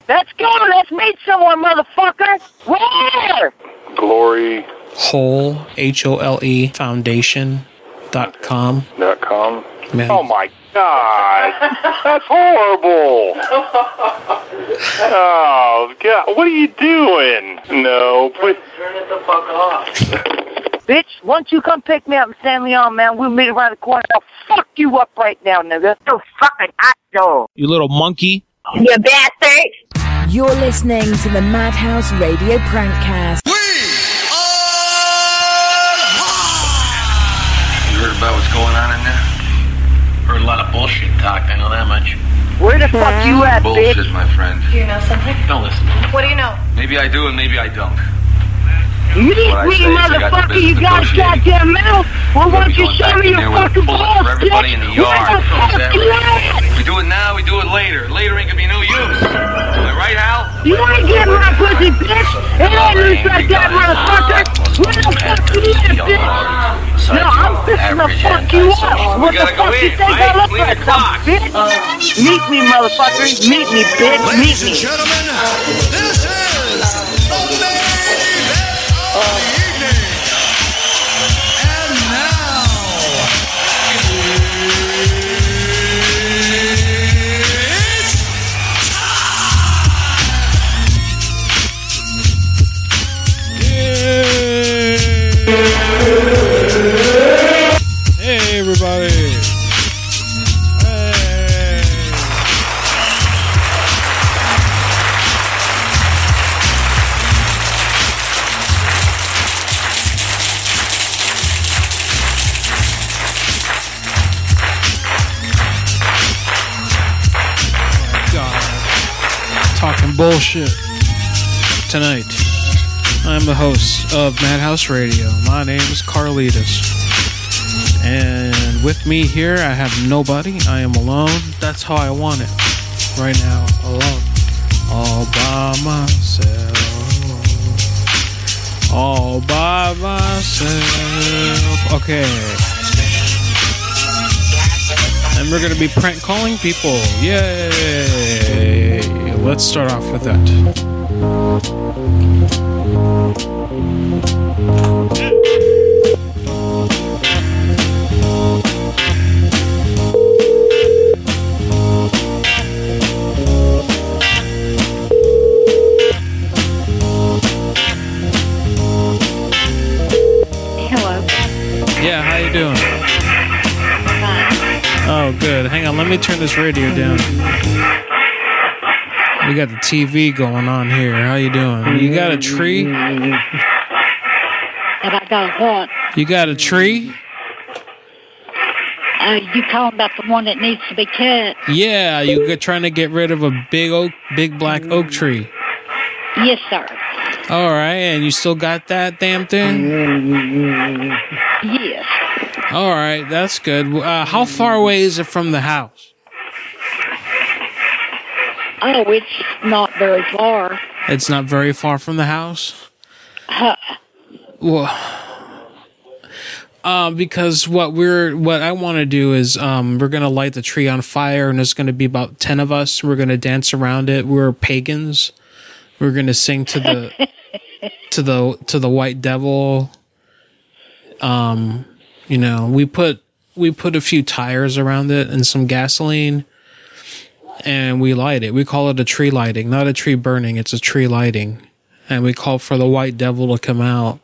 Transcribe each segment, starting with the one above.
Let's go. Let's meet someone, motherfucker. Where? Glory. Hole, HOLE, foundation.com. .com. Man. Oh my God. That's horrible. Oh, God. What are you doing? No, please. Turn it the fuck off. Bitch, why don't you come pick me up in San Leon, man? We'll meet around the corner. I'll fuck you up right now, nigga. You fucking asshole. You little monkey. You bastard. You're listening to the Madhouse Radio Prankcast. You heard about what's going on in there? Heard a lot of bullshit talk, I know that much. Where the fuck you at, Bullshit, bitch? my friend. Do you know something? Don't listen to me. What do you know? Maybe I do and maybe I don't. You What I me, say is I got the motherfucker. business You got a negotiating. goddamn mouth. Well, why don't you Going show back me in your there with fucking bullets balls, for everybody bitch? in the Where yard. the fuck Is that you right? at? We do it now, we do it later. Later ain't gonna be no use. Am I right, Hal? You ain't getting my pussy, bitch. It ain't loose like that, motherfucker. Where the fuck you at, bitch? No, I'm fixing to fuck you up. What the fuck you think I look like, bitch? Meet me, motherfucker. Meet me, bitch. Meet me. Ladies and gentlemen, this is the main event of the evening. And now, Hey, everybody. Hey. God. Talking bullshit tonight. I'm the host of Madhouse Radio. My name is Carlitos. And with me here, I have nobody. I am alone. That's how I want it. Right now, alone. All by myself. All by myself. Okay. And we're going to be prank calling people. Yay! Let's start off with that. Hello. Yeah, how you doing? Fine. Oh, good. Hang on, let me turn this radio down. We got the TV going on here. How you doing? You got a tree? And I got what? You got a tree? You talking about the one that needs to be cut? Yeah, you trying to get rid of a big black oak tree. Yes, sir. All right, and you still got that damn thing? Yes. All right, that's good. How far away is it from the house? Oh, it's not very far. It's not very far from the house? Well, because what I want to do is we're going to light the tree on fire, and there's going to be about 10 of us. We're going to dance around it. We're pagans. We're going to sing to the to the white devil. You know, we put a few tires around it and some gasoline, and we light it. We call it a tree lighting, not a tree burning. It's a tree lighting, and we call for the white devil to come out.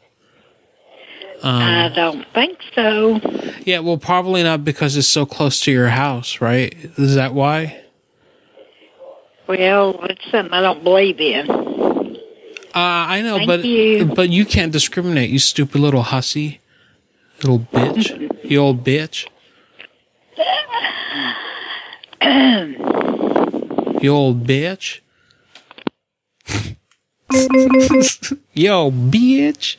I don't think so. Yeah, well, probably not because it's so close to your house, right? Is that why? Well, it's something I don't believe in. I know, Thank you. but you can't discriminate, you stupid little hussy. Little bitch. You old bitch. You old bitch. Yo, bitch.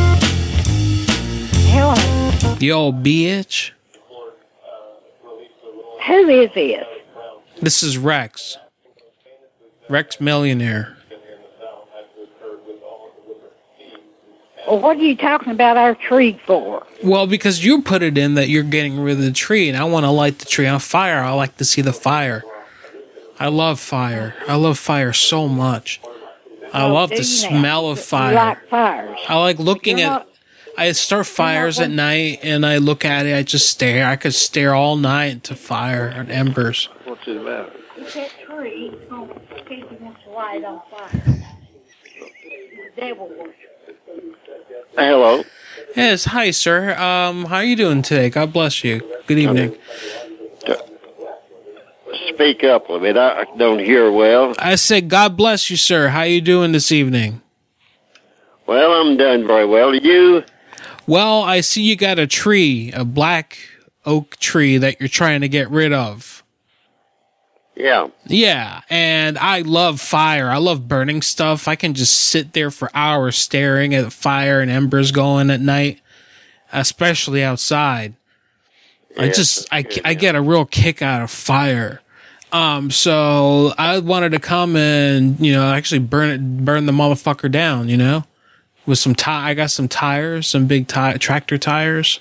Hello. You old bitch. Who is this? This is Rex. Rex Millionaire. Well, what are you talking about our tree for? Well, because you put it in that you're getting rid of the tree, and I want to light the tree on fire. I like to see the fire. I love fire. I love fire so much. I love the smell of fire. You like fires. I like looking at... I start fires at night, and I look at it. I just stare. I could stare all night into fire and embers. What's it matter? That tree, people want to light on fire. The devil worship. Hello. Yes, hi, sir. How are you doing today? God bless you. Good evening. Speak up a little bit. I don't hear well. I said, God bless you, sir. How you doing this evening? Well, I'm doing very well. You? Well, I see you got a tree, a black oak tree that you're trying to get rid of. Yeah. Yeah, and I love fire. I love burning stuff. I can just sit there for hours staring at fire and embers going at night, especially outside. Yes, I get a real kick out of fire. So I wanted to come and, actually burn the motherfucker down, with some I got some tires, some big tractor tires.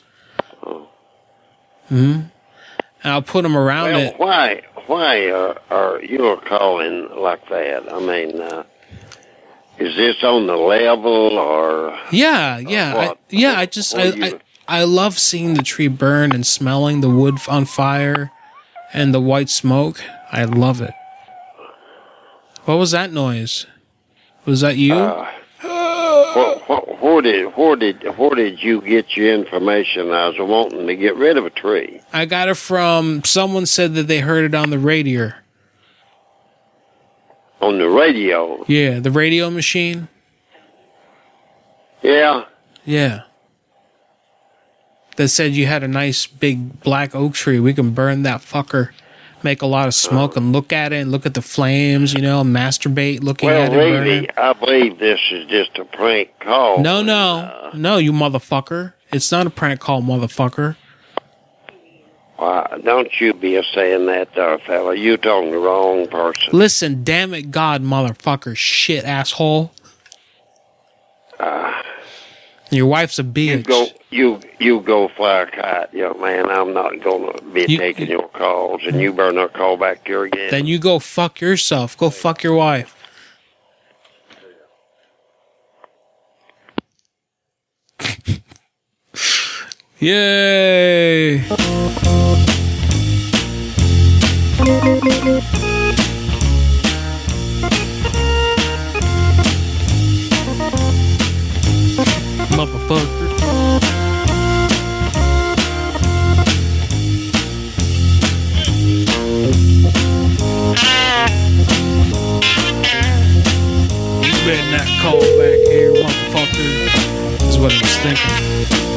And I'll put them around it. Why are you calling like that? I mean, is this on the level or? Yeah. I love seeing the tree burn and smelling the wood on fire and the white smoke. I love it. What was that noise? Was that you? Where did you get your information? I was wanting to get rid of a tree. I got it from someone said that they heard it on the radio. On the radio? Yeah, the radio machine. Yeah. Yeah. That said you had a nice big black oak tree. We can burn that fucker, make a lot of smoke, and look at it and look at the flames, masturbate looking at it. Well, really, I believe this is just a prank call. No, you motherfucker. It's not a prank call, motherfucker. Don't you be saying that there, fella. You talking the wrong person. Listen, damn it, God, motherfucker, shit, asshole. Your wife's a bitch. You go fly a kite, young man. I'm not going to be taking your calls, and you better not call back here again. Then you go fuck yourself. Go fuck your wife. Yay! Motherfucker. You better not call back here, motherfucker. Is what I was thinking.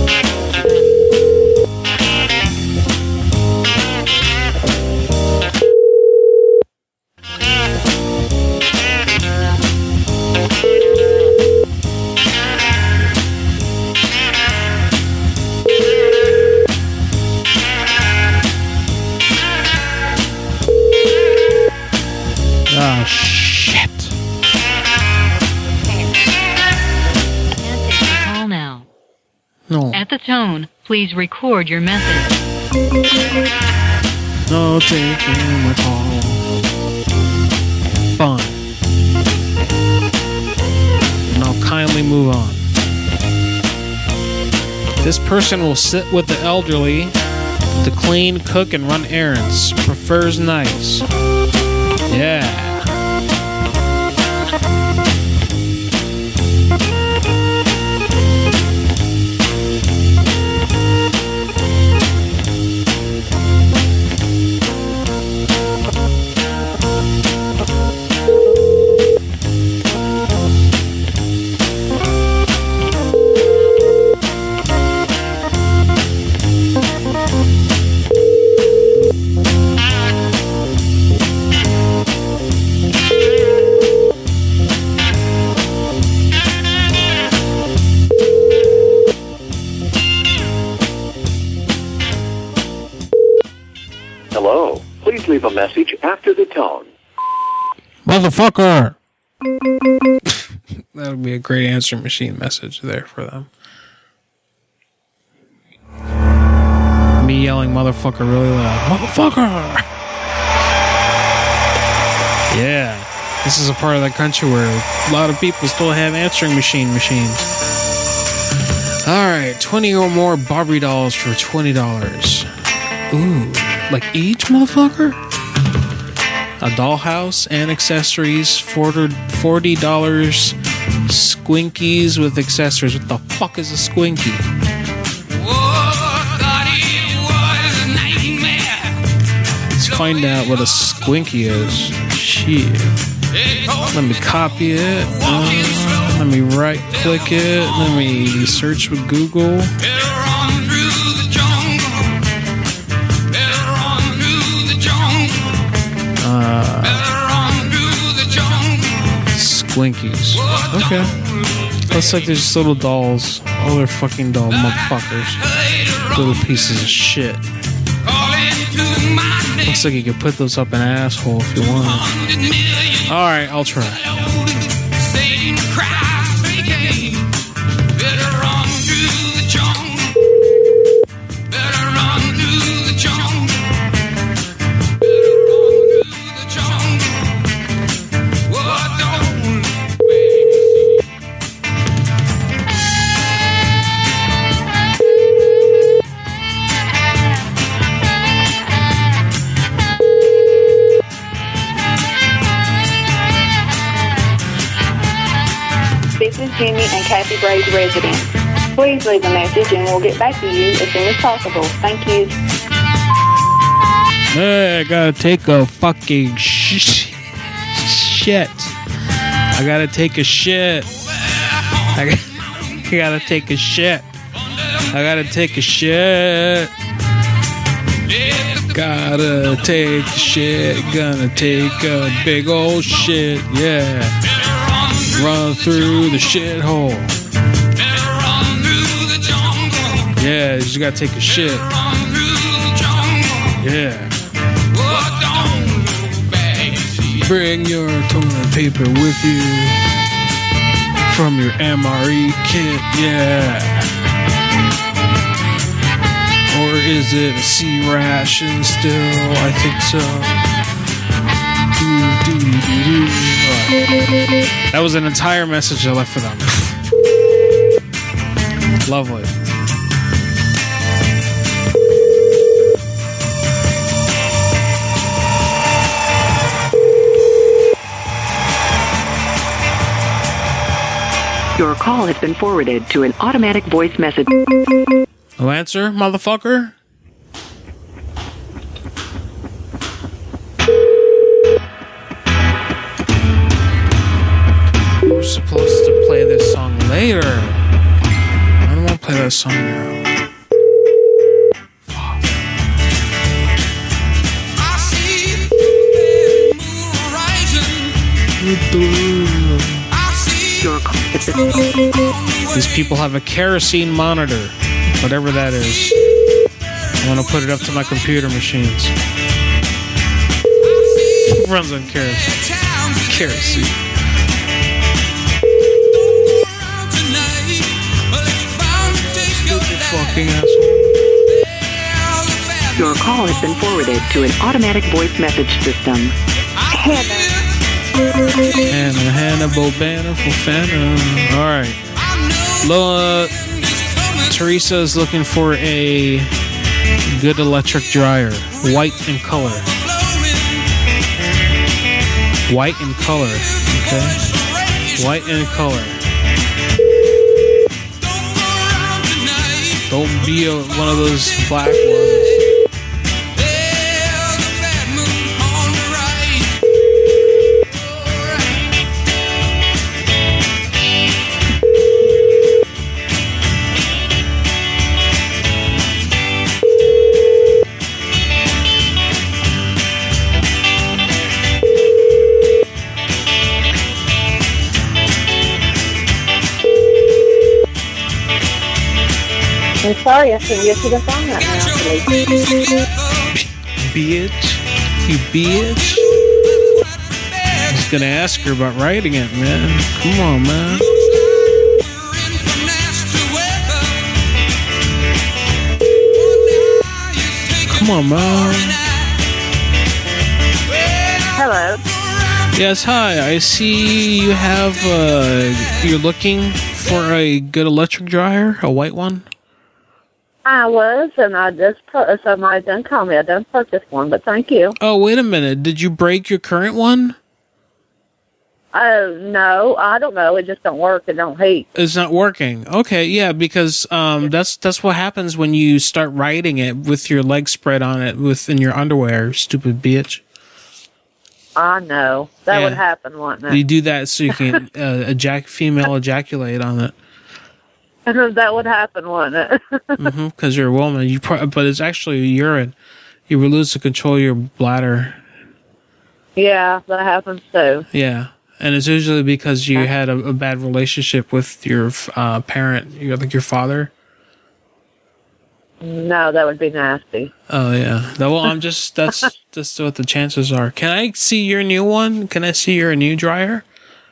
Oh, shit. Call now. No. At the tone, please record your message. No taking my call. Fine. And I'll kindly move on. This person will sit with the elderly to clean, cook, and run errands. Prefers nights. Yeah. Hello. Please leave a message after the tone. Motherfucker! That would be a great answering machine message there for them. Me yelling motherfucker really loud. Motherfucker! Yeah. This is a part of the country where a lot of people still have answering machines. Alright, 20 or more Barbie dolls for $20. Ooh, like each, motherfucker? A dollhouse and accessories, $40. Squinkies with accessories. What the fuck is a squinky? Let's find out what a squinky is. Shit. Let me copy it. Let me right click it. Let me search with Google. Squinkies. Okay. Looks like they're just little dolls. Oh, they're fucking doll motherfuckers. Little pieces of shit. Looks like you can put those up an asshole if you want. Alright, I'll try. Jimmy and Kathy Bray's residence. Please leave a message and we'll get back to you as soon as possible. Thank you. Hey, I gotta take a fucking shit. I gotta take a shit. I gotta take a shit. I gotta take a shit. Gotta take a shit. Gonna take a big old shit. Yeah. Run through the shithole. Yeah, you just gotta take a shit. Yeah. Bring your toilet paper with you from your MRE kit. Yeah. Or is it a C ration still? I think so. That was an entire message I left for them. Lovely. Your call has been forwarded to an automatic voice message. No answer, motherfucker? We're supposed to play this song later. I don't want to play that song now. These people have a kerosene monitor, whatever that is. I want to put it up to my computer machines. It runs on kerosene. Kerosene. Stupid fucking asshole. Your call has been forwarded to an automatic voice message system. Hannah, Bobana, Fofana. Alright. Lola, Teresa's looking for a good electric dryer. White in color. White in color. Okay? White in color. Don't be one of those black ones. I'm sorry, I can't get to the phone right now, please. bitch. You bitch. I was gonna ask her about writing it, man. Come on, man. Come on, man. Hello. Yes, hi. I see you have, you're looking for a good electric dryer, a white one? I was, and I just somebody done call me. I done purchased one, but thank you. Oh, wait a minute. Did you break your current one? No, I don't know. It just don't work. It don't heat. It's not working. Okay, yeah, because that's what happens when you start riding it with your legs spread on it within your underwear, stupid bitch. I know. That would happen, wouldn't it? You do that so you can female ejaculate on it. That would happen, wouldn't it? Because you're a woman. But it's actually urine. You will lose the control of your bladder. Yeah, that happens too. Yeah. And it's usually because you had a bad relationship with your parent, like your father. No, that would be nasty. Oh yeah. That's what the chances are. Can I see your new one? Can I see your new dryer?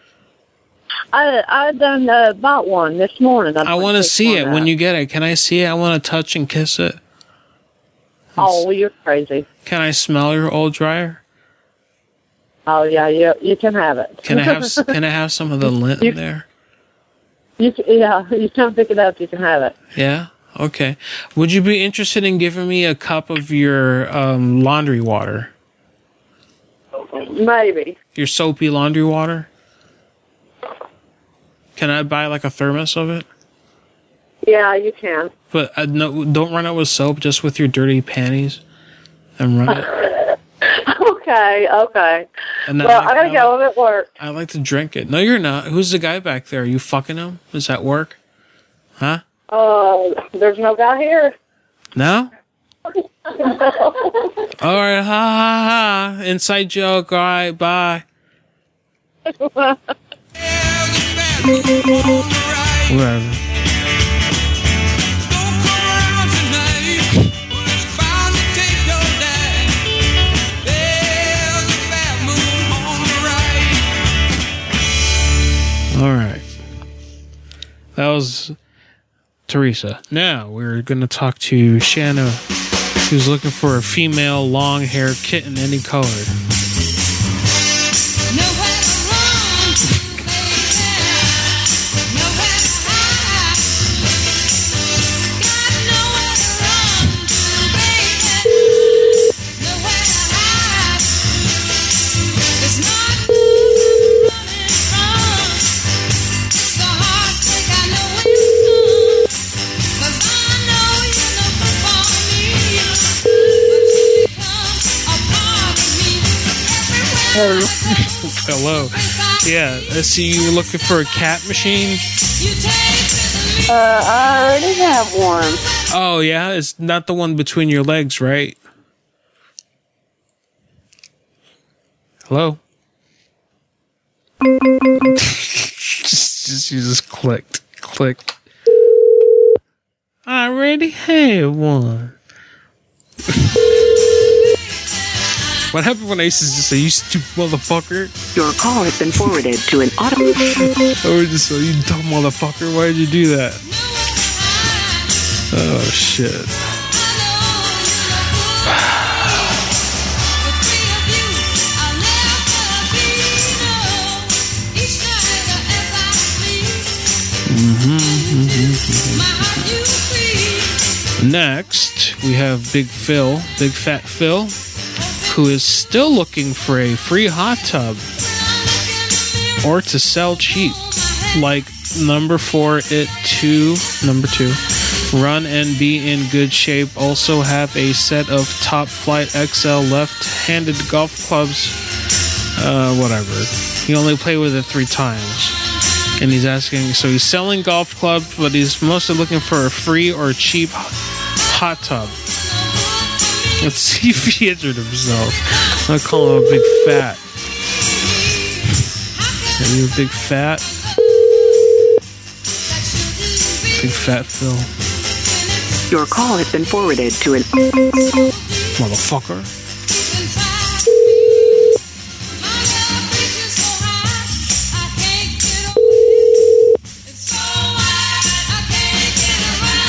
I done bought one this morning. I want to see it when you get it. Can I see it? I want to touch and kiss it. Oh, well, you're crazy. Can I smell your old dryer? Oh yeah, you can have it. Can I have some of the lint in there? You can pick it up. You can have it. Yeah. Okay. Would you be interested in giving me a cup of your laundry water? Maybe. Your soapy laundry water? Can I buy like a thermos of it? Yeah, you can. But no, don't run it with soap, just with your dirty panties and run it. Okay. And well, I gotta go. I'm at work. I like to drink it. No, you're not. Who's the guy back there? Are you fucking him? Is that work? Huh? There's no guy here. No? Alright, ha ha ha. Inside joke. Alright, bye. Whatever. Alright. That was Teresa. Now we're going to talk to Shanna, who's looking for a female long-haired kitten, any color. Hello. Yeah, I see you looking for a cat machine. I already have one. Oh, yeah? It's not the one between your legs, right? Hello? You just clicked. I already have one. What happened when I used to just say, "You stupid motherfucker"? Your call has been forwarded to an auto. Or just say, "You dumb motherfucker, why did you do that?" Oh shit. Next, we have Big Fat Phil, who is still looking for a free hot tub or to sell cheap, like number 2, run and be in good shape. Also have a set of Top Flight XL left-handed golf clubs, whatever. He only played with it 3 times. And he's asking, so he's selling golf clubs, but he's mostly looking for a free or cheap hot tub. Let's see if he injured himself. I'm gonna call him a big fat. Are you a big fat? Big Fat Phil. Your call has been forwarded to an motherfucker.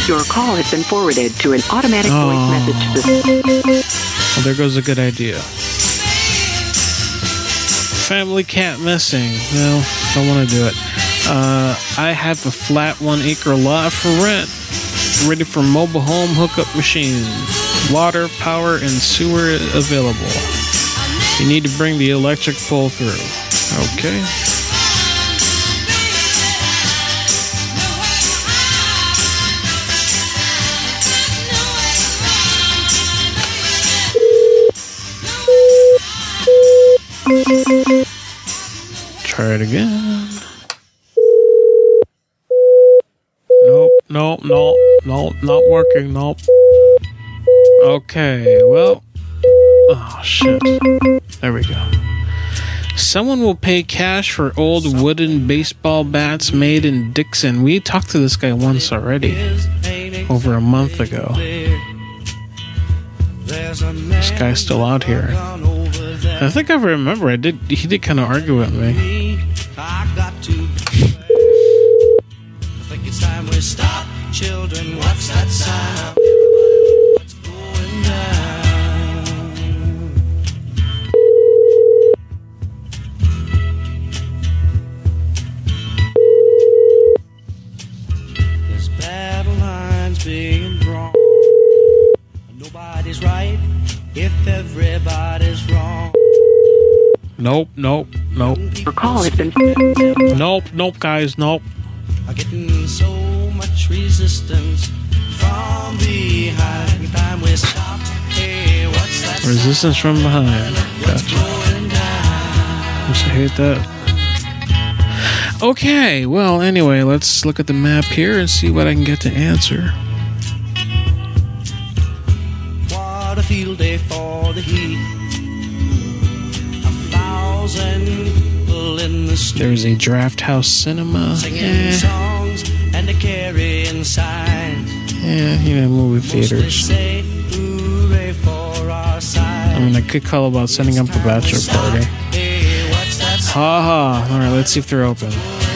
Your call has been forwarded to an automatic voice message system. Well, there goes a good idea. Family cat missing. No, don't want to do it. I have a flat 1 acre lot for rent. Ready for mobile home hookup machine. Water, power, and sewer available. You need to bring the electric pole through. Okay. Try it again. Nope, not working, nope. Okay, well. Oh, shit. There we go. Someone will pay cash for old wooden baseball bats made in Dixon. We talked to this guy once already. Over a month ago. This guy's still out here. I think I remember. He did kind of argue with me. I think it's time we stop, children. What's that sound? What's going down? There's battle lines being drawn. Nobody's right if everybody's wrong. Nope. Your call has been... Nope, guys, nope. Are getting so much resistance from behind. Time we stop. Hey, what's that? Resistance from behind. Gotcha. I hate that. Okay, well, anyway, let's look at the map here and see what I can get to answer. What a field day for the heat. There's a Draft House Cinema. Songs and a carrying signs. Movie theaters. I mean, I could call about setting up a bachelor party. Alright, let's see if they're open.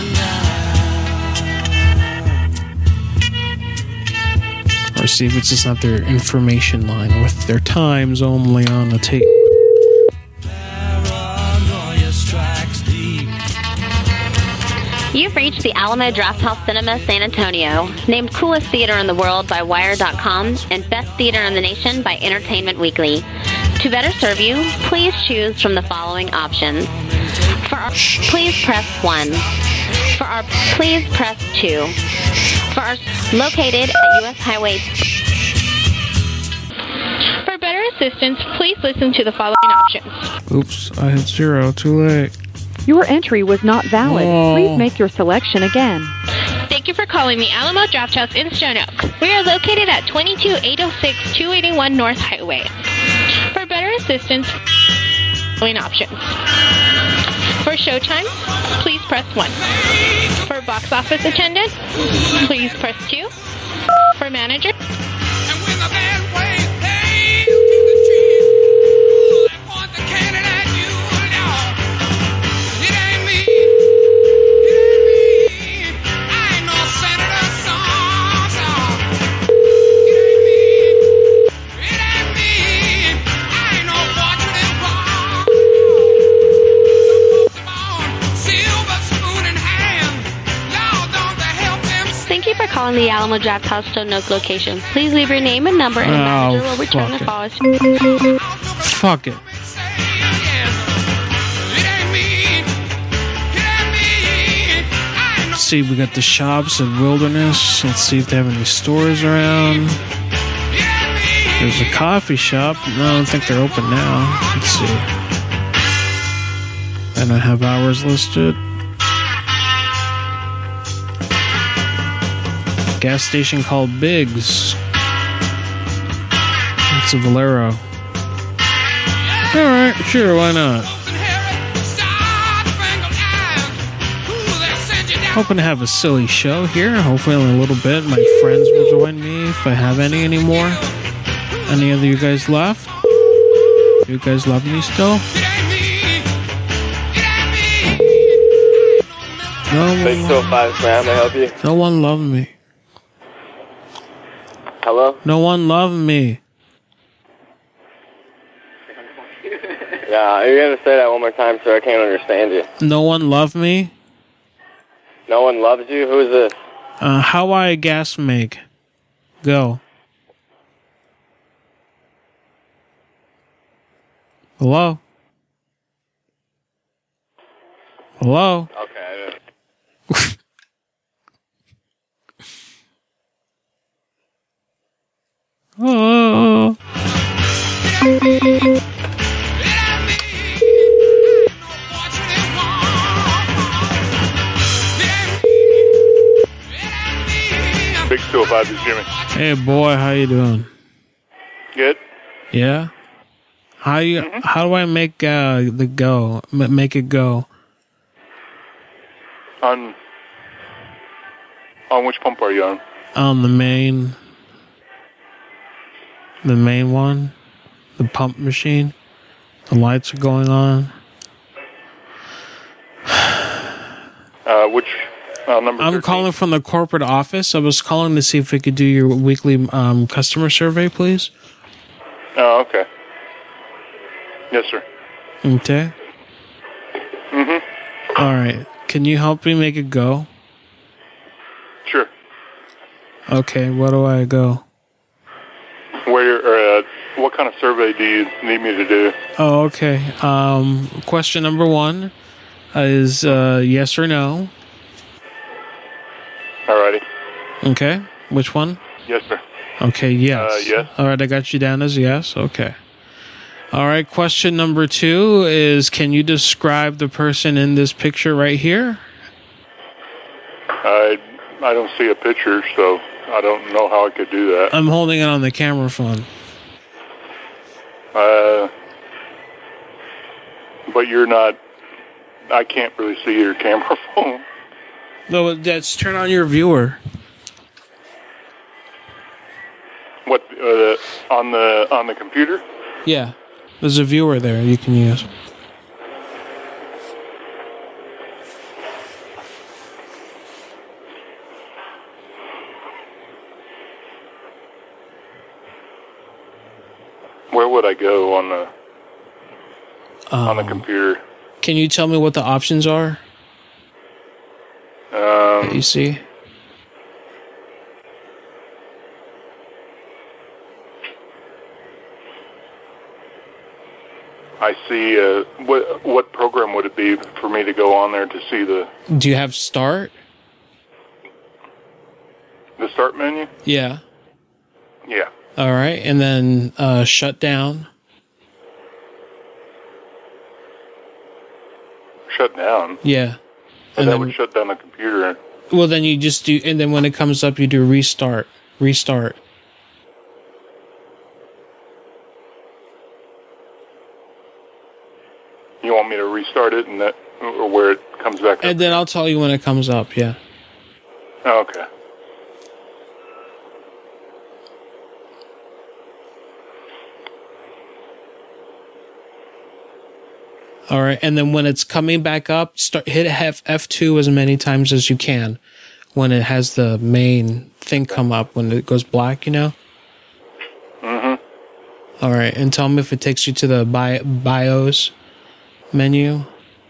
Or see if it's just not their information line with their times only on the tape. You've reached the Alamo Drafthouse Cinema San Antonio, named Coolest Theater in the World by Wire.com and Best Theater in the Nation by Entertainment Weekly. To better serve you, please choose from the following options. For our please press 1. For our please press 2. For our located at U.S. Highway. For better assistance, please listen to the following options. Oops, I hit 0. Too late. Your entry was not valid. Please make your selection again. Thank you for calling the Alamo Drafthouse in Stone Oak. We are located at 22806 281 North Highway. For better assistance, following options. For showtime, please press 1. For box office attendant, please press 2. For manager, calling the Alamo Drafthouse Stone Oak location. Please leave your name and number, and the manager will return the call. Fuck it. Let's see, we got the shops at Wilderness. Let's see if they have any stores around. There's a coffee shop. No, I don't think they're open now. Let's see. And I have hours listed. Gas station called Biggs. It's a Valero. Alright, sure, why not? Hoping to have a silly show here. Hopefully in a little bit my friends will join me if I have any anymore. Any of you guys left? You guys love me still? No one. 605, man, may I help you? No one loved me. Hello? No one loved me. Yeah, you're gonna say that one more time, sir. I can't understand you. No one loved me? No one loves you? Who is this? How I gas make? Go. Hello? Hello? Okay. Oh. Big 205 is Jimmy. Hey boy, how you doing? Good. Yeah? How do I make make it go? On which pump are you on? On the main one, the pump machine. The lights are going on. Which number? I'm 13? calling from the corporate office. I was calling to see if we could do your weekly customer survey, please. Oh, okay. Yes, sir. Okay. All right. Can you help me make it go? Sure. Okay. Where do I go? What kind of survey do you need me to do? Oh, okay. Question number 1 is yes or no. Alrighty. Okay. Which one? Yes, sir. Okay, yes. Yes. All right, I got you down as yes. Okay. All right, question number 2 is, can you describe the person in this picture right here? I don't see a picture, so I don't know how I could do that. I'm holding it on the camera phone. But you're not... I can't really see your camera phone. No, that's turn on your viewer. What, on the computer? Yeah. There's a viewer there you can use. Where would I go on the computer? Can you tell me what the options are? That you see? I see. What program would it be for me to go on there to see the Do you have start? start menu? Yeah. Yeah. All right, and then shut down. Shut down? Yeah. And that would shut down the computer. Well, then you just do, and then when it comes up, you do restart. Restart. You want me to restart it and that, or where it comes back up? And then I'll tell you when it comes up, yeah. Oh, okay. All right, and then when it's coming back up, hit F2 as many times as you can when it has the main thing come up, when it goes black, you know? Mm-hmm. All right, and tell me if it takes you to the BIOS menu.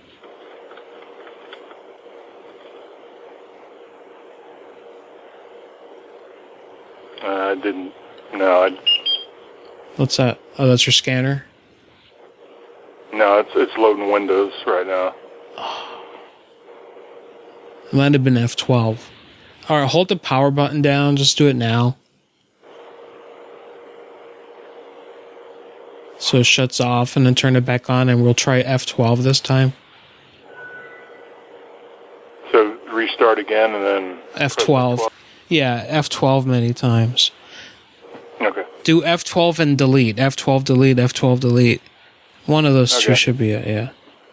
I didn't. No. What's that? Oh, that's your scanner? No, it's loading Windows right now. It might have been F12. All right, hold the power button down. Just do it now. So it shuts off, and then turn it back on, and we'll try F12 this time. So restart again, and then F12. Yeah, F12 many times. Okay. Do F12 and delete. F12 delete, F12 delete. One of those two should be it, yeah.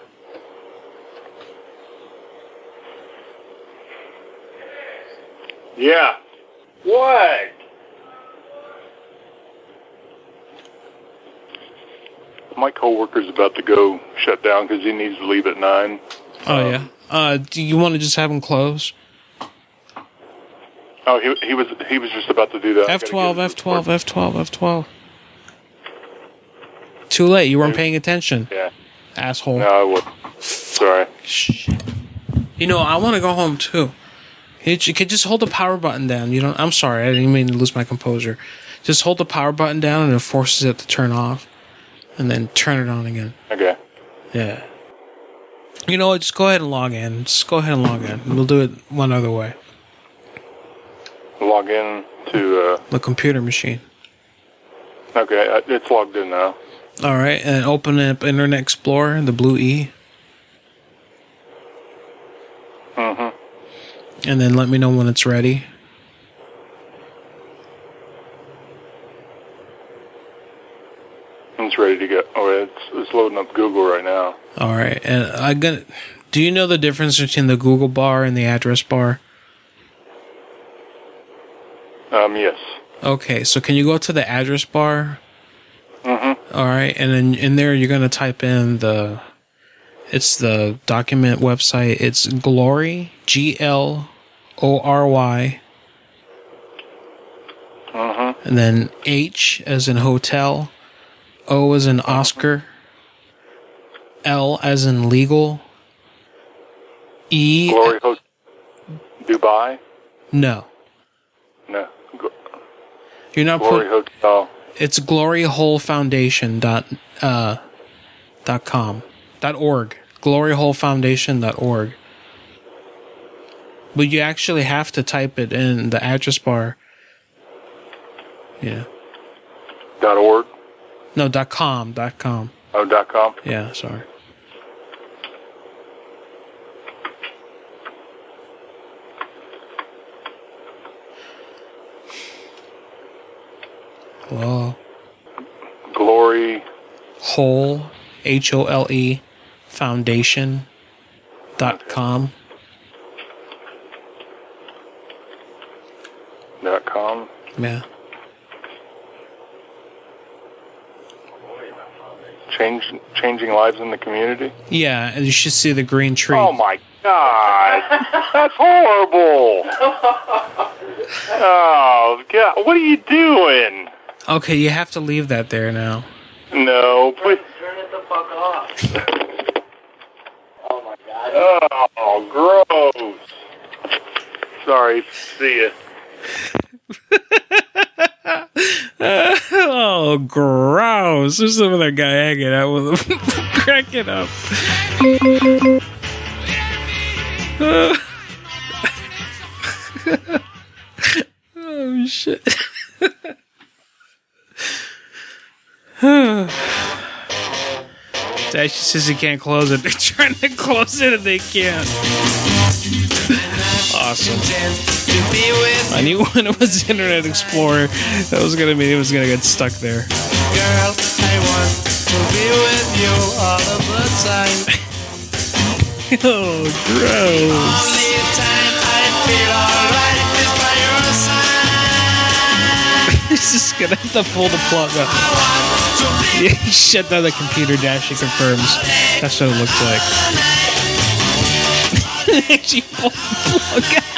Yeah. What? My coworker's about to go shut down because he needs to leave at 9. Oh, yeah. Do you want to just have him close? Oh, he was just about to do that. F12. Too late. You weren't paying attention. Yeah. Asshole. No, I wasn't. Sorry. Shit. You know, I want to go home too. You could just hold the power button down. You don't. I'm sorry. I didn't mean to lose my composure. Just hold the power button down and it forces it to turn off, and then turn it on again. Okay. Yeah. You know what? Just go ahead and log in. We'll do it one other way. Log in to the computer machine. Okay, it's logged in now. All right, and open up Internet Explorer, the blue E. Mm-hmm. And then let me know when it's ready. It's ready to go. Oh, it's loading up Google right now. All right, and do you know the difference between the Google bar and the address bar? Yes. Okay, so can you go to the address bar? Mm-hmm. All right, and then in there you're gonna type in it's the document website. It's Glory, GLORY, Mm-hmm. and then H as in hotel, O as in Oscar, L as in legal, E. Glory Dubai? No. No. You're not Glory Hotel. It's gloryholefoundation.com.org. gloryholefoundation.org. But you actually have to type it in the address bar. Yeah. .org? No, .com. Oh, .com? Yeah, sorry. Whoa. Glory. Hole, HOLE, foundation.com. .com? Yeah. Changing lives in the community? Yeah, and you should see the green tree. Oh my God. That's horrible. Oh, God. What are you doing? Okay, you have to leave that there now. No, please. Turn it the fuck off. Oh, my God. Oh, gross. Sorry. See ya. Oh, gross. There's some other guy hanging out with him. Cracking up. Oh, shit. Dash says he can't close it. They're trying to close it and they can't. Awesome. I knew when it was Internet Explorer, that was gonna mean it was gonna get stuck there. Girl, I want to be with you all of the time. Oh, gross. Only time I feel alright is by your side. He's just gonna have to pull the plug up. Yeah, he shut down the computer. Dash, he confirms. That's what it looks like. She pulled the plug out.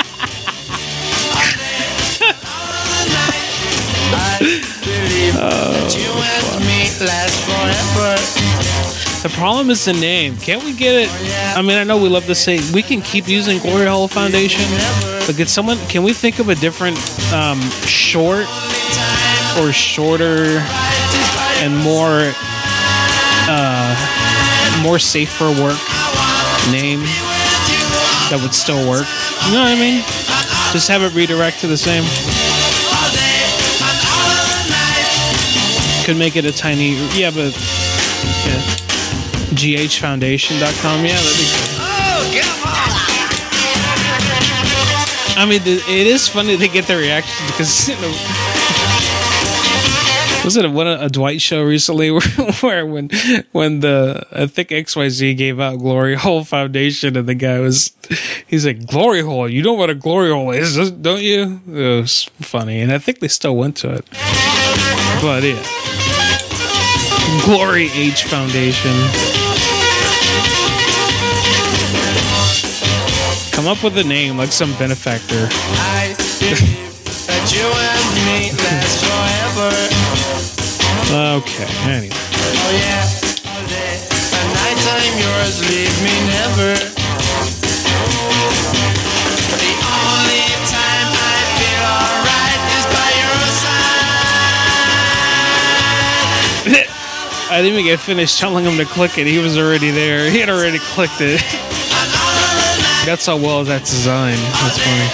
The problem is the name. Can't we get it? I mean, I know we love to say we can keep using Glory Hole Foundation, but can we think of a different short or shorter and more safe for work name that would still work? You know what I mean? Just have it redirect to the same. Could make it a tiny, yeah, but yeah. GHfoundation.com, yeah, that'd be good. I mean, it is funny to get the reaction because, you know, was it a Dwight show recently where when I think XYZ gave out Glory Hole Foundation and the guy he's like, Glory Hole, you know what a glory hole is, don't you? It was funny, and I think they still went to it. But yeah. Glory H Foundation. Come up with a name like some benefactor. that you and me last forever. Okay, anyway. Oh yeah, all day and nighttime yours, leave me never. The only time I feel alright is by your side. I didn't even get finished telling him to click it. He was already there. He had already clicked it. That's how well that's designed. That's funny.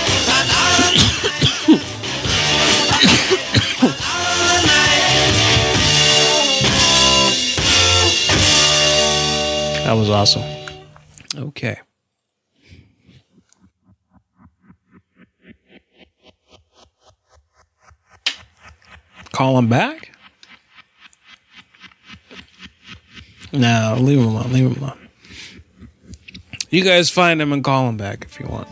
That was awesome. Okay. Call him back? No, leave him alone. Leave him alone. You guys find him and call him back if you want.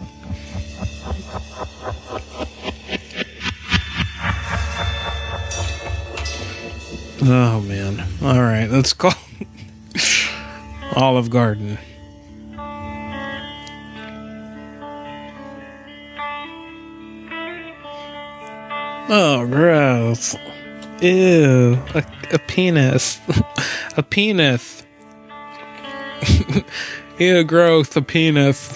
Oh, man. All right, let's call Olive Garden. Oh, gross. Ew. A penis. A penis. Ew, gross. A penis.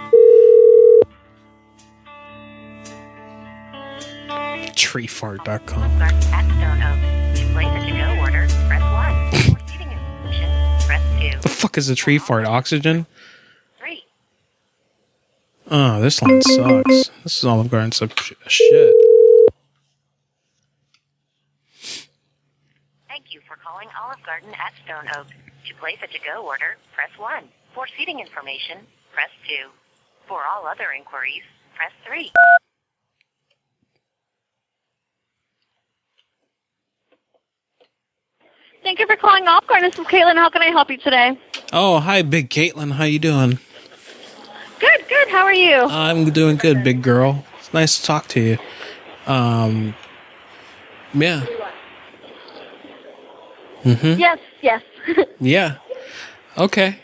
Treefart.com. At Stone Oak. To place a to-go order, press 1. For seating information, press 2. The fuck is a tree fart? Oxygen? 3. Oh, this line sucks. This is Olive Garden some shit. Thank you for calling Olive Garden at Stone Oak. To place a to-go order, press 1. For seating information, press 2. For all other inquiries, press 3. Thank you for calling Olive Garden. This is Caitlin. How can I help you today? Oh, hi, Big Caitlin. How you doing? Good, good. How are you? I'm doing good, big girl. It's nice to talk to you. Yeah. Mm-hmm. Yes, yes. Yeah. Okay.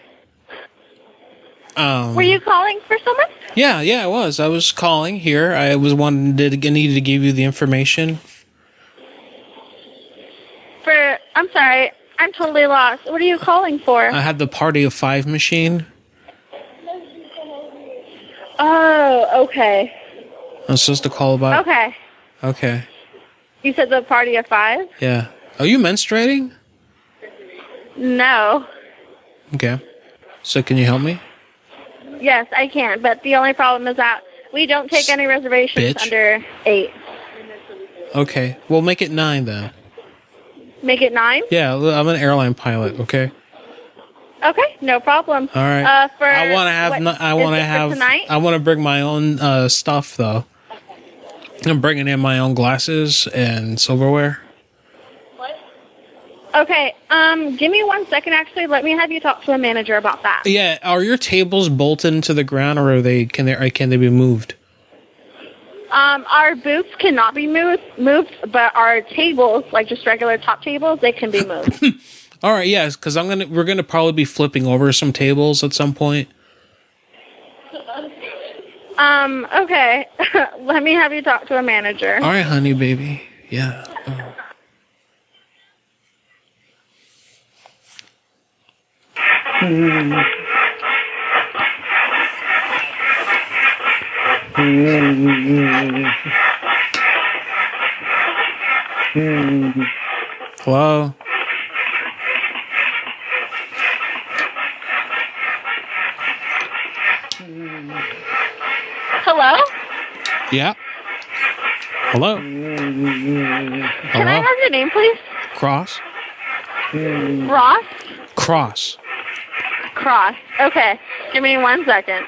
Were you calling for someone? Yeah, I was. I was calling here. I was needed to give you the information. I'm sorry. I'm totally lost. What are you calling for? I had the Party of 5 machine. Oh, okay. I'm supposed to call about. Okay. Okay. You said the Party of 5? Yeah. Are you menstruating? No. Okay. So can you help me? Yes, I can. But the only problem is that we don't take any reservations under 8. Okay. Well, make it 9 then. Make it 9? Yeah, I'm an airline pilot. Okay. Okay, no problem. All right. I want to bring my own stuff though. I'm bringing in my own glasses and silverware. Okay. Give me 1 second. Actually, let me have you talk to a manager about that. Yeah. Are your tables bolted into the ground, or can they be moved? Our booths cannot be moved, but our tables, like just regular top tables, they can be moved. All right, yes, because we're gonna probably be flipping over some tables at some point. Okay. Let me have you talk to a manager. All right, honey, baby. Yeah. Hello? Hello? Yeah. Hello? Can I have your name, please? Cross? Ross? Cross. Cross. Okay. Give me 1 second.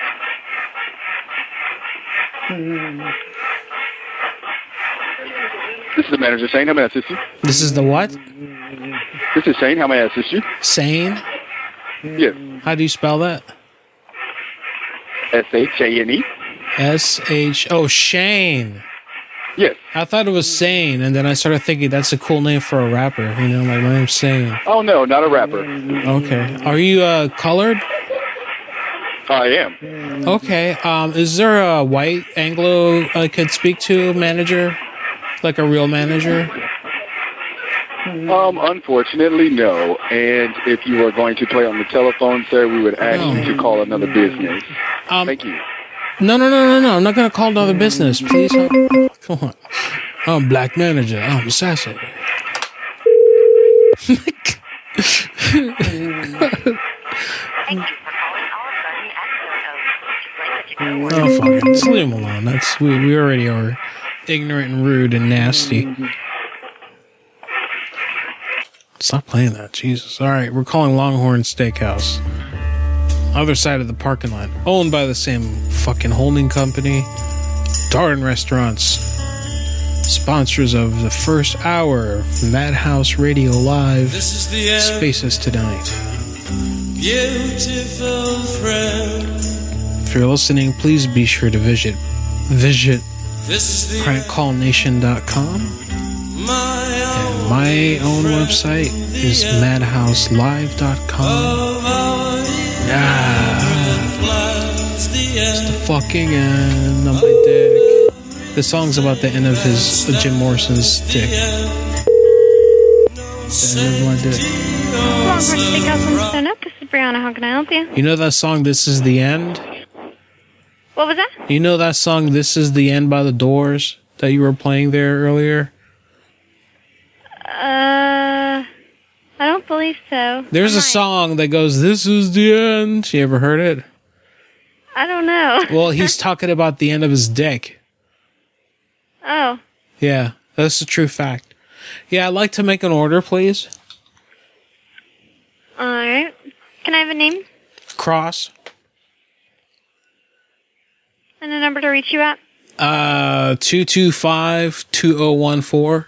This is the manager, Shane. How may I assist you? This is the what? This is Shane. How may I assist you? Sane? Yes. How do you spell that? S-H-A-N-E. S-H... Oh, Shane. Yes. I thought it was Sane, and then I started thinking that's a cool name for a rapper. You know, like my name's Sane. Oh, no, not a rapper. Okay. Are you colored? I am. Okay. Is there a white Anglo I could speak to, manager? Like a real manager? Unfortunately, no. And if you are going to play on the telephone, sir, we would ask you to call another business. Thank you. No. I'm not going to call another business. Please. Come on. I'm black manager. I'm sassy. Thank you for calling Olive Garden at Stone Oak. To play the to-go order. Oh, fuck it. Just leave him alone. We already are ignorant and rude and nasty. Stop playing that. Jesus. All right. We're calling Longhorn Steakhouse. Other side of the parking lot. Owned by the same fucking holding company. Darden Restaurants. Sponsors of the first hour of Madhouse Radio Live. This is the end. Spaces tonight. Beautiful friend. If you're listening, please be sure to visit prankcallnation.com. And my own website is madhouselive.com. It's the fucking end of my dick. The song's about the end of Jim Morrison's dick. The end of my dick. Longhorn Steakhouse in Stone Oak. This is Brianna. How can I help you? You know that song, This Is the End? What was that? You know that song, This Is the End by The Doors, that you were playing there earlier? I don't believe so. There's a song that goes, This is the end. You ever heard it? I don't know. Well, he's talking about the end of his dick. Oh. Yeah, that's a true fact. Yeah, I'd like to make an order, please. Alright. Can I have a name? Cross. And a number to reach you at? 225-2014.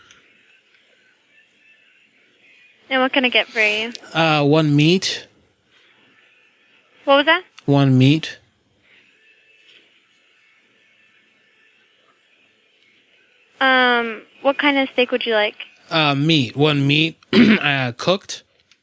And what can I get for you? One meat. What was that? One meat. What kind of steak would you like? Meat. One meat. Cooked.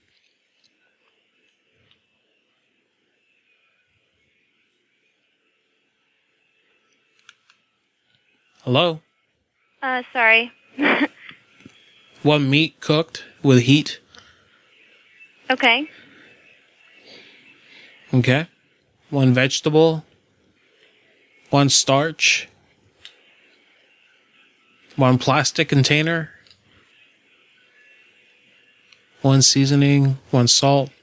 Hello? Sorry. One meat cooked with heat. Okay. Okay. One vegetable. One starch. One plastic container. One seasoning. One salt.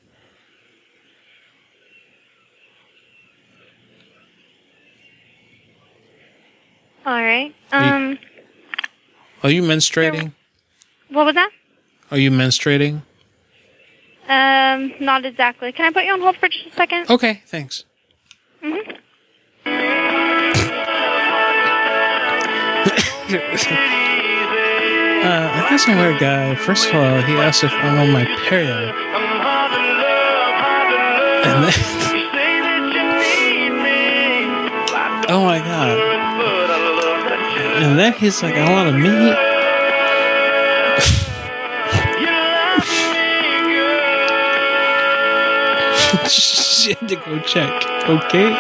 Alright. Are you menstruating? What was that? Are you menstruating? Not exactly. Can I put you on hold for just a second? Okay, thanks. Mm-hmm. I got some weird guy. First of all, he asked if I'm on my period. And then... oh my god. And then he's like, I want to meet. She had to go check, okay?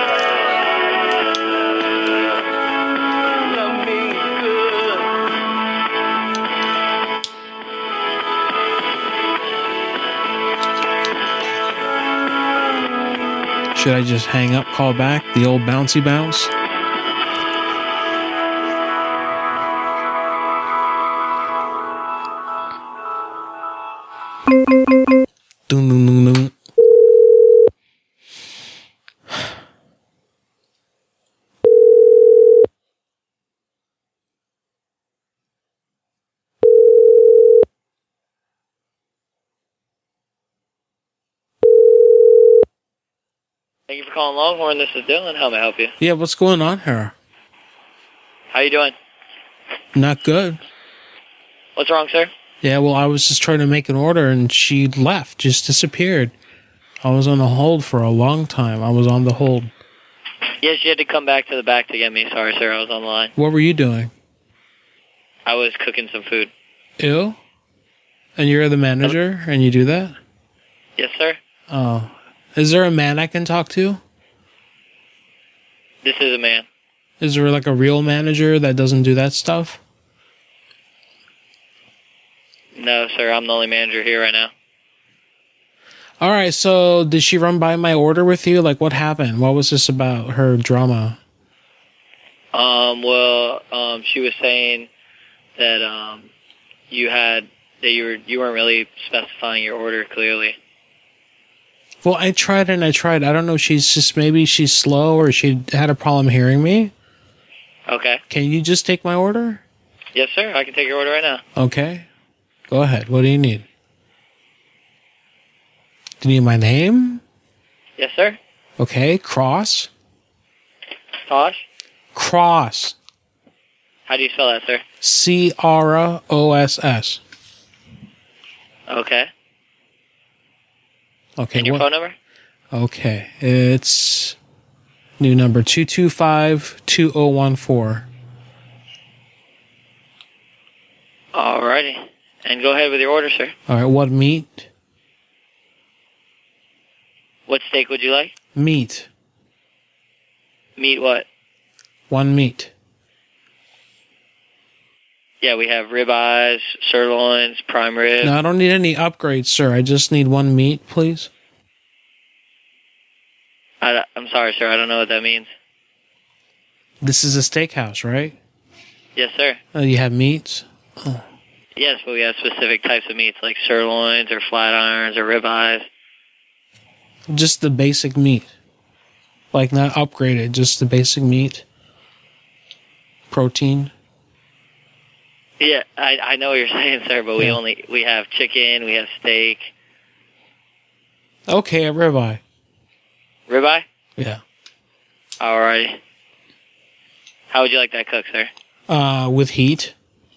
Should I just hang up, call back, the old bouncy bounce? Dun, dun, dun, dun. Thank you for calling Longhorn. This is Dylan. How may I help you? Yeah, what's going on here? How you doing? Not good. What's wrong, sir? Yeah, well, I was just trying to make an order and she left, just disappeared. I was on the hold for a long time. I was on the hold. Yes, you had to come back to the back to get me. Sorry, sir. I was on the line. What were you doing? I was cooking some food. Ew? And you're the manager and you do that? Yes, sir. Oh. Is there a man I can talk to? This is a man. Is there like a real manager that doesn't do that stuff? No, sir. I'm the only manager here right now. All right, so did she run by my order with you? Like, what happened? What was this about, her drama? She was saying that you weren't really specifying your order clearly. Well, I tried and I tried. I don't know. Maybe she's slow or she had a problem hearing me. Okay. Can you just take my order? Yes, sir. I can take your order right now. Okay. Go ahead. What do you need? Do you need my name? Yes, sir. Okay. Cross. Tosh? Cross. How do you spell that, sir? CROSS. Okay. Okay. And your phone number? Okay. It's new number 225-2014. Alrighty. And go ahead with your order, sir. All right. What meat? What steak would you like? Meat. Meat what? One meat. Yeah, we have ribeyes, sirloins, prime rib. No, I don't need any upgrades, sir. I just need one meat, please. I'm sorry, sir. I don't know what that means. This is a steakhouse, right? Yes, sir. You have meats? Oh. Yes, but we have specific types of meats like sirloins or flat irons or ribeyes. Just the basic meat. Like not upgraded, just the basic meat. Protein. Yeah, I know what you're saying, sir, but we have chicken, we have steak. Okay, a ribeye. Ribeye? Yeah. Alrighty. How would you like that cooked, sir? With heat.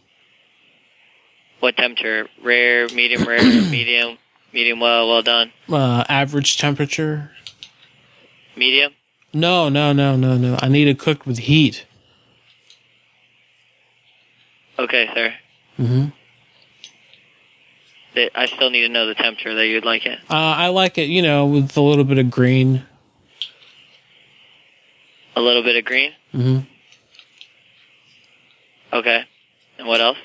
What temperature? Rare, medium, medium well done. Average temperature. Medium? No. I need it cooked with heat. Okay, sir. Mm-hmm. I still need to know the temperature that you'd like it. I like it, with a little bit of green. A little bit of green? Mm-hmm. Okay. And what else?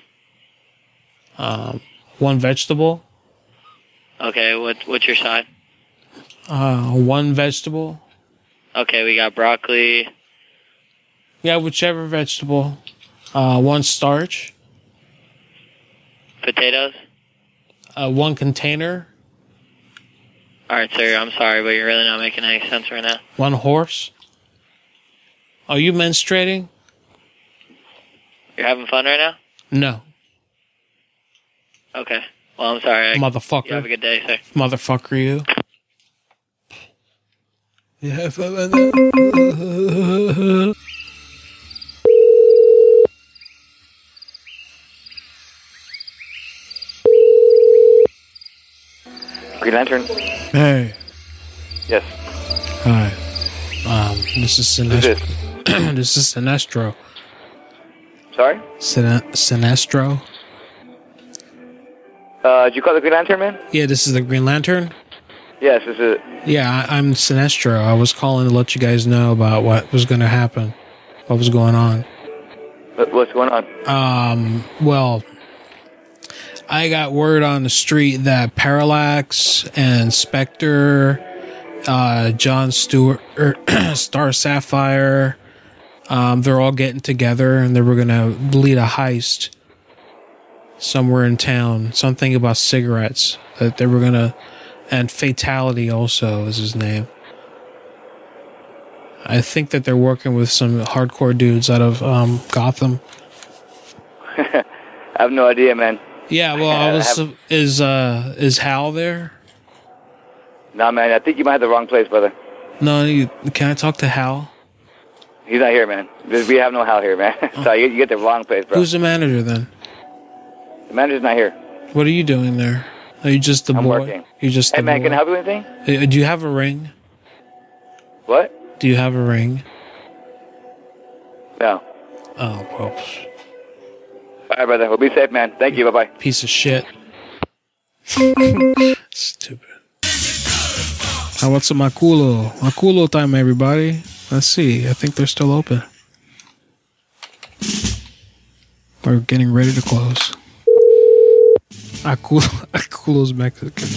One vegetable. Okay, what's your side? One vegetable. Okay, we got broccoli. Yeah, whichever vegetable. One starch. Potatoes? One container. Alright, sir, I'm sorry, but you're really not making any sense right now. One horse. Are you menstruating? You're having fun right now? No. Okay. Well, I'm sorry. Motherfucker. You have a good day, sir. Motherfucker, you. Yeah. Green Lantern? Hey. Yes. Hi. This is Sinestro. This is Sinestro. Sorry? Sinestro. Did you call the Green Lantern, man? Yeah, this is the Green Lantern? Yes, this is it. Yeah, I'm Sinestro. I was calling to let you guys know about what was going to happen. What was going on. What's going on? Well, I got word on the street that Parallax and Spectre, John Stewart, Star Sapphire, they're all getting together and they were going to lead a heist somewhere in town. Something about cigarettes that they were going to, and Fatality also is his name. I think that they're working with some hardcore dudes out of Gotham. I have no idea, man. Yeah, well, is Hal there? No, man, I think you might have the wrong place, brother. No, can I talk to Hal? He's not here, man. We have no Hal here, man. Sorry, you get the wrong place, bro. Who's the manager then? The manager's not here. What are you doing there? Are you just the boy? I'm working. You just hey, the man, boy? can I help you with anything? Do you have a ring? What? Do you have a ring? No. Oh, well. All right, brother. We'll be safe, man. Thank you. Bye-bye. Piece of shit. Stupid. What's up, my culo? My culo time, everybody. Let's see. I think they're still open. We're getting ready to close. Aculo's Mexican.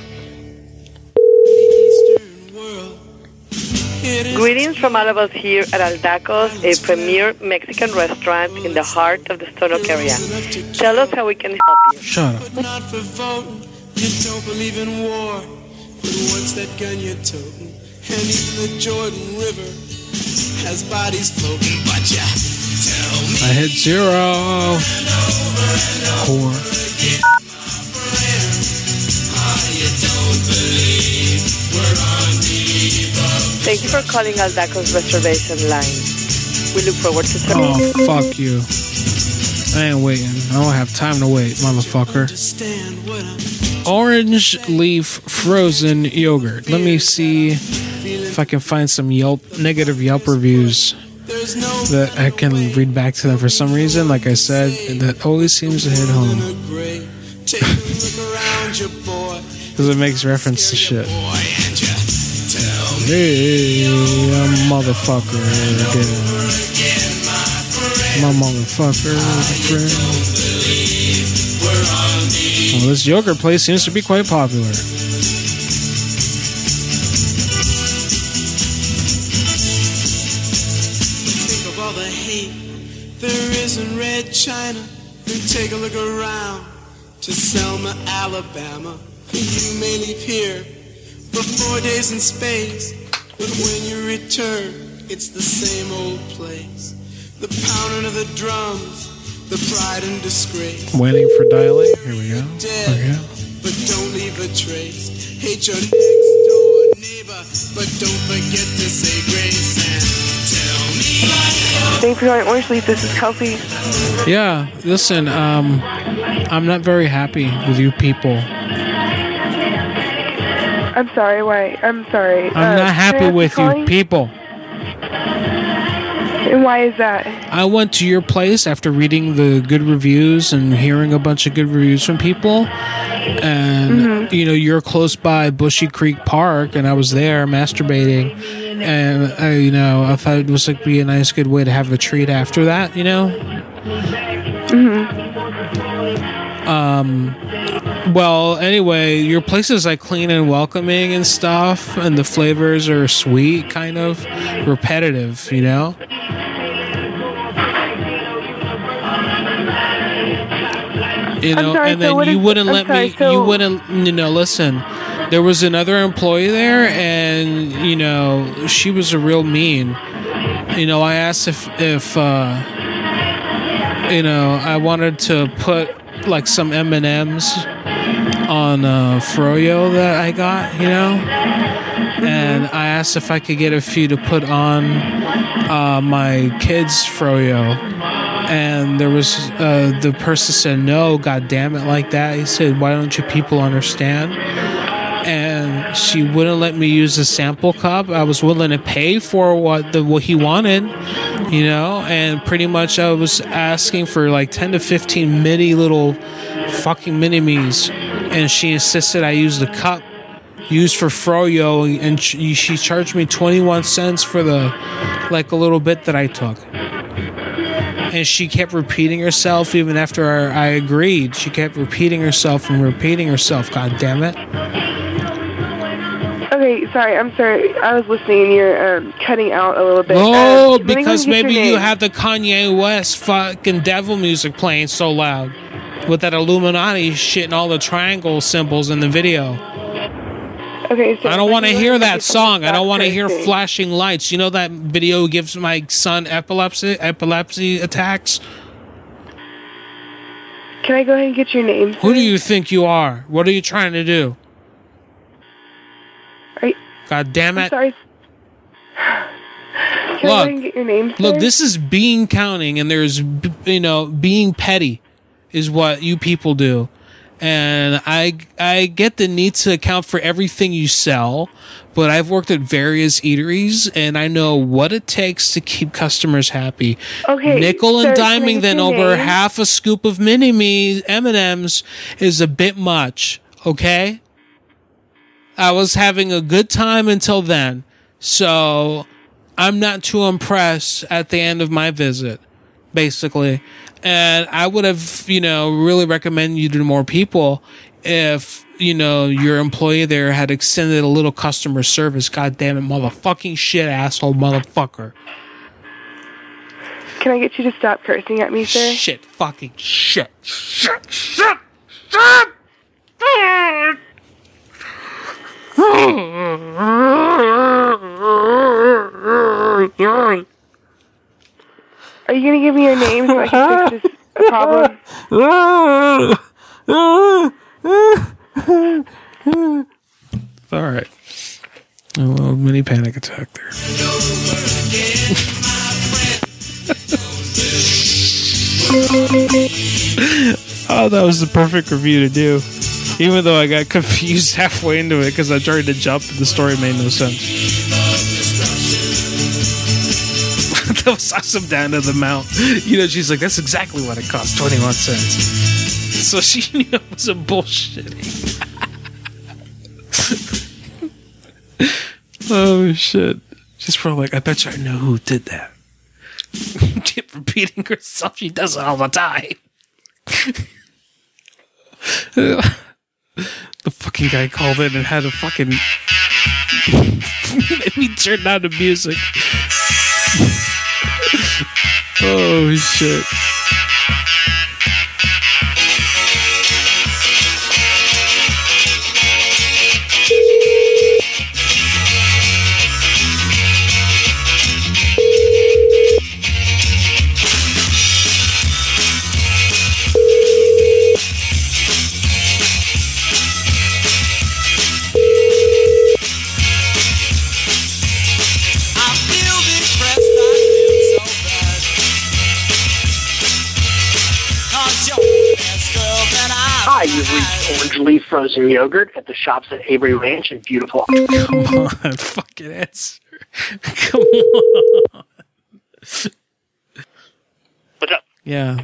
Greetings from all of us here at Aldacos, a premier Mexican restaurant in the heart of the Stone Oak area. Tell us how we can help you. Shut up. Not for voting, you don't believe in war. But what's that gun you're toting? And even the Jordan River has bodies floating. But ya tell me. I hit 0. Whore. Thank you for calling Aldacos reservation line. We look forward to serving you. Oh, fuck you. I ain't waiting. I don't have time to wait, motherfucker. Orange leaf frozen yogurt. Let me see if I can find some negative Yelp reviews that I can read back to them for some reason. Like I said, that always seems to hit home. Because it makes reference to shit. Hey, I'm motherfucker again. My motherfucker friend. Well, this yogurt place seems to be quite popular. Think of all the hate there is in Red China. Then take a look around to Selma, Alabama. You may leave here for 4 days in space, but when you return, it's the same old place. The pounding of the drums, the pride and disgrace. Waiting for dialing. Here we go. Okay. But don't leave a trace. Hate your next door neighbor, but don't forget to say grace and tell me. Thank you for calling Orange Leaf. This is Kelsey. Yeah, listen, I'm not very happy with you people. I'm sorry, why? I'm sorry. I'm not happy with you people. And why is that? I went to your place after reading the good reviews and hearing a bunch of good reviews from people. And, you know, you're close by Bushy Creek Park, and I was there masturbating. And, I thought it was like be a nice, good way to have a treat after that, you know? Well, anyway, your place is like clean and welcoming and stuff, and the flavors are sweet, kind of repetitive, you know? You know, sorry, and then so you wouldn't let me, you wouldn't, listen, there was another employee there, and, she was a real mean. I asked if I wanted to put, like, some M&Ms on Froyo that I got, and I asked if I could get a few to put on my kids' Froyo, and there was the person said no, god damn it, like that. He said, why don't you people understand? And she wouldn't let me use the sample cup. I was willing to pay for what he wanted, and pretty much I was asking for like 10 to 15 little fucking mini-me's, and she insisted I use the cup used for Froyo, and she charged me 21 cents for the, like, a little bit that I took. And she kept repeating herself even after I agreed. She kept repeating herself and repeating herself, god damn it. Okay, sorry, I'm sorry. I was listening and you're cutting out a little bit. Oh, because maybe you have the Kanye West fucking devil music playing so loud with that Illuminati shit and all the triangle symbols in the video. Okay, so I don't want to hear that song. I don't want to hear flashing lights. You know that video gives my son epilepsy attacks? Can I go ahead and get your name? Who do you think you are? What are you trying to do? God damn it. I'm sorry. Can I go ahead and get your name, sir? Look, this is bean counting, and there's, being petty is what you people do. And I get the need to account for everything you sell, but I've worked at various eateries, and I know what it takes to keep customers happy. Okay, Nickel and sir, diming then over half a scoop of mini-me M&Ms is a bit much, okay? I was having a good time until then, so I'm not too impressed at the end of my visit, basically. And I would have, really recommend you to more people if, your employee there had extended a little customer service. God damn it, motherfucking shit, asshole, motherfucker. Can I get you to stop cursing at me, sir? Shit, fucking shit. Are you gonna give me your name so I can fix this problem? Alright. A little mini panic attack there. Oh, that was the perfect review to do. Even though I got confused halfway into it because I tried to jump and the story made no sense. That was awesome down to the amount. She's like, that's exactly what it cost, 21 cents. So she knew it was a bullshitting. Oh, shit. She's probably like, I bet you I know who did that. Keep repeating herself. She does it all the time. The fucking guy called in and had a fucking made me turn down the music. Oh shit. Hi, you've reached Orange Leaf Frozen Yogurt at the shops at Avery Ranch in beautiful... Come on, fucking answer. Come on. What's up? Yeah,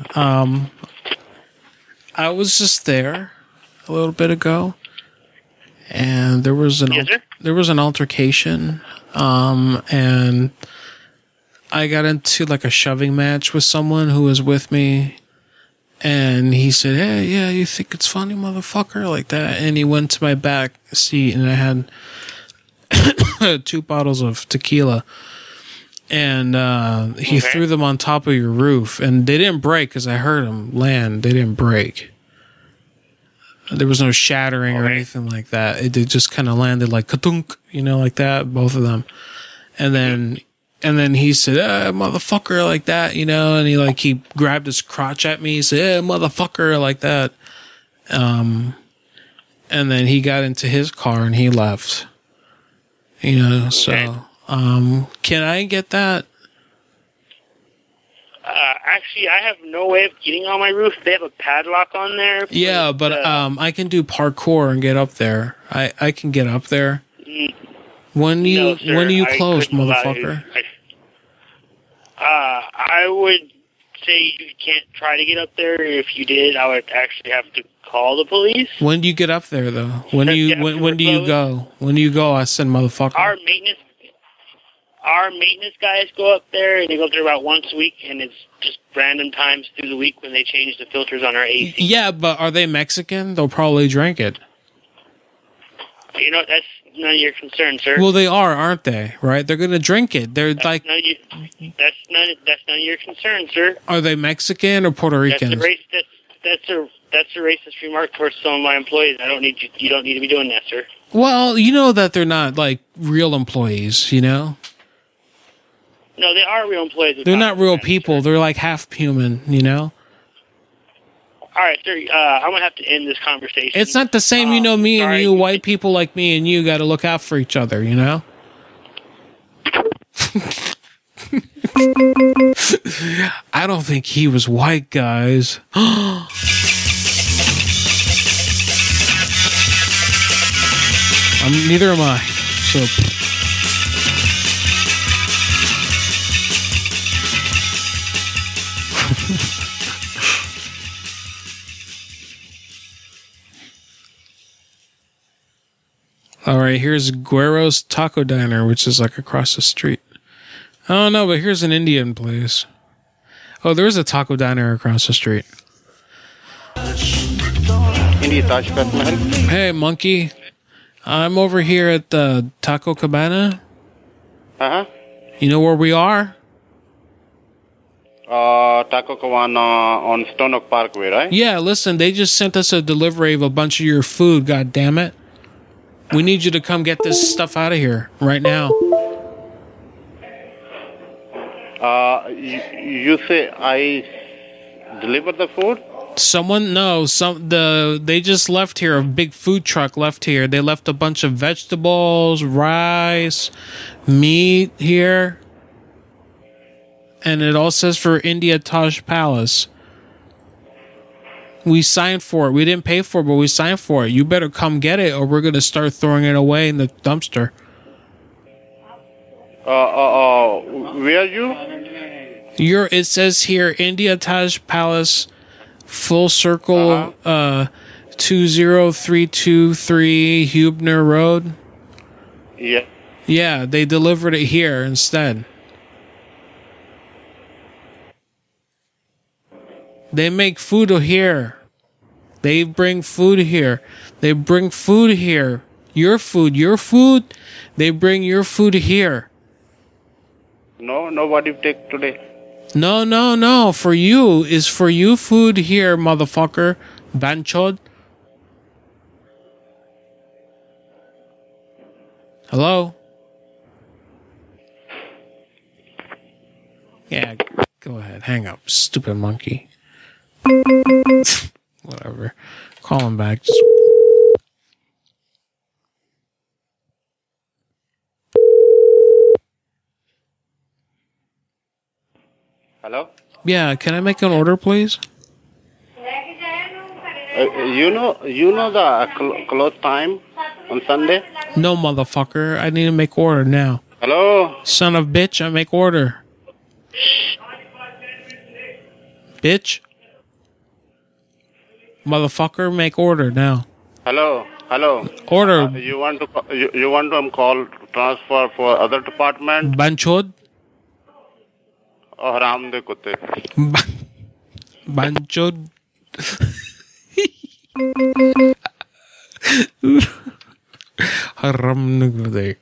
I was just there a little bit ago, and there was an altercation, and I got into like a shoving match with someone who was with me. And he said, hey, yeah, you think it's funny, motherfucker? Like that. And he went to my back seat and I had 2 bottles of tequila. And he threw them on top of your roof. And they didn't break because I heard them land. They didn't break. There was no shattering or anything like that. It just kind of landed like ka-dunk, like that, both of them. And then he said, motherfucker, like that, and he grabbed his crotch at me. He said, motherfucker, like that. And then he got into his car and he left. So, can I get that? Actually, I have no way of getting on my roof. They have a padlock on there. Yeah, but I can do parkour and get up there. I can get up there. When do you close, motherfucker? I would say you can't try to get up there. If you did, I would actually have to call the police. When do you get up there, though? When do you go? When do you go? I said, motherfucker. Our maintenance guys go up there, and they go up there about once a week, and it's just random times through the week when they change the filters on our AC. Yeah, but are they Mexican? They'll probably drink it. That's none of your concern, sir. Well, they are, aren't they? Right? They're going to drink it. They're that's none of your concern, sir. Are they Mexican or Puerto Rican? That's a racist remark towards some of my employees. You don't need to be doing that, sir. Well, you know that they're not like real employees, No, they are real employees. They're not real people. They're like half human, All right, sir. I'm gonna have to end this conversation. It's not the same, me and you, white people like me and you, got to look out for each other, I don't think he was white, guys. Neither am I. So. All right, here's Guero's Taco Diner, which is like across the street I don't know, but here's an Indian place. Oh, there's a taco diner across the street. India Taj Mahal. Hey, monkey. I'm over here at the Taco Cabana. Uh-huh. You know where we are? Taco Cabana on Stone Oak Parkway, right? Yeah, listen, they just sent us a delivery of a bunch of your food, god damn it. We need you to come get this stuff out of here right now. You say I delivered the food? They just left here. A big food truck left here. They left a bunch of vegetables, rice, meat here. And it all says for India Taj Palace. We signed for it. We didn't pay for it, but we signed for it. You better come get it or we're going to start throwing it away in the dumpster. Where are you? It says here India Taj Palace, Full Circle, 20323 Hubner Road. Yeah. Yeah, they delivered it here instead. They make food here. They bring food here. They bring food here. Your food. They bring your food here. No, nobody take today. No. For you food here, motherfucker. Banchod. Hello? Yeah, go ahead. Hang up, stupid monkey. Whatever. Call him back. Hello? Yeah, can I make an order, please? You know the close time on Sunday? No, motherfucker. I need to make order now. Hello? Son of bitch, I make order. Bitch. Motherfucker, make order now. Hello? Order. You want to call transfer for other department? Banchod? Haram de kutte. Banchod. Haram de kutte.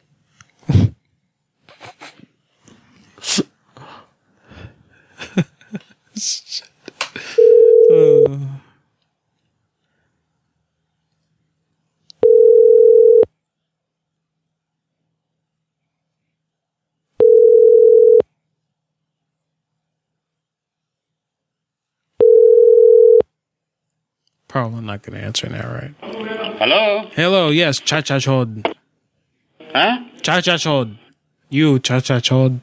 Probably not going to answer now, right? Hello, yes, cha-cha-chod. Huh? Cha-cha-chod. You, cha-cha-chod.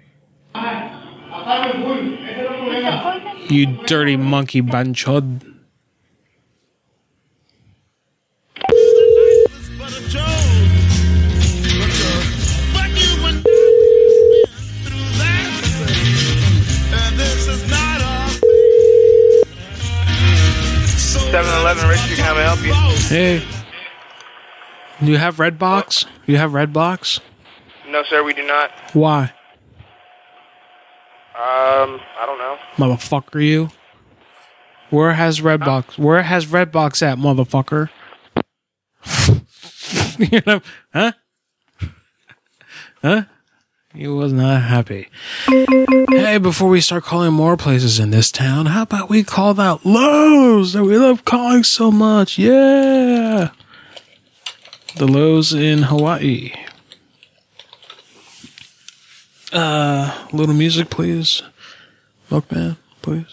You dirty monkey banchod. Rich, can I help you? Hey. Do you have Redbox? No, sir, we do not. Why? I don't know. Motherfucker, you. Where has Redbox? Where has Redbox at, motherfucker? You know, huh? He was not happy. Hey, before we start calling more places in this town, how about we call that Lowe's that we love calling so much? Yeah. The Lowe's in Hawaii. Little music, please. Milkman, please.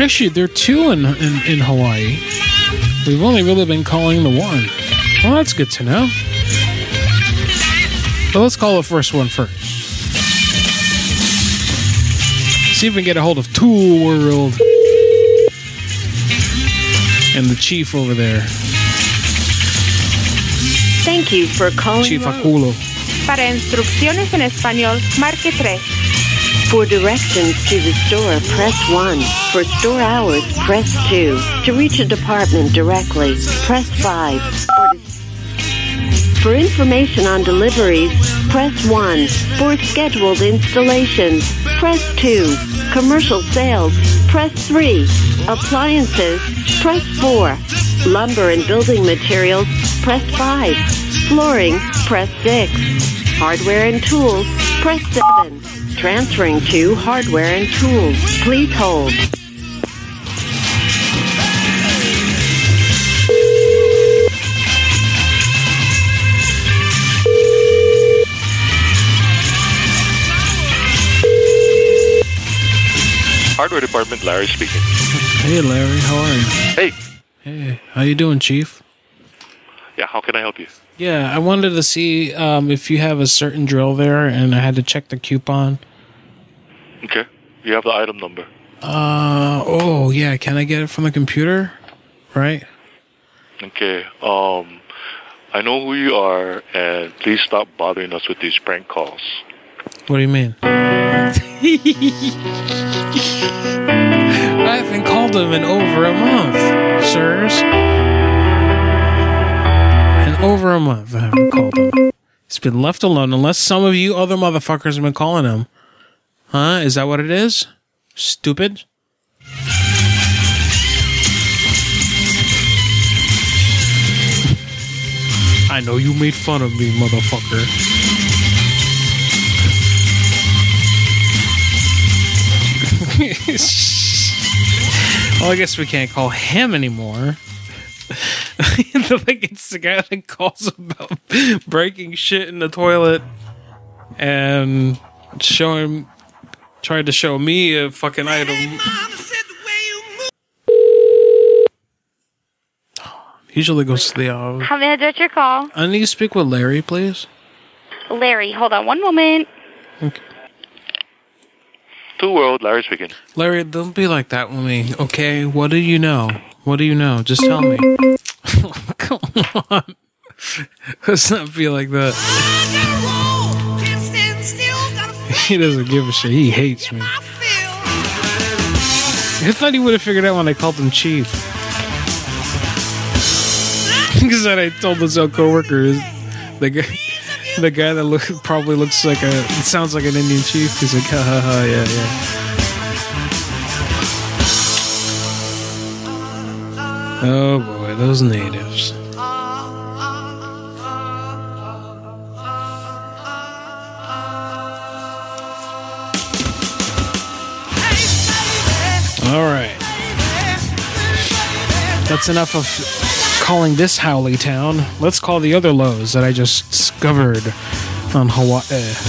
Actually, there are two in Hawaii. We've only really been calling the one. Well, that's good to know. But let's call the first one first. See if we can get a hold of Tool World and the chief over there. Thank you for calling Chief Aculo. Para instrucciones en español, marque 3. For directions to the store, press 1. For store hours, press 2. To reach a department directly, press 5. For information on deliveries, press 1. For scheduled installations, press 2. Commercial sales, press 3. Appliances, press 4. Lumber and building materials, press 5. Flooring, press 6. Hardware and tools, press 7. Transferring to hardware and tools. Please hold. Hardware department, Larry speaking. Hey, Larry, how are you? Hey. Hey, how you doing, Chief? Yeah, how can I help you? Yeah, I wanted to see if you have a certain drill there, and I had to check the coupon. Okay. You have the item number. Oh, yeah, can I get it from the computer? Right? Okay, I know who you are, and please stop bothering us with these prank calls. What do you mean? I haven't called him in over a month, sirs. In over a month, I haven't called him. He's been left alone, unless some of you other motherfuckers have been calling him. Huh? Is that what it is? Stupid? I know you made fun of me, motherfucker. Well, I guess we can't call him anymore. Like it's the guy that calls about breaking shit in the toilet and tried to show me a fucking item. Usually goes to the office. How may I direct your call? I need to speak with Larry, please. Larry, hold on one moment. Okay. Tool World, Larry speaking. Larry, don't be like that with me, okay? What do you know? What do you know? Just tell me. Come on. Let's not be like that. He doesn't give a shit. He hates me. I thought he would have figured out when I called him Chief. Because then I told his own coworker, the guy that probably looks like sounds like an Indian chief. He's like, ha ha ha, yeah, yeah. Oh boy, those natives. All right, that's enough of calling this Howley town. Let's call the other lows that I just discovered on Hawaii.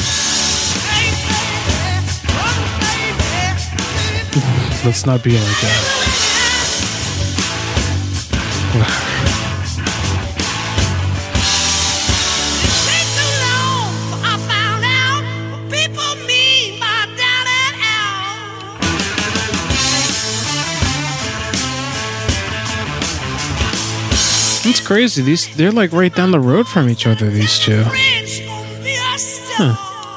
Let's not be like that. It's crazy. They're like right down the road from each other, these two. Huh.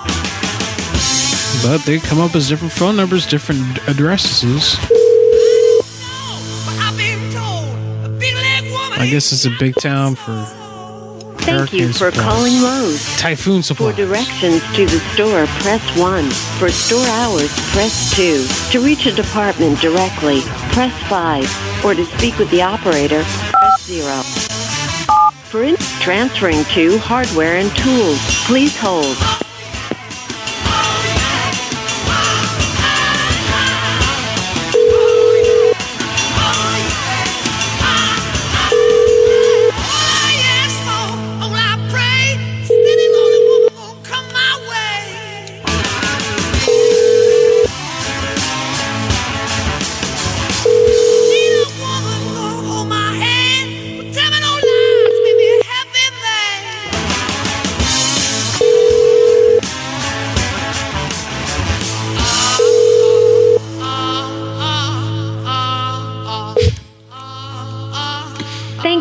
But they come up as different phone numbers, different addresses. I guess it's a big town for Thank you for calling Lowe's. Typhoon Supply. For directions to the store, press 1. For store hours, press 2. To reach a department directly, press 5. Or to speak with the operator, press 0. For transferring to hardware and tools, please hold.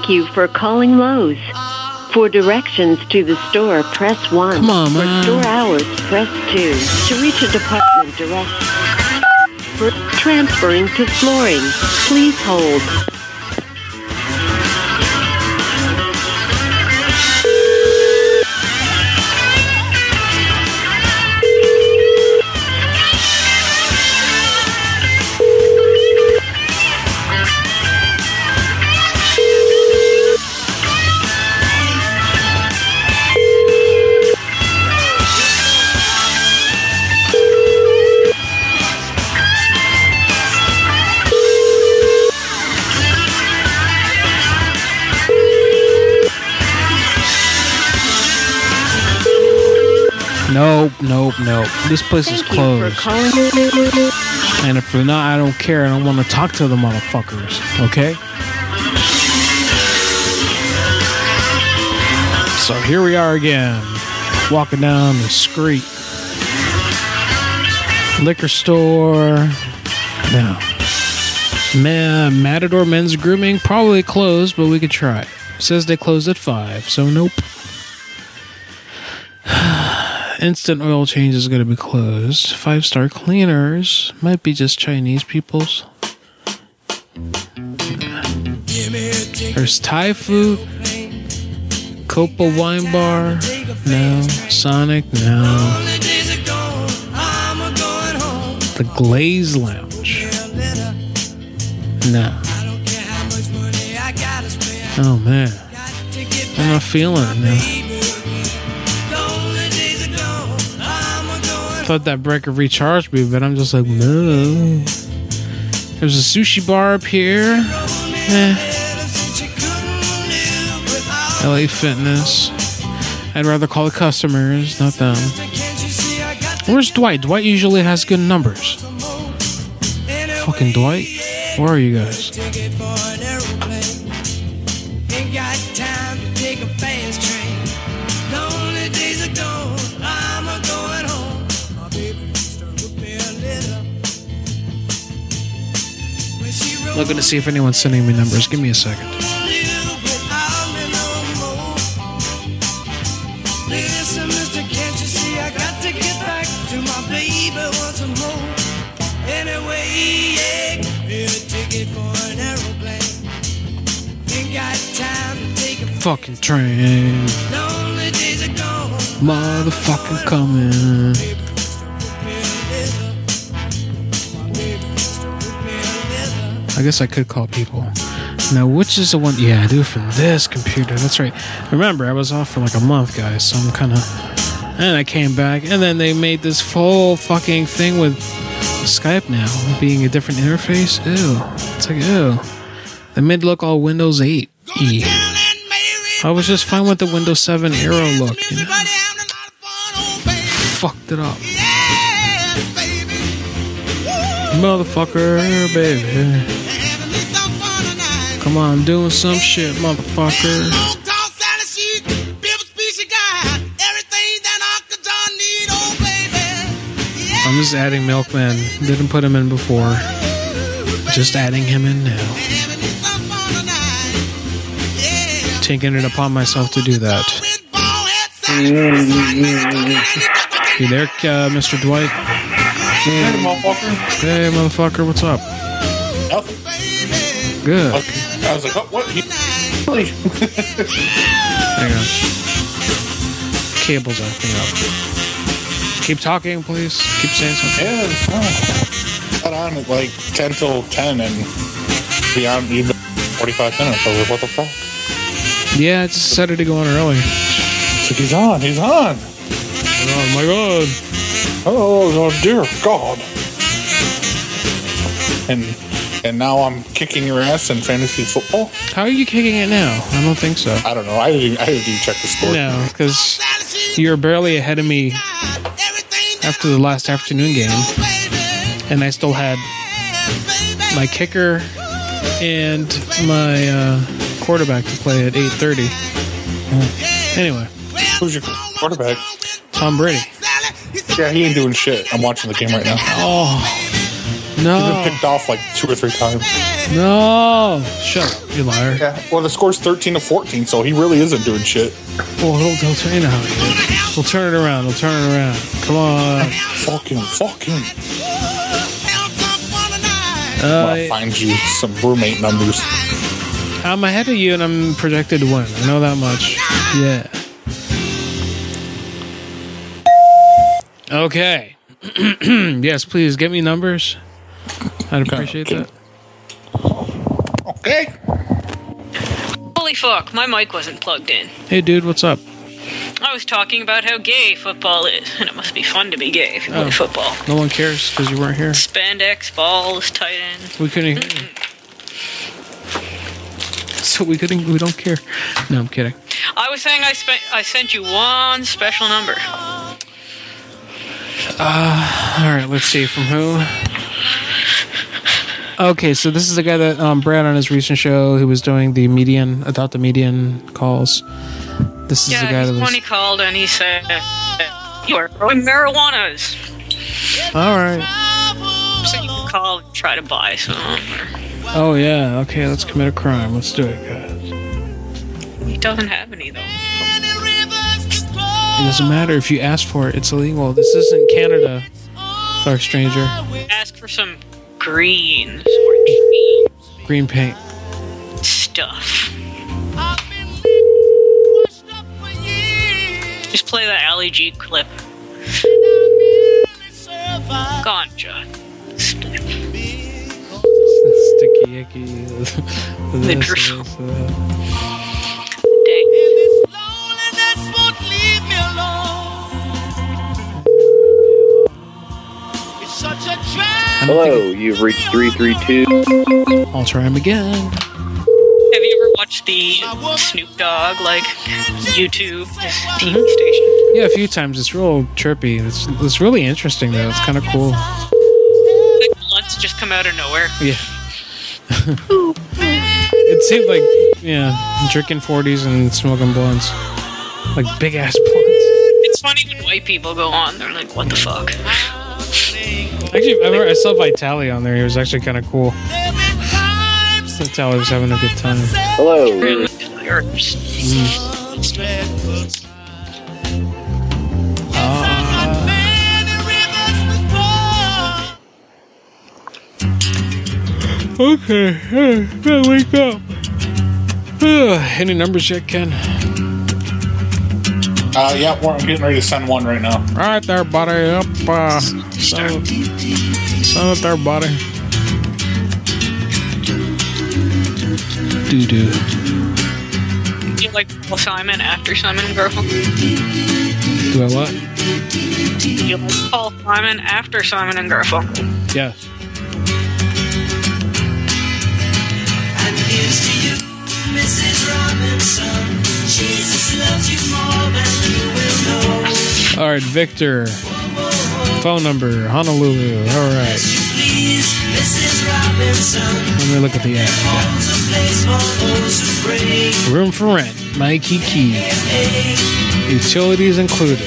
Thank you for calling Lowe's. For directions to the store, press 1. Come on, for man. store hours, press 2. To reach a department direct. For transferring to flooring, please hold. Nope. This place is closed. And if they're not, I don't care. I don't want to talk to the motherfuckers. Okay? So here we are again. Walking down the street. Liquor store. No. Matador Men's Grooming. Probably closed, but we could try. It says they closed at 5, so nope. Instant oil change is going to be closed. 5-star cleaners might be just Chinese peoples. There's Thai food. Copa Wine Bar. No. Sonic. No. The Glaze Lounge. No. Oh man, I'm not feeling it now. Thought that breaker recharged me, but I'm just like, no. There's a sushi bar up here. LA Fitness. I'd rather call the customers, not them. Where's Dwight? Dwight usually has good numbers. Fucking Dwight. Where are you guys? Looking to see if anyone's sending me numbers. Give me a second. Fucking train. Motherfucking coming. I guess I could call people. Now, which is the one? Yeah, I do it from this computer. That's right. Remember, I was off for like a month, guys, so I'm kind of... And I came back, and then they made this full fucking thing with Skype now, being a different interface. Ew. It's like, ew. They made it look all Windows 8-y. I was just fine with the Windows 7 Aero look, you know? Fucked it up. Motherfucker, baby. Come on, doing some shit, motherfucker. I'm just adding Milkman. Didn't put him in before. Just adding him in now. Taking it upon myself to do that. You there, Mr. Dwight? Hey, motherfucker. Hey, motherfucker, what's up? Nothing. Good. Okay. I was like, oh, what? Hang on. Cable's acting up. Keep talking, please. Keep saying something. Yeah, it's fine. Got on at like 10 till 10 and beyond even 45 minutes. I was like, what the fuck? Yeah, I just decided to go on early. It's like, he's on. Oh my god. Oh dear God. And now I'm kicking your ass in fantasy football. How are you kicking it now? I don't think so. I don't know. I didn't check the score. No, because you're barely ahead of me after the last afternoon game. And I still had my kicker and my quarterback to play at 8:30. Anyway. Who's your quarterback? Tom Brady. Yeah, he ain't doing shit. I'm watching the game right now. Oh, no. He's been picked off like 2 or 3 times. No! Shut up, you liar. Yeah, well, the score's 13-14, so he really isn't doing shit. Well, he'll turn it out. He'll turn it around. Come on. Fuck him. I'll find you some roommate numbers. I'm ahead of you, and I'm projected to win. I know that much. Yeah. Okay. Yes, please, get me numbers. I'd appreciate that. Okay. Holy fuck, my mic wasn't plugged in. Hey, dude, what's up? I was talking about how gay football is, and it must be fun to be gay if you play football. No one cares because you weren't here. Spandex, balls, tight ends. We couldn't hear you. So we don't care. No, I'm kidding. I was saying I sent you one special number. Alright, let's see. From who? Okay, so this is the guy that Brad on his recent show who was doing the Adopt the Median calls. This is the guy that was... when he called and he said, "You are growing marijuanas." Alright. So you can call and try to buy some. Oh yeah, okay, let's commit a crime. Let's do it, guys. He doesn't have any though. It doesn't matter if you ask for it, it's illegal. This isn't Canada, Dark Stranger. Ask for some greens or green paint stuff. Just play the Ali G clip. Ganja. Sticky icky. The drill. Hello, you've reached 332. I'll try him again. Have you ever watched the Snoop Dogg, YouTube TV station? Yeah, a few times. It's real trippy. It's really interesting, though. It's kind of cool. Like blunts just come out of nowhere. Yeah. It seemed like, drinking 40s and smoking blunts. Like big-ass blunts. It's funny when white people go on. They're like, what the fuck? Actually, I saw Vitali on there. He was actually kind of cool. Vitali was having a good time. Hello. Okay, gotta wake up. Any numbers yet, Ken? Yeah, I'm getting ready to send one right now. All right there, buddy. Up, send it there, buddy. Doo-doo. Do you like Paul Simon after Simon and Garfunkel? Do I what? Do you like Paul Simon after Simon and Garfunkel? Yes. And here's to you, Mrs. Robinson. Jesus loves you more than you will know. All right, Victor. Phone number, Honolulu. All right. Let me look at the ad. Room for rent, My Kiki. Utilities included.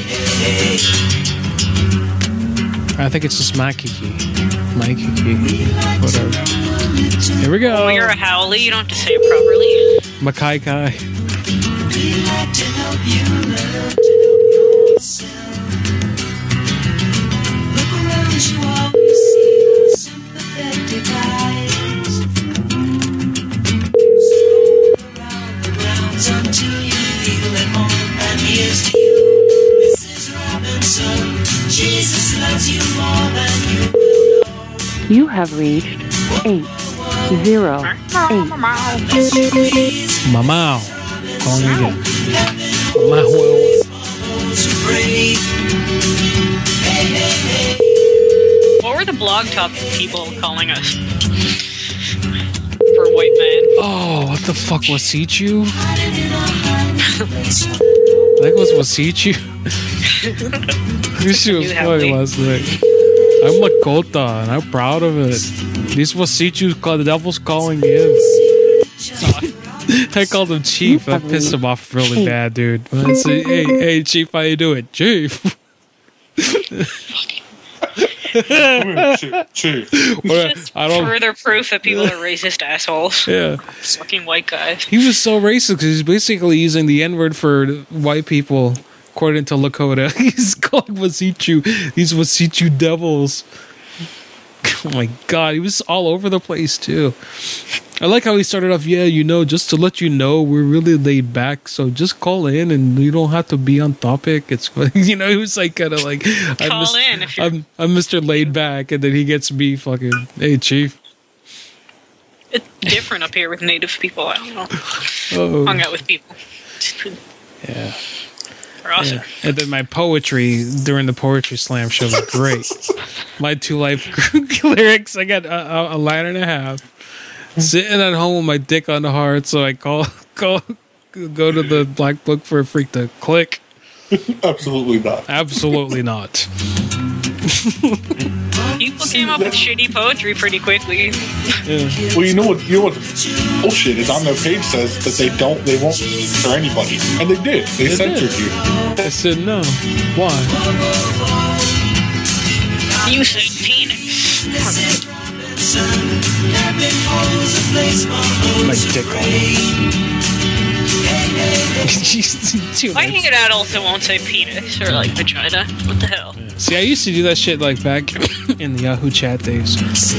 I think it's just My Kiki. My Kiki. Whatever. Here we go. Oh, you're a howlie. You don't have to say it properly. Makai Kai. Look around you, all you see are sympathetic eyes. Stroll around the grounds until you feel at home. And here's to you, Mrs. Robinson. Jesus loves you more than you will know. You have reached 808. Mamau. Calling again. What were the blog top people calling us? For white man. Oh, what the fuck, Wasichu? I think it was Wasichu. This shit was funny last night. I'm Lakota, and I'm proud of it. These Wasichu, the devil's calling me in. I called him Chief. That pissed him off really bad, dude. But I say, hey, Chief, how you doing? Chief. Chief. Just further proof that people are racist assholes. Yeah. Fucking white guys. He was so racist because he's basically using the N-word for white people, according to Lakota. He's calling Wasichu these Wasichu devils. Oh my god, he was all over the place too. I like how he started off, just to let you know, we're really laid back, so just call in and you don't have to be on topic. It's he was like kind of like I'm Mr. Laid Back, and then he gets me fucking, hey chief. It's different up here with native people. I don't know. Hung out with people. Yeah. They're awesome. Yeah. And then my poetry during the Poetry Slam show was great. My 2 Life lyrics, I got a line and a half. Sitting at home with my dick on the heart, so I go to the Black Book for a freak to click. Absolutely not. Absolutely not. People came up with shitty poetry pretty quickly. Yeah. Well, you know what bullshit is on their page says that they won't censor anybody, and they did. They censored you. I said no. Why? You said penis. My dick on Why hang it out also won't say penis or like vagina? What the hell? See, I used to do that shit like back in the Yahoo chat days.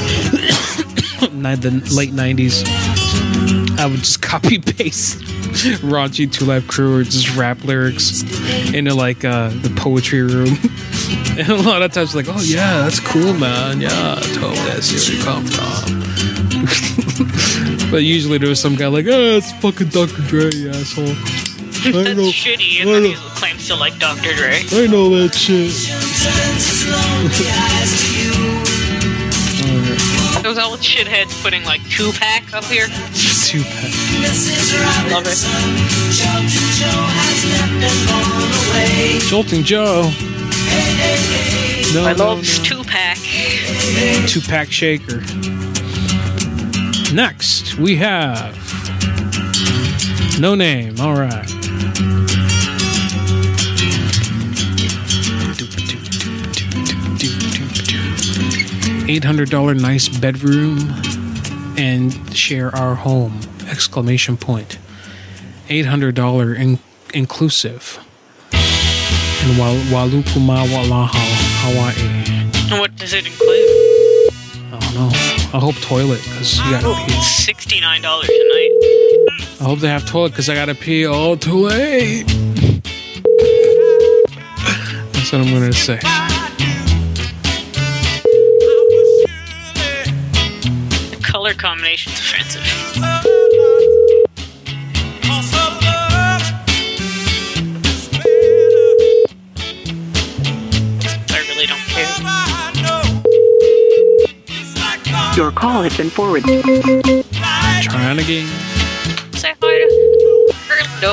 The late 90s. I would just copy paste raunchy 2 Live Crew or just rap lyrics into like the poetry room. And a lot of times like, oh yeah, that's cool, man. Yeah, totally, I see where you come from. But usually there was some guy like, oh, it's fucking Dr. Dre, you asshole. That's shitty, and then he claims to like Dr. Dre. I know that shit. Those old shitheads putting like 2-pack up here. 2-pack. Love it. Jolting Joe. No, I love 2-pack. 2-pack shaker. Next, we have No Name. All right. $800 nice bedroom and share our home! Exclamation point. $800 inclusive. In Walukumawalahu, Hawaii. And what does it include? I don't know. I hope toilet, because you gotta pee. $69 a night. I hope they have toilet, because I gotta pee. Oh, too late. That's what I'm gonna say. The color combination's offensive. Your call has been forwarded. Trying again. Say hi to Orlando.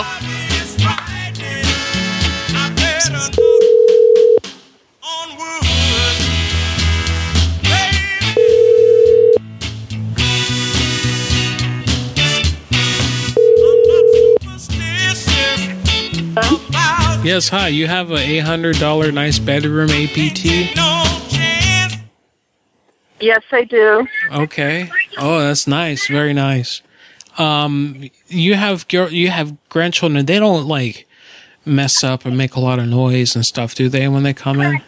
Yes, hi. You have a $800 nice bedroom APT? Yes, I do. Okay. Oh, that's nice. Very nice. You have grandchildren. They don't like mess up and make a lot of noise and stuff, do they, when they come in?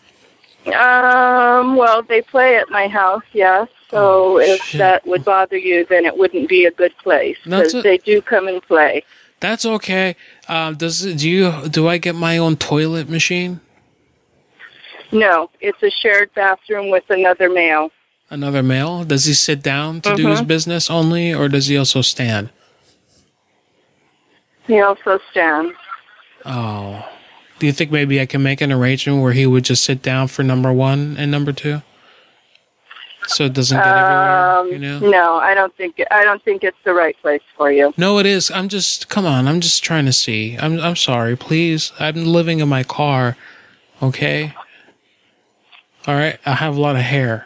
Well, they play at my house, yes. So if that would bother you, then it wouldn't be a good place, because they do come and play. That's okay. Do I get my own toilet machine? No, it's a shared bathroom with another male. Another male? Does he sit down to do his business only, or does he also stand? He also stands. Oh. Do you think maybe I can make an arrangement where he would just sit down for number 1 and number 2? So it doesn't get everywhere, you know? No, I don't think it's the right place for you. No, it is. Come on, I'm just trying to see. I'm sorry, please. I'm living in my car, okay? All right, I have a lot of hair.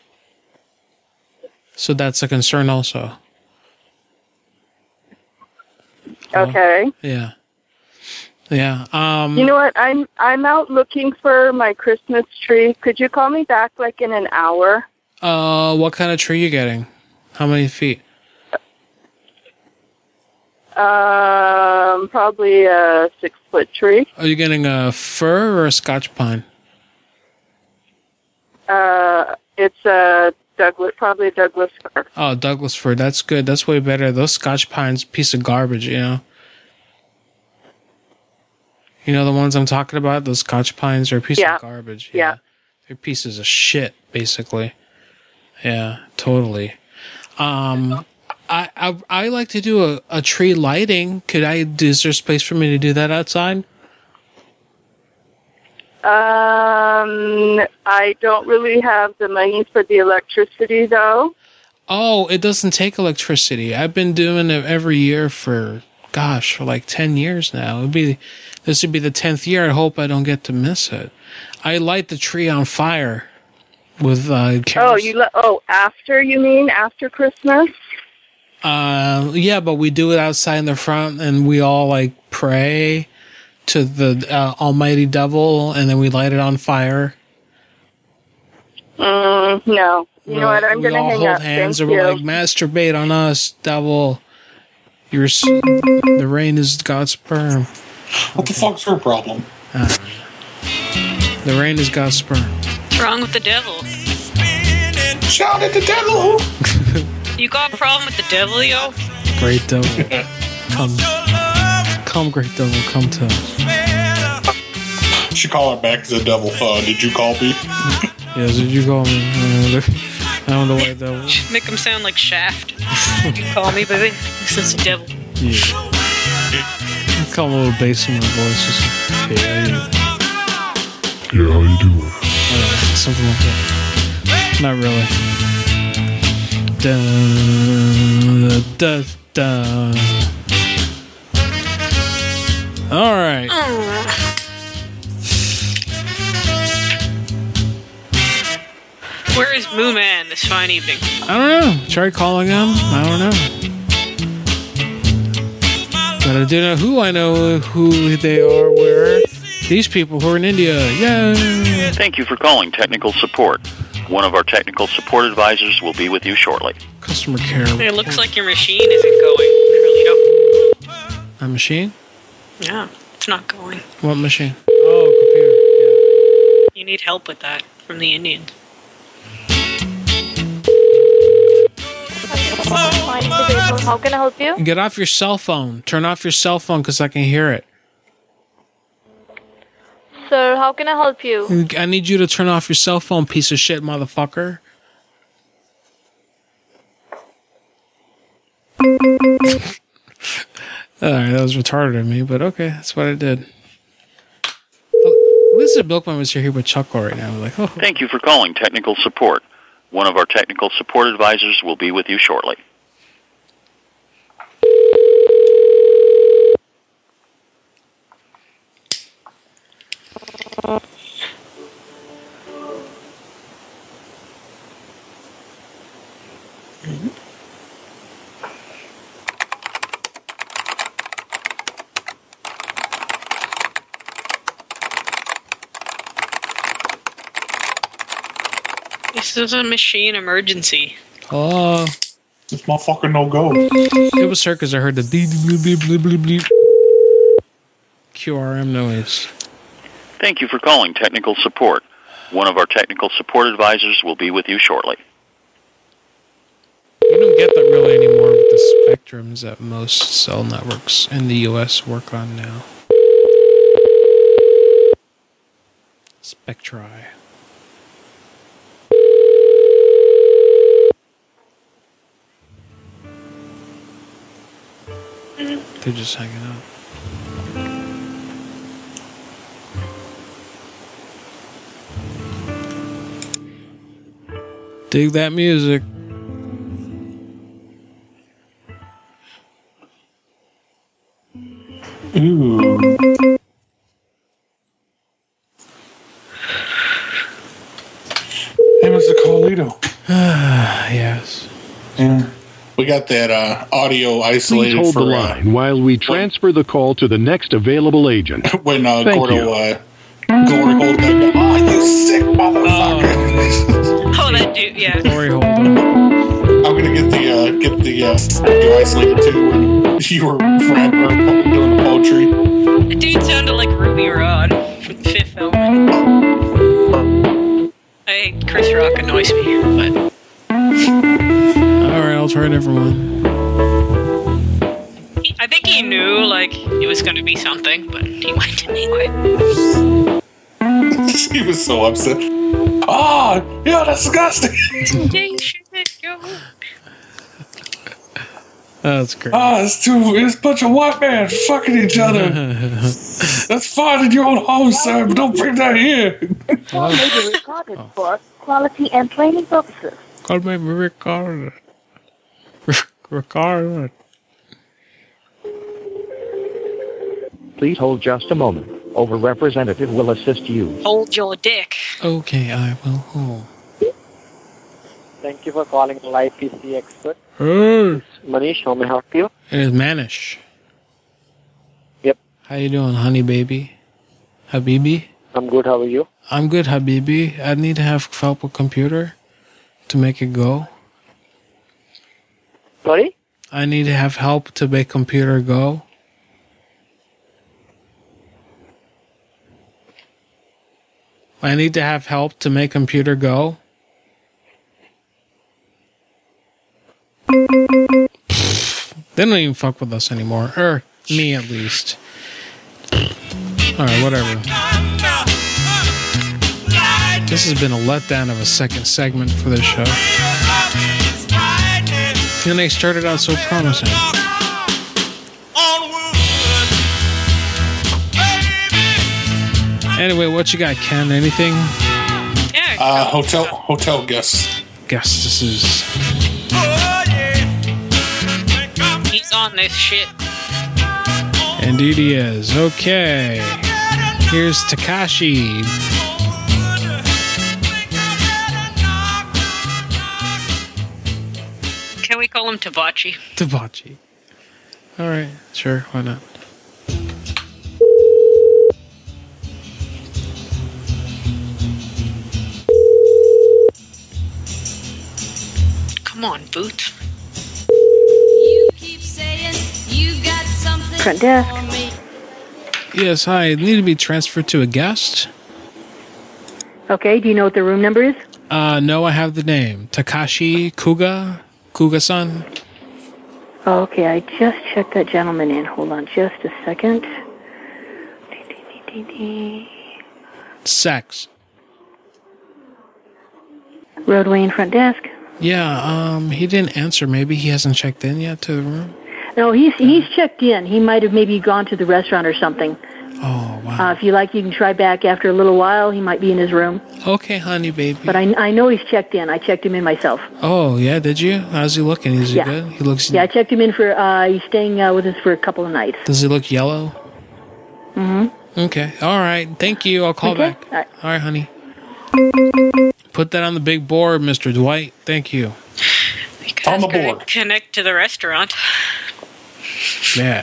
So that's a concern also. Okay. Yeah. Yeah. You know what? I'm out looking for my Christmas tree. Could you call me back like in an hour? What kind of tree are you getting? How many feet? Probably a 6-foot tree. Are you getting a fir or a Scotch pine? It's a Douglas, probably a Douglas fir. Oh, Douglas fir. That's good. That's way better. Those Scotch pines, piece of garbage, you know? You know the ones I'm talking about? Those Scotch pines are a piece of garbage. Yeah. They're pieces of shit, basically. Yeah, totally. I like to do a tree lighting. Is there space for me to do that outside? I don't really have the money for the electricity, though. Oh, it doesn't take electricity. I've been doing it every year for like 10 years now. This would be the 10th year. I hope I don't get to miss it. I light the tree on fire with kerosene. After, you mean? After Christmas? Yeah, but we do it outside in the front, and we all like pray to the almighty devil, and then we light it on fire. No. You know what? I'm going to hang up. Hold hands, Thank and you. we're like, masturbate on us, devil. The rain is God's sperm. What the fuck's her problem? The rain is God's sperm. What's wrong with the devil? Shout at the devil! You got a problem with the devil, yo? Great devil. Come, great devil, come to us. You should call her back as a devil. Did you call me? Yes, did you call me? I'm the white devil. Make him sound like Shaft. You call me, baby. This is the devil. Yeah. Call him a little bass in my voice. Just like, hey, how you doing? Something like that. Not really. All right. Where is Moo Man this fine evening? I don't know. Try calling him. I don't know. But I do know who I know who they are. Where these people who are in India. Yeah. Thank you for calling technical support. One of our technical support advisors will be with you shortly. Customer care. It looks like your machine isn't going, Carlito. My machine? Yeah, it's not going. What machine? Oh, computer. You need help with that from the Indians. How can I help you? Get off your cell phone. Turn off your cell phone because I can hear it. Sir, how can I help you? I need you to turn off your cell phone, piece of shit, motherfucker. Alright, that was retarded of me, but okay, that's what I did. Oh, Lisa Milkman was here with Chuckle right now. Like, oh. Thank you for calling technical support. One of our technical support advisors will be with you shortly. This is a machine emergency. Oh. This motherfucker no go. It was her because I heard the bleep, bleep, bleep, bleep, bleep. QRM noise. Thank you for calling technical support. One of our technical support advisors will be with you shortly. You don't get that really anymore with the spectrums that most cell networks in the U.S. work on now. Spectri. They're just hanging out. Dig that music. Ooh. Hey, Mr. Carlito. Yes. Yeah. We got that audio isolated. Please hold the line while we transfer the call to the next available agent. When Gordo holds that. Oh, you sick motherfucker! Oh, that dude, yeah. Glory hold him. I'm gonna get the audio isolated too when you were doing the poetry. The dude sounded like Ruby Rod from Fifth Element. Chris Rock annoys me, but. Alright, I'll try a different one. I think he knew, like, it was gonna be something, but he went anyway. He was so upset. Oh, yeah, that's disgusting. That's great. It's a bunch of white men fucking each other. That's fine in your own home, sir, but don't bring that here. Call may be recorded for quality and training purposes. Call may be recorded. Recorded. Please hold just a moment. Over representative will assist you. Hold your dick. Okay, I will hold. Thank you for calling Live PC Expert. Hey. Manish, how may I help you? It is Manish. Yep. How you doing, honey baby? Habibi? I'm good, how are you? I'm good, Habibi. I need to have help with computer to make it go. Sorry? I need to have help to make computer go. I need to have help to make computer go. They don't even fuck with us anymore. Or me, at least. Alright, whatever. This has been a letdown of a second segment for this show. And they started out so promising. Anyway, what you got, Ken? Anything? Yeah. Hotel guests. Guess this is... He's on this shit. Indeed he is. Okay. Here's Takashi. Can we call him Tabachi? Tabachi. Alright, sure, why not? Come on, Boots. Front desk. Yes, hi. I need to be transferred to a guest. Okay, do you know what the room number is? No, I have the name. Takashi Kuga-san. Okay, I just checked that gentleman in. Hold on just a second. Sex. Roadway in front desk. Yeah, he didn't answer. Maybe he hasn't checked in yet to the room. No, he's checked in. He might have maybe gone to the restaurant or something. Oh, wow. If you like, you can try back after a little while. He might be in his room. Okay, honey, baby. But I know he's checked in. I checked him in myself. Oh, yeah, did you? How's he looking? Is he good? He looks... Yeah, I checked him in for, he's staying with us for a couple of nights. Does he look yellow? Mm-hmm. Okay, all right. Thank you. I'll call back. All right, honey. Put that on the big board, Mr. Dwight. Thank you. On the board. Connect to the restaurant. Yeah.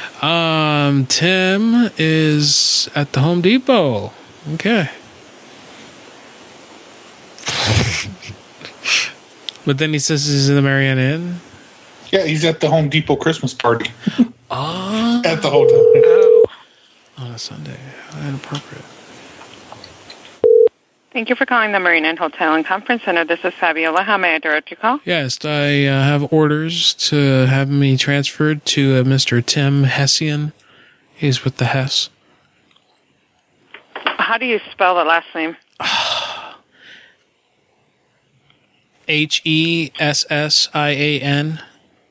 Tim is at the Home Depot. Okay. But then he says he's in the Marianne Inn. Yeah, he's at the Home Depot Christmas party. Oh. At the hotel. Oh. On a Sunday. Inappropriate. Thank you for calling the Marina Inn Hotel and Conference Center. This is Fabiola. How may I direct your call? Yes, I have orders to have me transferred to Mr. Tim Hessian. He's with the Hess. How do you spell the last name? Hessian.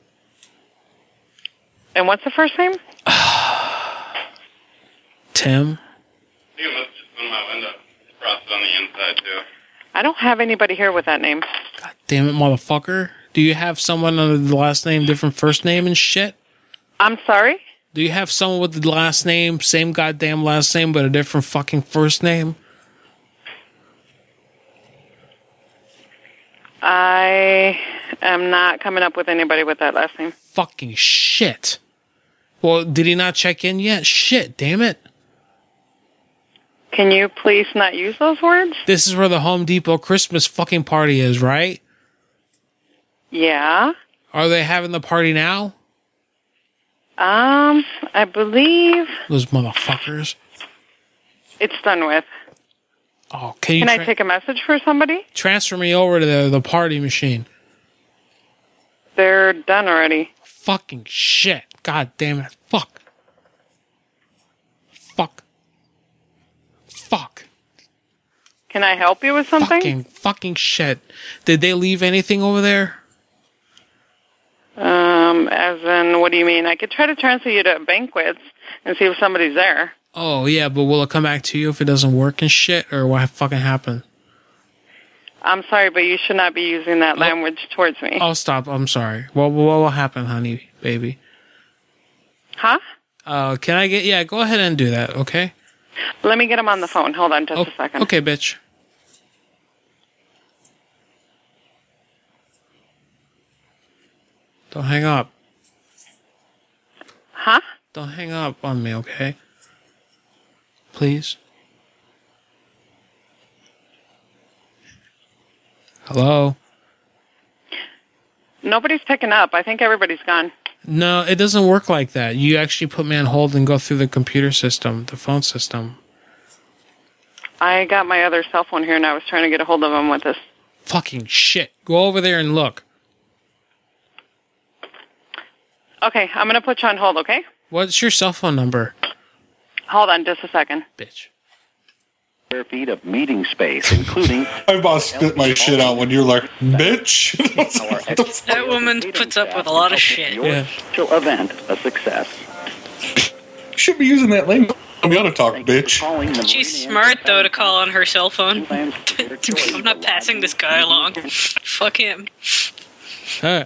And what's the first name? Tim. On the inside too. I don't have anybody here with that name. God damn it, motherfucker. Do you have someone under the last name, different first name and shit? I'm sorry? Do you have someone with the last name, same goddamn last name, but a different fucking first name? I I'm not coming up with anybody with that last name. Fucking shit. Well, did he not check in yet? Shit, damn it. Can you please not use those words? This is where the Home Depot Christmas fucking party is, right? Yeah. Are they having the party now? I believe Those motherfuckers. it's done with. Oh, can I take a message for somebody? transfer me over to the party machine? They're done already. Fucking shit. God damn it. Fuck. Fuck. Fuck. Can I help you with something? Fucking shit. Did they leave anything over there? As in, what do you mean? I could try to transfer you to banquets and see if somebody's there. Oh, yeah, but will it come back to you if it doesn't work and shit? Or what fucking happened? I'm sorry, but you should not be using that language towards me. Oh, stop. I'm sorry. What will happen, honey, baby? Huh? Can I get... go ahead and do that, okay? Let me get him on the phone. Hold on just a second. Okay, bitch. Don't hang up. Huh? Don't hang up on me, okay? Please. Hello? Nobody's picking up. I think everybody's gone. No, it doesn't work like that. You actually put me on hold and go through the computer system, the phone system. I got my other cell phone here and I was trying to get a hold of him with this. Fucking shit. Go over there and look. Okay, I'm going to put you on hold, okay? What's your cell phone number? Hold on just a second. Bitch. Square feet of meeting space, including... I'm about to spit my shit out when you're like, bitch. That woman puts up with a lot of shit. Your event a success. You should be using that language. We ought to talk, bitch. She's smart, though, to call on her cell phone. I'm not passing this guy along. Fuck him. Hey.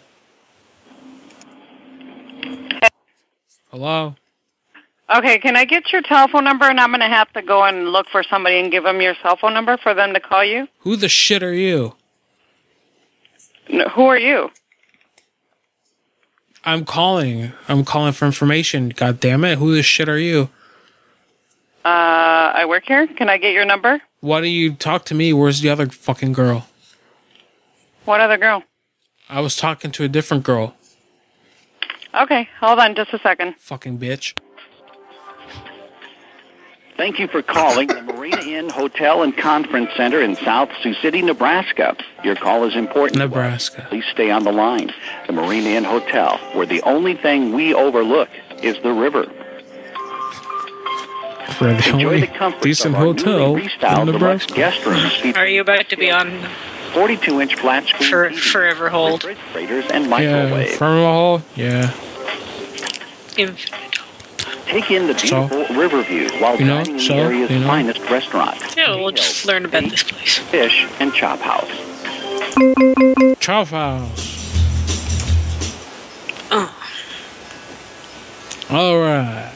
Hello? Okay, can I get your telephone number and I'm going to have to go and look for somebody and give them your cell phone number for them to call you? Who the shit are you? No, who are you? I'm calling for information. God damn it. Who the shit are you? I work here. Can I get your number? Why do you talk to me? Where's the other fucking girl? What other girl? I was talking to a different girl. Okay, hold on just a second. Fucking bitch. Thank you for calling the Marina Inn Hotel and Conference Center in South Sioux City, Nebraska. Your call is important. Nebraska. Please stay on the line. The Marina Inn Hotel, where the only thing we overlook is the river. For the Enjoy only the comforts decent of our hotel newly restyled in deluxe Nebraska. guest rooms. Are you about to be on 42-inch flat screen TV, forever hold? refrigerators, and Yeah, microwave. from a hole? Yeah. Take in the beautiful river view while dining in the area's finest restaurant. Yeah, we'll just learn about this place. Fish and Chop House. Chop House. Oh. Alright.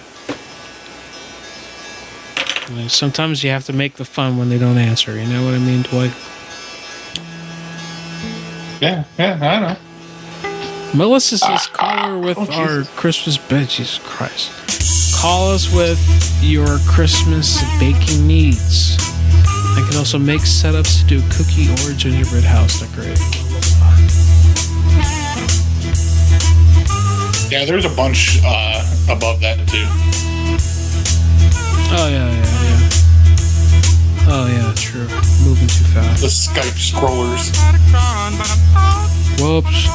Sometimes you have to make the fun when they don't answer. You know what I mean, Dwight? Yeah, I know. Melissa says call her with our Christmas bed. Jesus Christ. Call us with your Christmas baking needs. I can also make setups to do cookie or gingerbread house decorating. Yeah, there's a bunch above that, too. Oh, yeah. Oh, yeah, true. Moving too fast. The Skype scrollers. Whoops.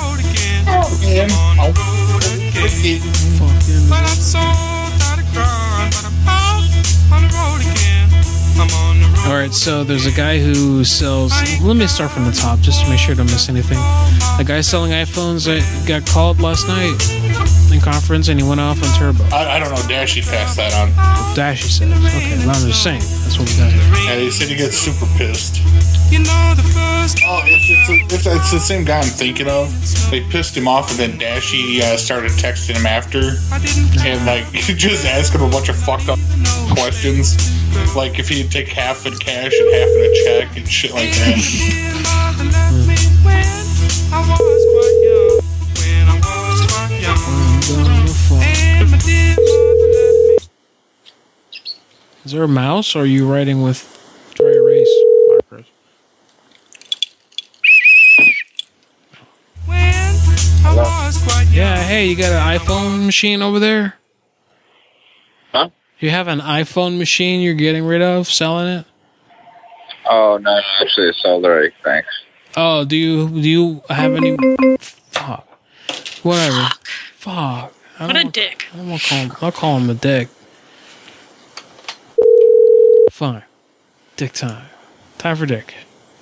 Alright, so there's a guy who sells... Let me start from the top, just to make sure I don't miss anything. A guy selling iPhones that got called last night in conference, and he went off on Turbo. I don't know. Dashy passed that on. Dashy said. Okay, well, I'm just saying. That's what we got here. And he said he gets super pissed. Oh, it's the same guy I'm thinking of. They pissed him off, and then Dashy started texting him after, and like just ask him a bunch of fucked up questions, like if he'd take half in cash and half in a check and shit like that. Is there a mouse, or are you writing with dry erase markers? Yeah, hey, you got an iPhone machine over there? Huh? You have an iPhone machine you're getting rid of, selling it? Oh, no, actually, it's sold already. Thanks. Oh, do you have any... Fuck. Whatever. Fuck. What a dick. I'll call him a dick. Fine. Dick time. Time for dick.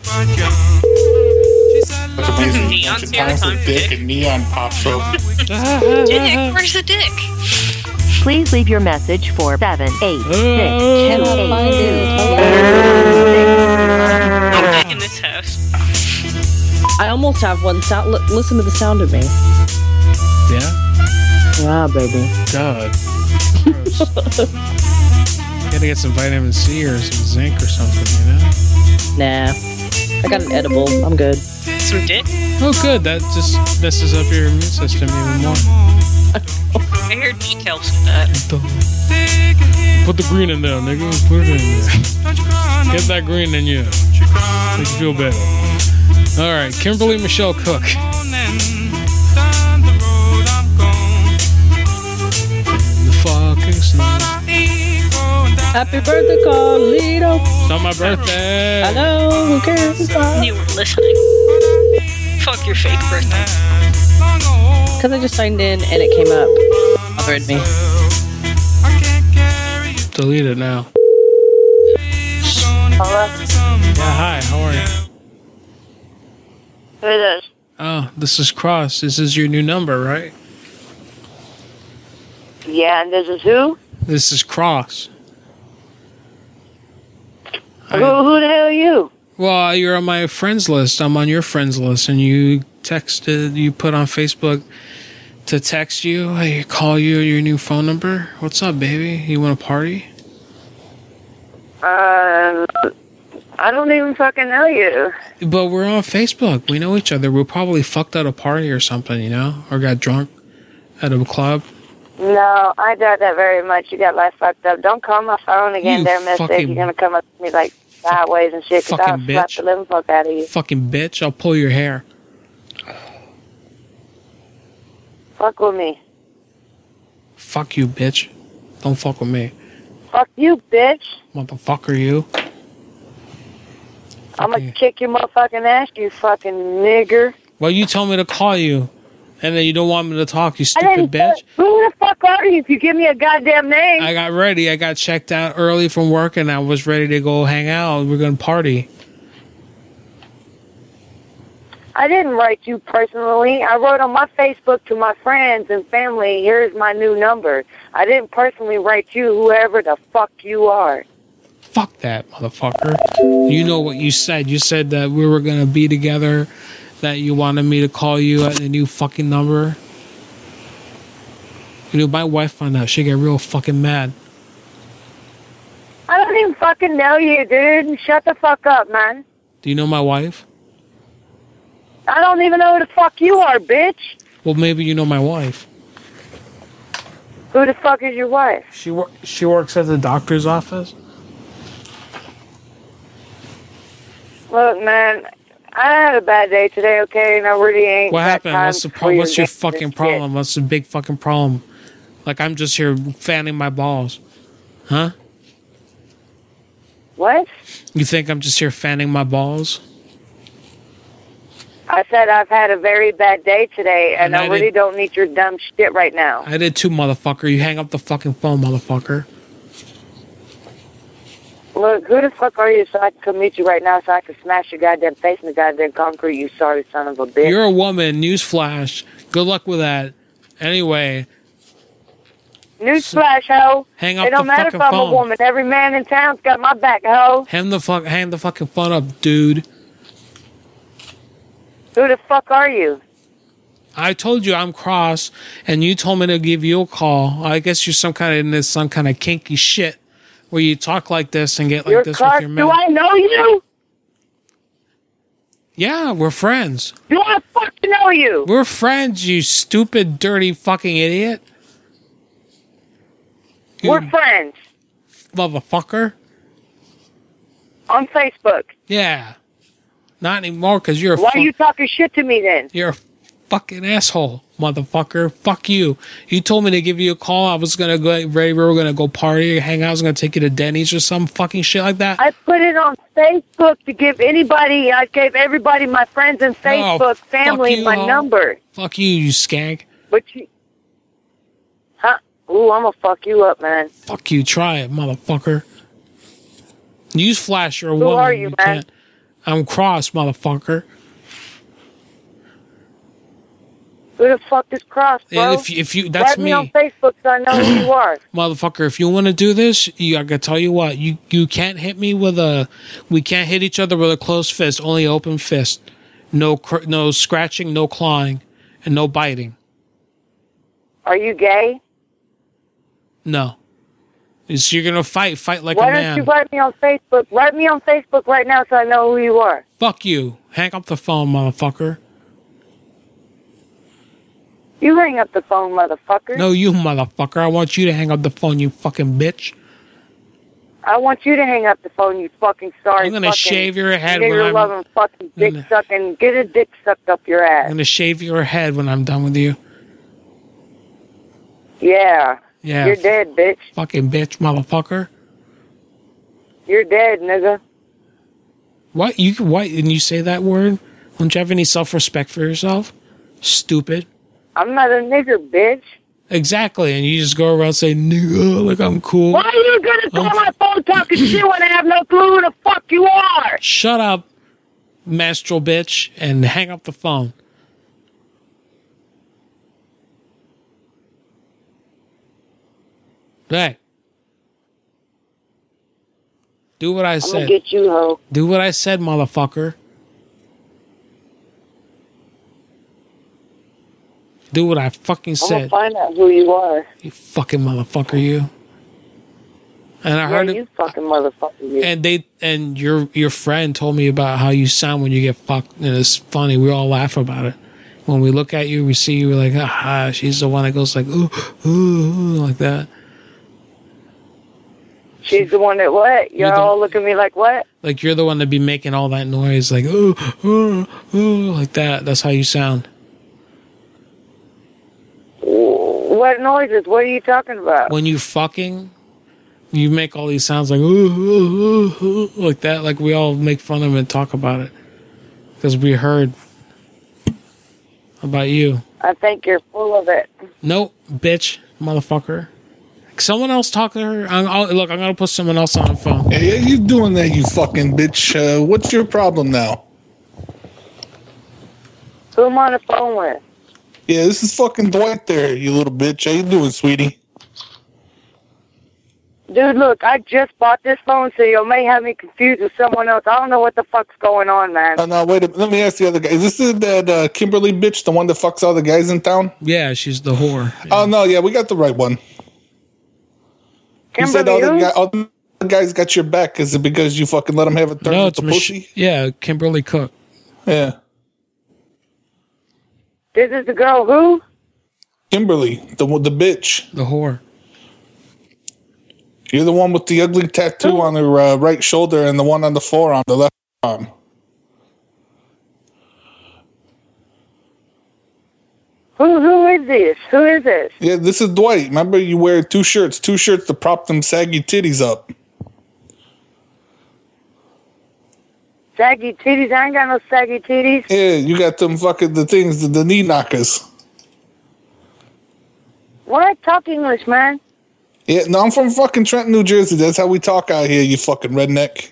That's amazing. Time for dick and neon pops up. Dick, where's the dick? Please leave your message for 786. No dick in this house. I almost have one. Listen to the sound of me. Yeah? Yeah, baby. God. Gotta get some vitamin C or some zinc or something, you know? Nah. I got an edible. I'm good. Some dick? Oh, good. That just messes up your immune system even more. I hear details of that. Put the green in there, nigga. Put it in there. Get that green in you. Make you feel better. All right, Kimberly Michelle Cook. The fucking snow. Happy birthday, Carlito. It's not my birthday. I know. Who cares? You were listening. Fuck your fake birthday. Because I just signed in and it came up. Bothered me. Delete it now. Hello? Yeah, hi. How are you? Who is this? Oh, this is Cross. This is your new number, right? Yeah, and this is who? This is Cross. Who the hell are you? Well, you're on my friends list. I'm on your friends list, and you put on Facebook to text you. I call you your new phone number. What's up, baby? You want to party? I don't even fucking know you. But we're on Facebook. We know each other. We probably fucked at a party or something, you know? Or got drunk at a club. No, I doubt that very much. You got life fucked up. Don't call my phone again, there, mister. You're gonna come up to me like sideways and shit, because I'll slap the living fuck out of you. Fucking bitch. I'll pull your hair. Fuck with me. Fuck you, bitch. Don't fuck with me. Fuck you, bitch. Motherfucker, you. I'm gonna kick your motherfucking ass, you fucking nigger. Well, you told me to call you, and then you don't want me to talk, you stupid bitch. Who the fuck are you if you give me a goddamn name? I got ready. I got checked out early from work, and I was ready to go hang out. We're gonna party. I didn't write you personally. I wrote on my Facebook to my friends and family, here's my new number. I didn't personally write you, whoever the fuck you are. Fuck that, motherfucker. You know what you said. You said that we were going to be together, that you wanted me to call you at the new fucking number. You know, my wife found out. She got real fucking mad. I don't even fucking know you, dude. Shut the fuck up, man. Do you know my wife? I don't even know who the fuck you are, bitch. Well, maybe you know my wife. Who the fuck is your wife? She works at the doctor's office. Look, man, I had a bad day today, okay? And I really ain't. What happened? What's the problem? What's your fucking problem? What's the big fucking problem? Like, I'm just here fanning my balls. Huh? What? You think I'm just here fanning my balls? I said I've had a very bad day today, and I really don't need your dumb shit right now. I did too, motherfucker. You hang up the fucking phone, motherfucker. Look, who the fuck are you so I can come meet you right now so I can smash your goddamn face in the goddamn concrete, you sorry son of a bitch? You're a woman. Newsflash. Good luck with that. Anyway. Newsflash, ho. Hang up it don't the matter fucking if I'm phone. a woman. Every man in town's got my back, ho. Hang the fucking phone up, dude. Who the fuck are you? I told you I'm Cross, and you told me to give you a call. I guess you're some kind of kinky shit where you talk like this and get like this with your man. Do I know you? Yeah, we're friends. Do I fucking know you? We're friends, you stupid, dirty fucking idiot. We're friends. motherfucker. On Facebook. Yeah. Not anymore, because you're Why are you talking shit to me then? You're a fucking asshole, motherfucker. Fuck you. You told me to give you a call. I was going to go, we were going to go party, hang out. I was going to take you to Denny's or some fucking shit like that. I put it on Facebook to give anybody, I gave everybody, my friends in Facebook, family, my number. Fuck you, you skank. But you... Huh? Ooh, I'm going to fuck you up, man. Fuck you. Try it, motherfucker. Use Flash. You're a woman. Who are you, man? Can't. I'm Cross, motherfucker. Who the fuck is Cross, bro? And if you, that's Write me on Facebook so I know who you are. Motherfucker, if you want to do this, I gotta tell you what, you can't hit me with we can't hit each other with a closed fist, only open fist. No scratching, no clawing, and no biting. Are you gay? No. So you're gonna fight like Why a man. don't you write me on Facebook? Write me on Facebook right now so I know who you are. Fuck you. Hang up the phone, motherfucker. You hang up the phone, motherfucker. No, you motherfucker. I want you to hang up the phone, you fucking bitch. I want you to hang up the phone, you fucking sorry. I'm gonna shave your head when nigger I'm loving fucking dick sucking. Get a dick sucked up your ass. I'm gonna shave your head when I'm done with you. Yeah. Yeah. You're dead, bitch. Fucking bitch, motherfucker. You're dead, nigga. What? And you say that word? Don't you have any self-respect for yourself? Stupid. I'm not a nigger, bitch. Exactly, and you just go around saying, nigga, like I'm cool. Why are you gonna call my phone talking shit when I have no clue who the fuck you are? Shut up, menstrual bitch, and hang up the phone. Hey. Do what I said. I'm gonna get you, ho. Do what I said, motherfucker. Do what I fucking said. I'm gonna find out who you are. You fucking motherfucker, you. And I heard you fucking motherfucker, you. And your friend told me about how you sound when you get fucked, and it's funny. We all laugh about it. When we look at you, we see you, we're like, ah, she's the one that goes like, ooh, ooh, ooh, like that. She's the one that what? You're all looking at me like what? Like you're the one that be making all that noise, like ooh, ooh, ooh, like that. That's how you sound. What noises? What are you talking about? When you fucking, you make all these sounds like ooh, ooh, ooh, ooh, like that. Like we all make fun of it and talk about it because we heard about you. I think you're full of it. Nope, bitch, motherfucker. Someone else talk to her. Look, I'm gonna put someone else on the phone. Yeah, you doing that, you fucking bitch? What's your problem now? Who am I on the phone with? Yeah, this is fucking Dwight there, you little bitch. How you doing, sweetie? Dude, look, I just bought this phone, so you may have me confused with someone else. I don't know what the fuck's going on, man. No, wait a minute. Let me ask the other guy. Is this that Kimberly bitch, the one that fucks all the guys in town? Yeah, she's the whore. Yeah. Oh, no, yeah, we got the right one. You said all the guys got your back. Is it because you fucking let them have a turn with the pussy? Yeah, Kimberly Cook. Yeah. This is the girl who? Kimberly, the bitch. The whore. You're the one with the ugly tattoo on her right shoulder and the one on the forearm, the left arm. Who is this? Who is this? Yeah, this is Dwight. Remember, you wear two shirts to prop them saggy titties up. Saggy titties? I ain't got no saggy titties. Yeah, you got them fucking the things, the knee knockers. What? Talk English, man. Yeah, no, I'm from fucking Trenton, New Jersey. That's how we talk out here, you fucking redneck.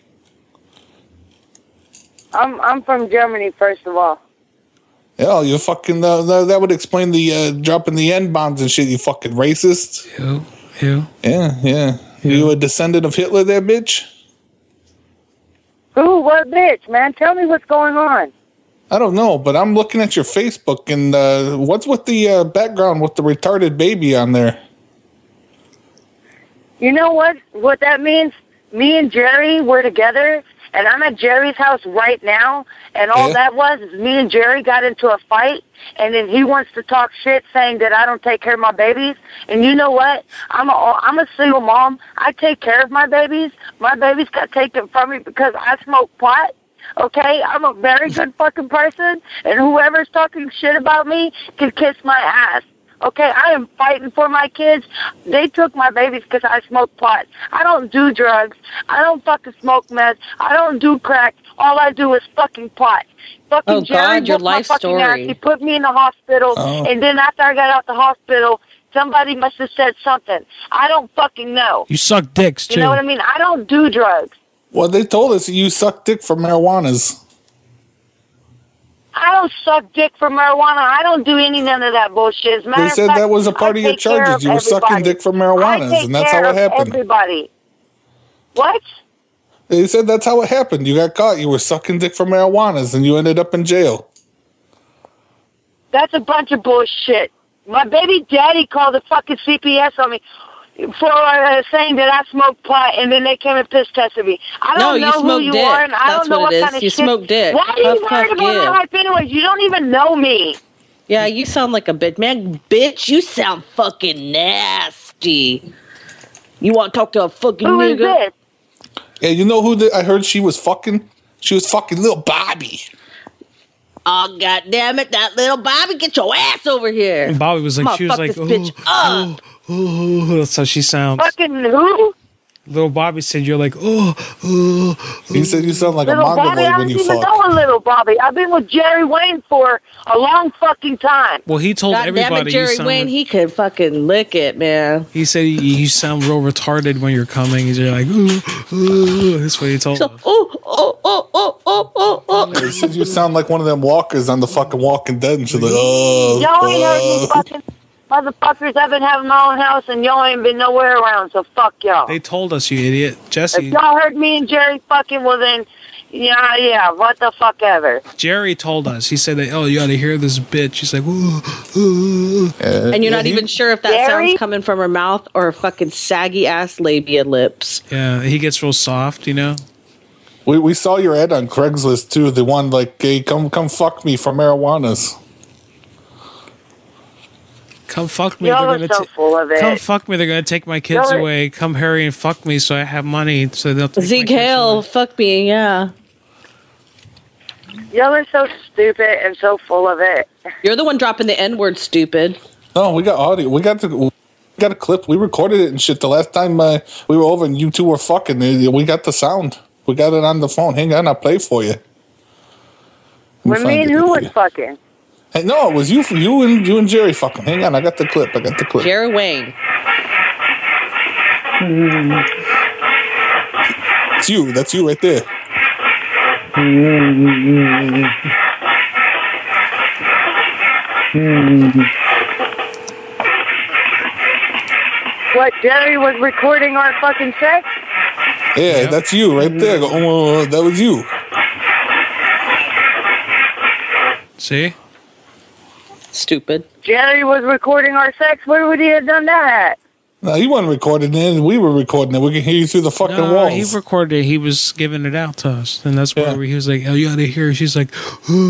I'm from Germany, first of all. Yeah, you fucking, that would explain the dropping the N-bombs and shit, you fucking racist. Yeah. You a descendant of Hitler there, bitch? Who? What bitch, man? Tell me what's going on. I don't know, but I'm looking at your Facebook, and what's with the background with the retarded baby on there? You know what that means? me and Jerry were together, and I'm at Jerry's house right now, and all that was is me and Jerry got into a fight, and then he wants to talk shit saying that I don't take care of my babies. And you know what? I'm a single mom. I take care of my babies. My babies got taken from me because I smoke pot. Okay? I'm a very good fucking person, and whoever's talking shit about me can kiss my ass. Okay, I am fighting for my kids. They took my babies because I smoke pot. I don't do drugs. I don't fucking smoke meth. I don't do crack. All I do is fucking pot. Fucking Jerry God, your whooped my life fucking story. ass. He put me in the hospital, and then after I got out the hospital, somebody must have said something. I don't fucking know. You suck dicks, too. You know what I mean? I don't do drugs. Well, they told us you suck dick for marijuanas. I don't suck dick for marijuana. I don't do none of that bullshit. As a matter They of said fact, that was a part I of your take care charges. of You were sucking everybody. dick for I marijuanas, take and that's care how it of happened. Everybody. What? They said that's how it happened. You got caught. You were sucking dick for marijuanas, and you ended up in jail. That's a bunch of bullshit. My baby daddy called the fucking CPS on me for saying that I smoked pot, and then they came and piss tested me. I don't know who you are, and I don't know what kind of You shit. smoke dick. Why are you worried about my life anyways? You don't even know me. Yeah, you sound like a bitch. Man, bitch, you sound fucking nasty. You want to talk to a fucking Who is nigga? this? Yeah, you know who I heard she was fucking? She was fucking little Bobby. Oh, God damn it, that little Bobby, get your ass over here. And Bobby was like, I'ma she was fuck like, this bitch up. That's how she sounds. Fucking who? Little Bobby said you're like, He said you sound like Little a Bobby, mongoloid I when don't you even fuck. know a little Bobby. I've been with Jerry Wayne for a long fucking time. Well, he told God damn everybody it, you Jerry sound Wayne, like- he could fucking lick it, man. He said you sound real retarded when you're coming. He's like, that's what he told us. He said you sound like one of them walkers on the fucking Walking Dead, and she's like, oh. Y'all ain't heard me fucking motherfuckers. I've been having my own house, and y'all ain't been nowhere around, so fuck y'all. They told us, you idiot. Jesse. If y'all heard me and Jerry fucking, well then, yeah, what the fuck ever. Jerry told us. He said that, you ought to hear this bitch. He's like, And you're not even sure if that sound's coming from her mouth or her fucking saggy ass labia lips. Yeah, he gets real soft, you know? We saw your ad on Craigslist, too. The one like, hey, come fuck me for marijuanas. Come fuck me. Y'all They're are gonna so full of it. Come fuck me. They're going to take my kids Y'all are- away. Come hurry and fuck me so I have money. So they'll take Zeke Hale, fuck me, yeah. Y'all are so stupid and so full of it. You're the one dropping the N-word, stupid. No, we got audio. We got a clip. We recorded it and shit. The last time we were over and you two were fucking, we got the sound. We got it on the phone. Hang on, I'll play for you. When me and who was fucking? Hey, no, it was you and Jerry fucking. Hang on, I got the clip. Jerry Wayne. It's you. That's you right there. What, Jerry was recording our fucking sex? Yeah, that's you right there. That was you. See? Stupid. Jerry was recording our sex? Where would he have done that at? No, he wasn't recording it. We were recording it. We can hear you through the fucking walls. He recorded it. He was giving it out to us. And that's where he was like, you ought to hear. She's like,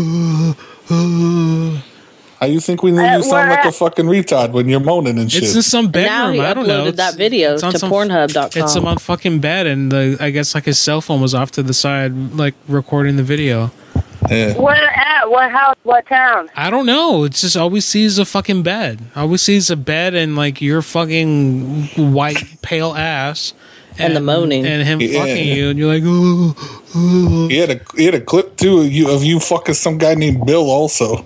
How you think we knew you sound like a fucking retard when you're moaning and shit? It's in some bedroom. Now he I don't know. uploaded that video it's on to some- Pornhub.com. It's on fucking bed, and I guess like his cell phone was off to the side, like recording the video. Yeah. Where at? What house? What town? I don't know. It's just all we see is a fucking bed. All we see is a bed and like your fucking white pale ass. And the moaning. And him Yeah. fucking you, and you're like, He had a clip too of you fucking some guy named Bill also.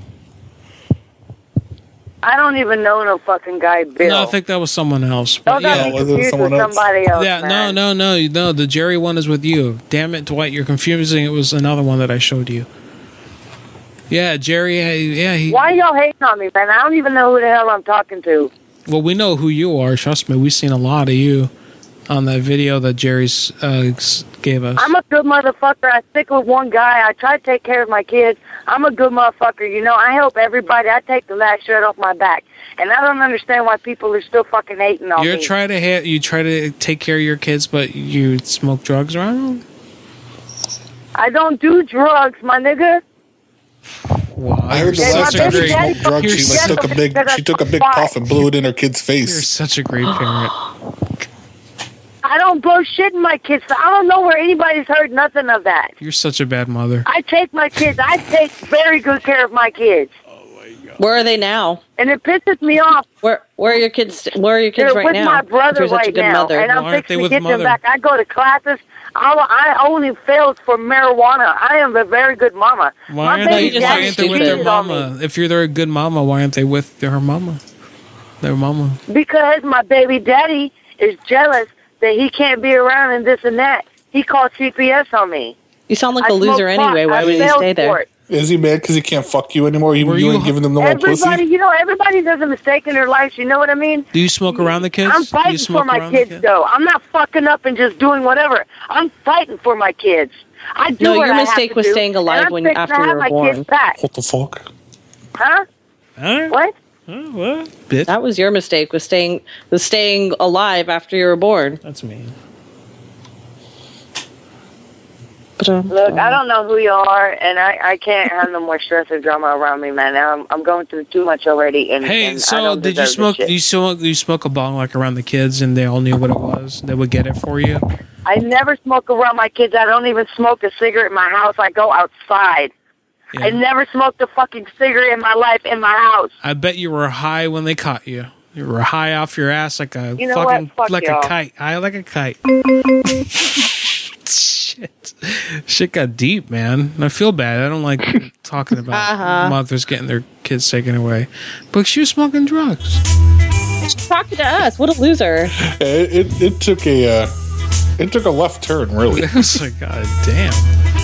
I don't even know no fucking guy, Bill. No, I think that was someone else. Don't But get me confused with somebody else, Yeah, man. no. The Jerry one is with you. Damn it, Dwight, you're confusing. It was another one that I showed you. Yeah, Jerry. He. Why y'all hating on me, man? I don't even know who the hell I'm talking to. Well, we know who you are. Trust me, we've seen a lot of you. on that video that Jerry's gave us. I'm a good motherfucker. I stick with one guy. I try to take care of my kids. I'm a good motherfucker. You know, I help everybody. I take the last shirt off my back. And I don't understand why people are still fucking hating on me. You try to take care of your kids, but you smoke drugs around them? I don't do drugs, my nigga. Wow, I heard the last time she smoked drugs, she took a big puff and blew it in her kid's face. You're such a great parent. I don't blow shit in my kids. I don't know where anybody's heard nothing of that. You're such a bad mother. I take my kids. I take very good care of my kids. Where are they now? And it pisses me off. Where are your kids? Where are your kids They're right with now? my brother If you're such a right good now, mother. and I'm fixing to get them back. I go to classes. I only failed for marijuana. I am a very good mama. Why aren't they with their mama? If you're a good mama, why aren't they with their mama? Their mama. Because my baby daddy is jealous that he can't be around and this and that. He called CPS on me. You sound like a loser anyway. Why would you stay there? Is he mad because he can't fuck you anymore? You ain't giving them no more pussy? Everybody does a mistake in their lives. You know what I mean? Do you smoke around the kids? I'm fighting for my kids, though. I'm not fucking up and just doing whatever. I'm fighting for my kids. I do. No, what your I have mistake to was do, staying alive and I'm after fixing to you have were my born. kids back. What the fuck? Huh? What? What? Bitch. That was your mistake. Was staying alive after you were born. That's me. Look, I don't know who you are, and I can't have no more stress or drama around me, man. I'm going through too much already. And, Hey, and I so don't did you deserve smoke? this You smoke a bong like around the kids, and they all knew what it was. They would get it for you. I never smoke around my kids. I don't even smoke a cigarette in my house. I go outside. Yeah. I never smoked a fucking cigarette in my life in my house. I bet you were high when they caught you. You were high off your ass like a You know fucking what? Fuck like y'all. a kite. High like a kite. Shit got deep, man. I feel bad. I don't like talking about mothers getting their kids taken away. But she was smoking drugs. She's talking to us. What a loser. It took a left turn, really. It was like, God damn.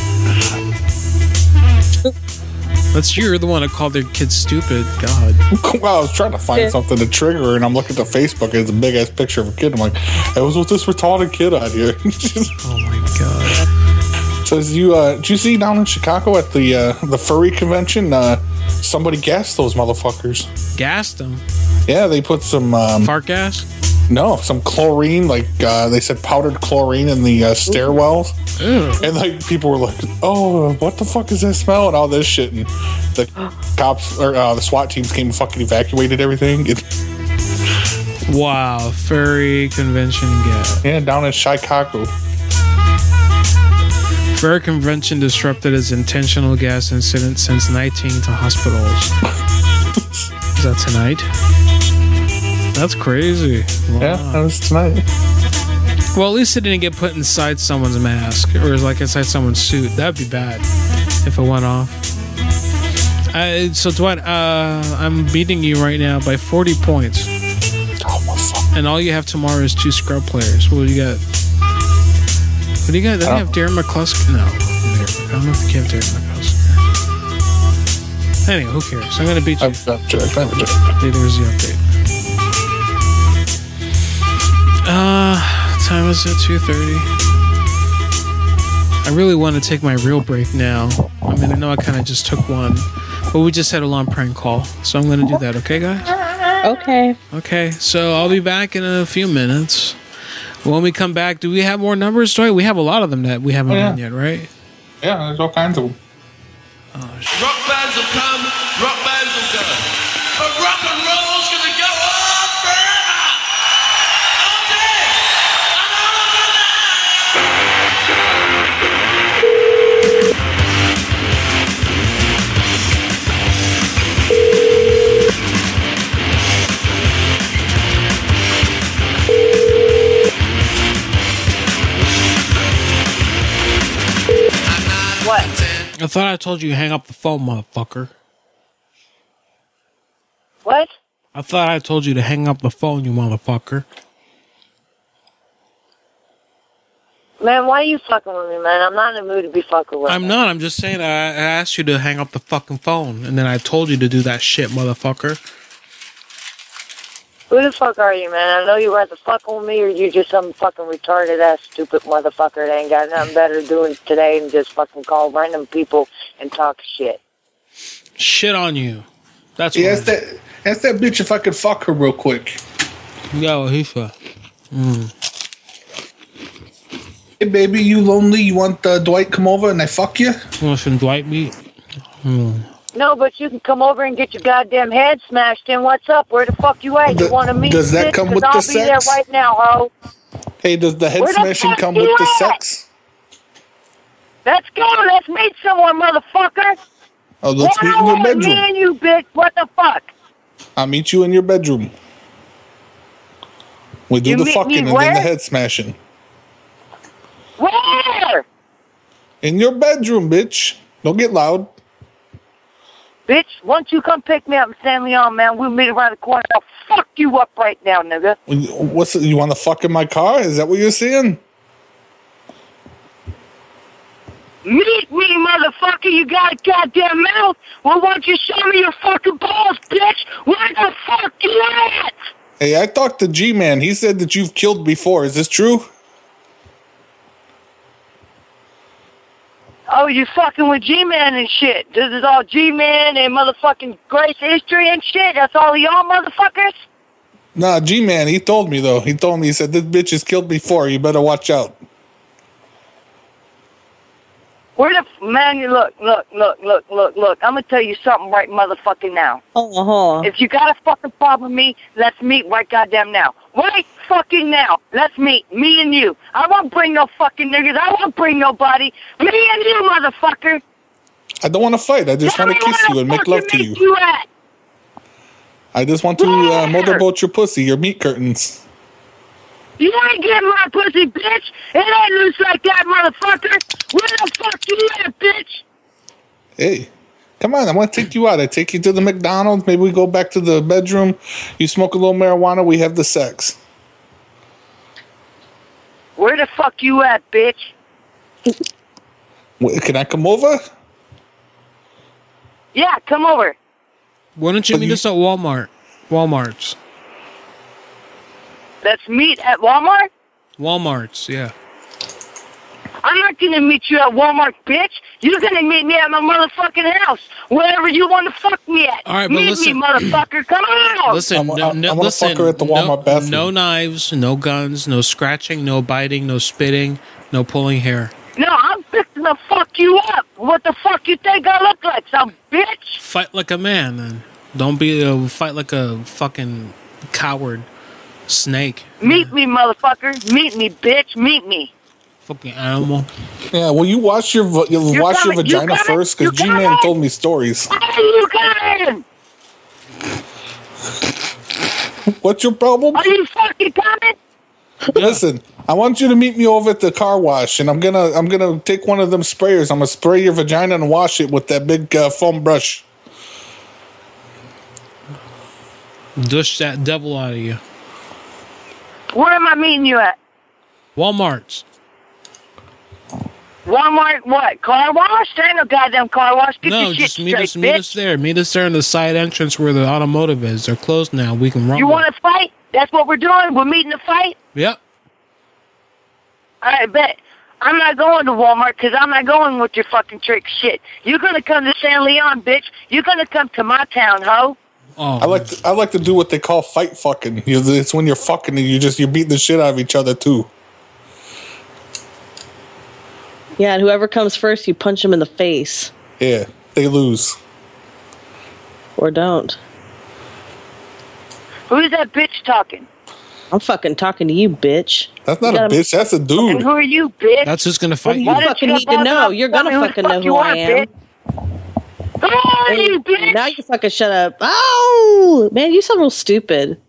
You're the one that called their kids stupid. God. Well, I was trying to find something to trigger her, and I'm looking at the Facebook, and it's a big ass picture of a kid. I'm like, I was with this retarded kid out here. Oh my god. Says did you see down in Chicago at the furry convention? Somebody gassed those motherfuckers. Gassed them? Yeah, they put some fart gas. No, some chlorine, like they said powdered chlorine in the stairwells. Ew. And like people were like, oh, what the fuck is that smell? And all this shit. And the cops or the SWAT teams came and fucking evacuated everything. Wow, furry convention gas. Yeah, down in Chicago. Furry convention disrupted as intentional gas incident sends 19 to hospitals. Is that tonight? That's crazy. Wow. Yeah, that was tonight. Well, at least it didn't get put inside someone's mask or like inside someone's suit. That'd be bad if it went off. So Dwight, I'm beating you right now by 40 points. Oh my fuck! And all you have tomorrow is 2 scrub players. What do you got? What do you got? Doesn't he have Darren McCluskey? No, I don't know if you have Darren McCluskey. Anyway, who cares? I'm gonna beat you. There's the update. Time is it? 2:30. I really want to take my real break now. I mean, I know I kind of just took one, but we just had a long prank call, so I'm going to do that. Okay, guys? Okay. Okay, so I'll be back in a few minutes. When we come back, do we have more numbers, Dwight? We have a lot of them that we haven't done yet, right? Yeah, there's all kinds of them. Rock bands will come, rock bands will go. But rock and roll's gonna go on forever! All day! And all of the What? I thought I told you to hang up the phone, motherfucker. What? I thought I told you to hang up the phone, you motherfucker. Man, why are you fucking with me, man? I'm not in the mood to be fucking with. I'm not. I'm just saying I asked you to hang up the fucking phone, and then I told you to do that shit, motherfucker. Who the fuck are you, man? I know you want to fuck with me, or you just some fucking retarded ass stupid motherfucker that ain't got nothing better to do today than just fucking call random people and talk shit. Shit on you. That's yeah. why. Ask that bitch if I could fuck her real quick. Yo, he fuck. Hey, baby, you lonely? You want Dwight come over and I fuck you? You want some Dwight meat? No, but you can come over and get your goddamn head smashed in. What's up? Where the fuck you at? You want to meet? Does that come with I'll the be there sex? right now, ho. Hey, does the head Where the smashing fuck come you with the at? sex? Let's go. Let's meet someone, motherfucker. Oh, let's meet in your bedroom. Me and you, bitch. What the fuck? I'll meet you in your bedroom. We do You the meet fucking me and then where? the head smashing. Where? In your bedroom, bitch. Don't get loud. Bitch, once you come pick me up in San Leon, man, we'll meet around the corner. I'll fuck you up right now, nigga. You want to fuck in my car? Is that what you're saying? Meet me, motherfucker. You got a goddamn mouth. Well, why don't you show me your fucking balls, bitch? Where the fuck you at? Hey, I talked to G-Man. He said that you've killed before. Is this true? Oh, you fucking with G-Man and shit. This is all G-Man and motherfucking Grace History and shit. That's all y'all motherfuckers? Nah, G-Man, he told me, though. He told me, he said, this bitch has killed before. You better watch out. Where the... Man, you look. I'm going to tell you something right motherfucking now. If you got a fucking problem with me, let's meet right goddamn now. Right fucking now. Let's meet. Me and you. I won't bring no fucking niggas. I won't bring nobody. Me and you, motherfucker. I don't want to fight. I just want to kiss you and make love to you. You at? I just want to motorboat your pussy, your meat curtains. You ain't getting my pussy, bitch. It ain't loose like that, motherfucker. Where the fuck you at, bitch? Hey, come on. I want to take you out. I take you to the McDonald's. Maybe we go back to the bedroom. You smoke a little marijuana. We have the sex. Where the fuck you at, bitch? Can I come over? Yeah, come over. Why don't you meet us at Walmart? Walmart's. Let's meet at Walmart? Walmart's, yeah. I'm not going to meet you at Walmart, bitch. You're going to meet me at my motherfucking house. Wherever you want to fuck me at. All right, but meet listen. me, motherfucker. Come on. Listen, I'm gonna fuck her at the Walmart bathroom. No knives, no guns, no scratching, no biting, no spitting, no pulling hair. No, I'm fixing to fuck you up. What the fuck you think I look like, some bitch? Fight like a man, then. Don't be fight like a fucking coward snake. Meet me, motherfucker. Meet me, bitch. Meet me. Fucking animal. Yeah, well, you wash your vagina first, because G-Man told me stories. Are you coming? What's your problem? Are you fucking coming? Listen, I want you to meet me over at the car wash, and I'm gonna take one of them sprayers. I'm gonna spray your vagina and wash it with that big foam brush. Dush that devil out of you. Where am I meeting you at? Walmart's. Walmart what? Car wash? There ain't no goddamn car wash. Get No, your just shit meet straight, us. bitch. Meet us there. Meet us there in the side entrance where the automotive is. They're closed now. We can run. You want to fight? That's what we're doing? We're meeting to fight? Yep. All right, bet. I'm not going to Walmart because I'm not going with your fucking trick shit. You're going to come to San Leon, bitch. You're going to come to my town, ho. Oh, I like to do what they call fight fucking. It's when you're fucking and you're beating the shit out of each other too. Yeah, and whoever comes first, you punch them in the face. Yeah, they lose. Or don't. Who's that bitch talking? I'm fucking talking to you, bitch. That's not a bitch. That's a dude. And who are you, bitch? That's who's gonna fight you. you. Fucking need to know. You're gonna fucking know who I am. Who are you, bitch? Now you fucking shut up. Oh, man, you sound real stupid.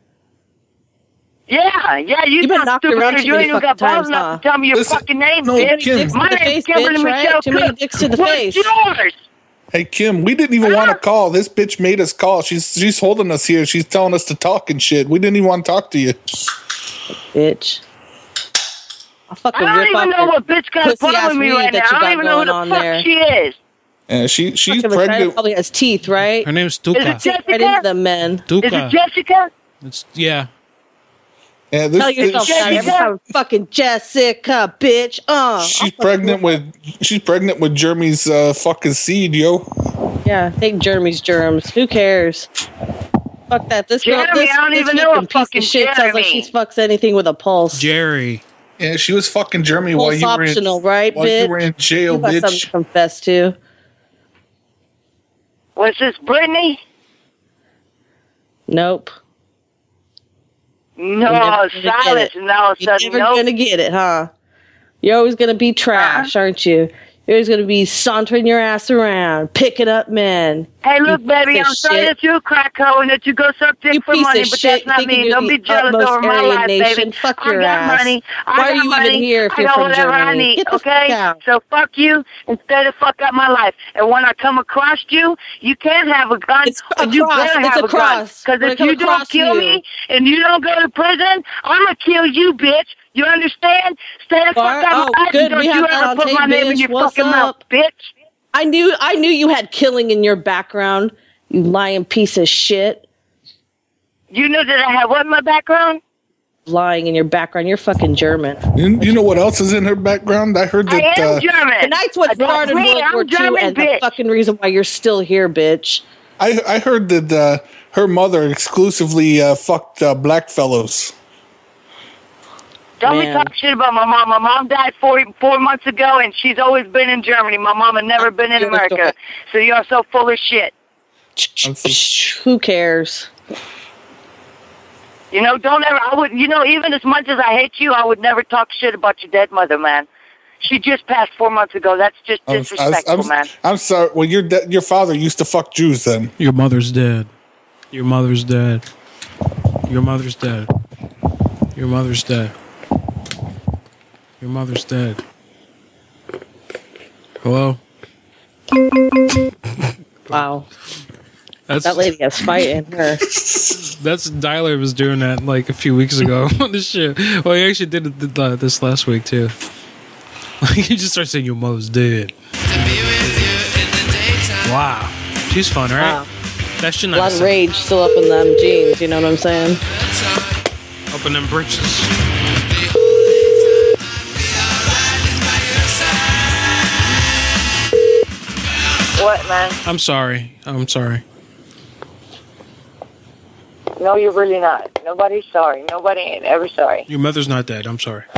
Yeah, you been sound knocked stupid around because too you many ain't even got fucking balls times, enough huh? to tell me your Listen, fucking name, no, bitch. Kim. My Dicks to the name's face, Kimberly bitch, right? Michelle Too many Cook. dicks to the What's face. yours? Hey, Kim, we didn't even want to call. This bitch made us call. She's holding us here. She's telling us to talk and shit. We didn't even want to talk to you. Bitch. I'll fucking I don't rip even off know your what bitch got a pussy-ass problem with me weed right now. that you I don't got even know who going the on fuck there. she is. And she's Fucking vagina pregnant. probably has teeth, right? Her name's Is it Tuka. Jessica? Right into the men. Is it Tuka. Jessica? Yeah. Yeah, Tell yourself that every time, fucking Jessica, bitch. She's pregnant with Jeremy's fucking seed, yo. Yeah, take Jeremy's germs. Who cares? Fuck that. This girl, Jeremy, I don't even know a piece fucking of shit sounds like she fucks anything with a pulse. Jerry. Yeah, she was fucking Jeremy while Pulse you were optional, right, while bitch? you were in jail, You got something bitch. to confess to. Was this Brittany? Nope. No, Silas. No, You're never gonna get it, huh? You're always gonna be trash, aren't you? You're always gonna be sauntering your ass around, picking up men. Hey, look, baby, piece I'm of sorry shit. that you're a crack hoe and that you go suck dick for piece money, of but shit, that's not thinking me. you're Don't the be jealous utmost over my Aryan life, nation. baby. Fuck I your got ass. money. Why I are got you even money. here if I you're got from whatever I Germany? need, Get the okay? fuck out. So fuck you instead of fuck up my life. And when I come across you, you can't have a gun. And you better have a gun. Because if you don't kill me and you don't go to prison, I'm going to kill you, bitch. You understand? Stay the fuck out of my life. Good. Don't We you have that ever on put tape, my name in bitch. your What's fucking mouth, up? bitch. I knew you had killing in your background. You lying piece of shit. You knew that I had what in my background? Lying in your background. You're fucking German. You know what else is in her background? I heard that. I am German. Tonight's what started World War II and the fucking reason why you're still here, bitch. I heard that her mother exclusively fucked black fellows. Don't be talking shit about my mom. My mom died 4 months ago, and she's always been in Germany. My mom had never been in America. So you're so full of shit. Who cares? You know, don't ever. I would. You know, even as much as I hate you, I would never talk shit about your dead mother, man. She just passed 4 months ago. That's just disrespectful, man. I'm sorry. Well, your father used to fuck Jews then. Your mother's dead. Your mother's dead. Your mother's dead. Your mother's dead. Your mother's dead. Hello? Wow. That's, that lady has fight in her. That's Dyler was doing that like a few weeks ago on the show. Well, he actually did it this last week too. Like he just started saying your mother's dead. Wow. She's fun, right? Wow. That should A not lot of rage still up in them jeans, you know what I'm saying? Up in them britches. What, man? I'm sorry. No, you're really not. Nobody's sorry. Nobody ain't ever sorry. Your mother's not dead. I'm sorry.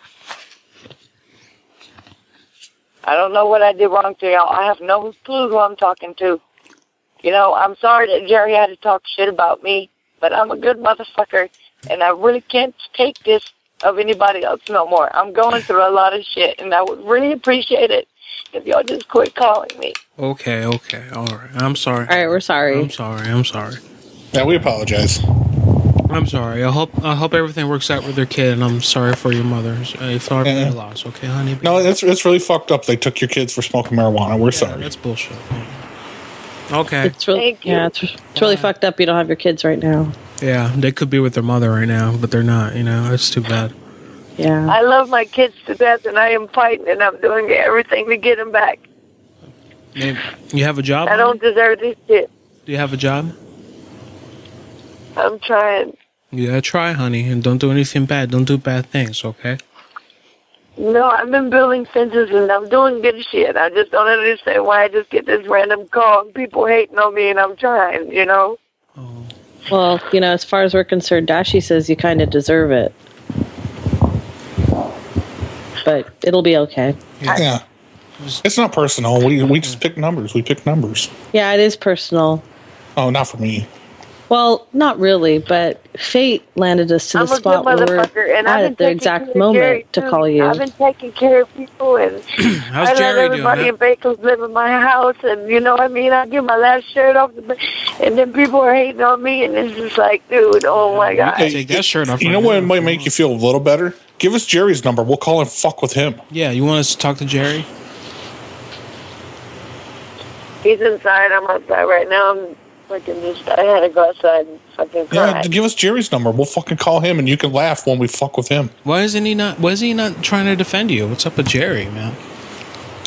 I don't know what I did wrong to y'all. I have no clue who I'm talking to. You know, I'm sorry that Jerry had to talk shit about me, but I'm a good motherfucker, and I really can't take this of anybody else no more. I'm going through a lot of shit, and I would really appreciate it if y'all just quit calling me. Okay. All right. I'm sorry. All right, we're sorry. I'm sorry. Yeah, we apologize. I'm sorry. I hope everything works out with their kid, and I'm sorry for your mother. Sorry for your loss. Okay, honey. No, it's really fucked up. They took your kids for smoking marijuana. We're sorry. That's bullshit. Okay. It's really, it's really fucked up you don't have your kids right now. Yeah, they could be with their mother right now, but they're not. You know, it's too bad. Yeah. I love my kids to death, and I am fighting, and I'm doing everything to get them back. You have a job? I don't deserve this shit. Do you have a job? I'm trying. Yeah, try, honey, and don't do anything bad. Don't do bad things, okay? No, I've been building fences, and I'm doing good shit. I just don't understand why I just get this random call, and people hating on me, and I'm trying, you know? Well, you know, as far as we're concerned, Dashi says you kind of deserve it. But it'll be okay. Yeah. It's not personal. We just pick numbers. We pick numbers. Yeah, it is personal. Oh, not for me. Well, not really, but fate landed us to the spot where we're at the exact moment to call you. I've been taking care of people, and How's I let Jerry everybody doing? in Bakersfield live in my house, and you know what I mean? I get my last shirt off, and then people are hating on me, and it's just like, dude, oh my God. Take that shirt off. You know what might make you feel a little better? Give us Jerry's number. We'll call and fuck with him. Yeah, you want us to talk to Jerry? He's inside. I'm outside right now. I had to go outside and fucking cry. Yeah, give us Jerry's number. We'll fucking call him, and you can laugh when we fuck with him. Why is he not trying to defend you? What's up with Jerry, man?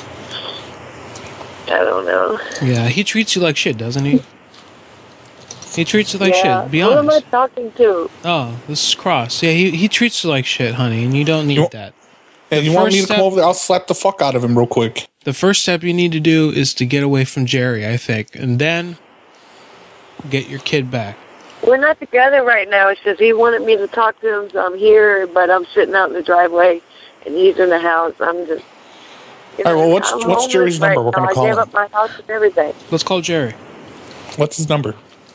I don't know. Yeah, he treats you like shit, doesn't he? He treats her like Yeah. shit. Be Who am I honest. talking to? Oh, this is Cross. Yeah, he treats you like shit, honey, and you don't need that. Hey, you want me to come over there? I'll slap the fuck out of him real quick. The first step you need to do is to get away from Jerry, I think, and then get your kid back. We're not together right now. It's just he wanted me to talk to him, so I'm here, but I'm sitting out in the driveway, and he's in the house. I'm just... All right, well, what's Jerry's number? We're going to call I gave him. up my house and everything. Let's call Jerry. What's his number?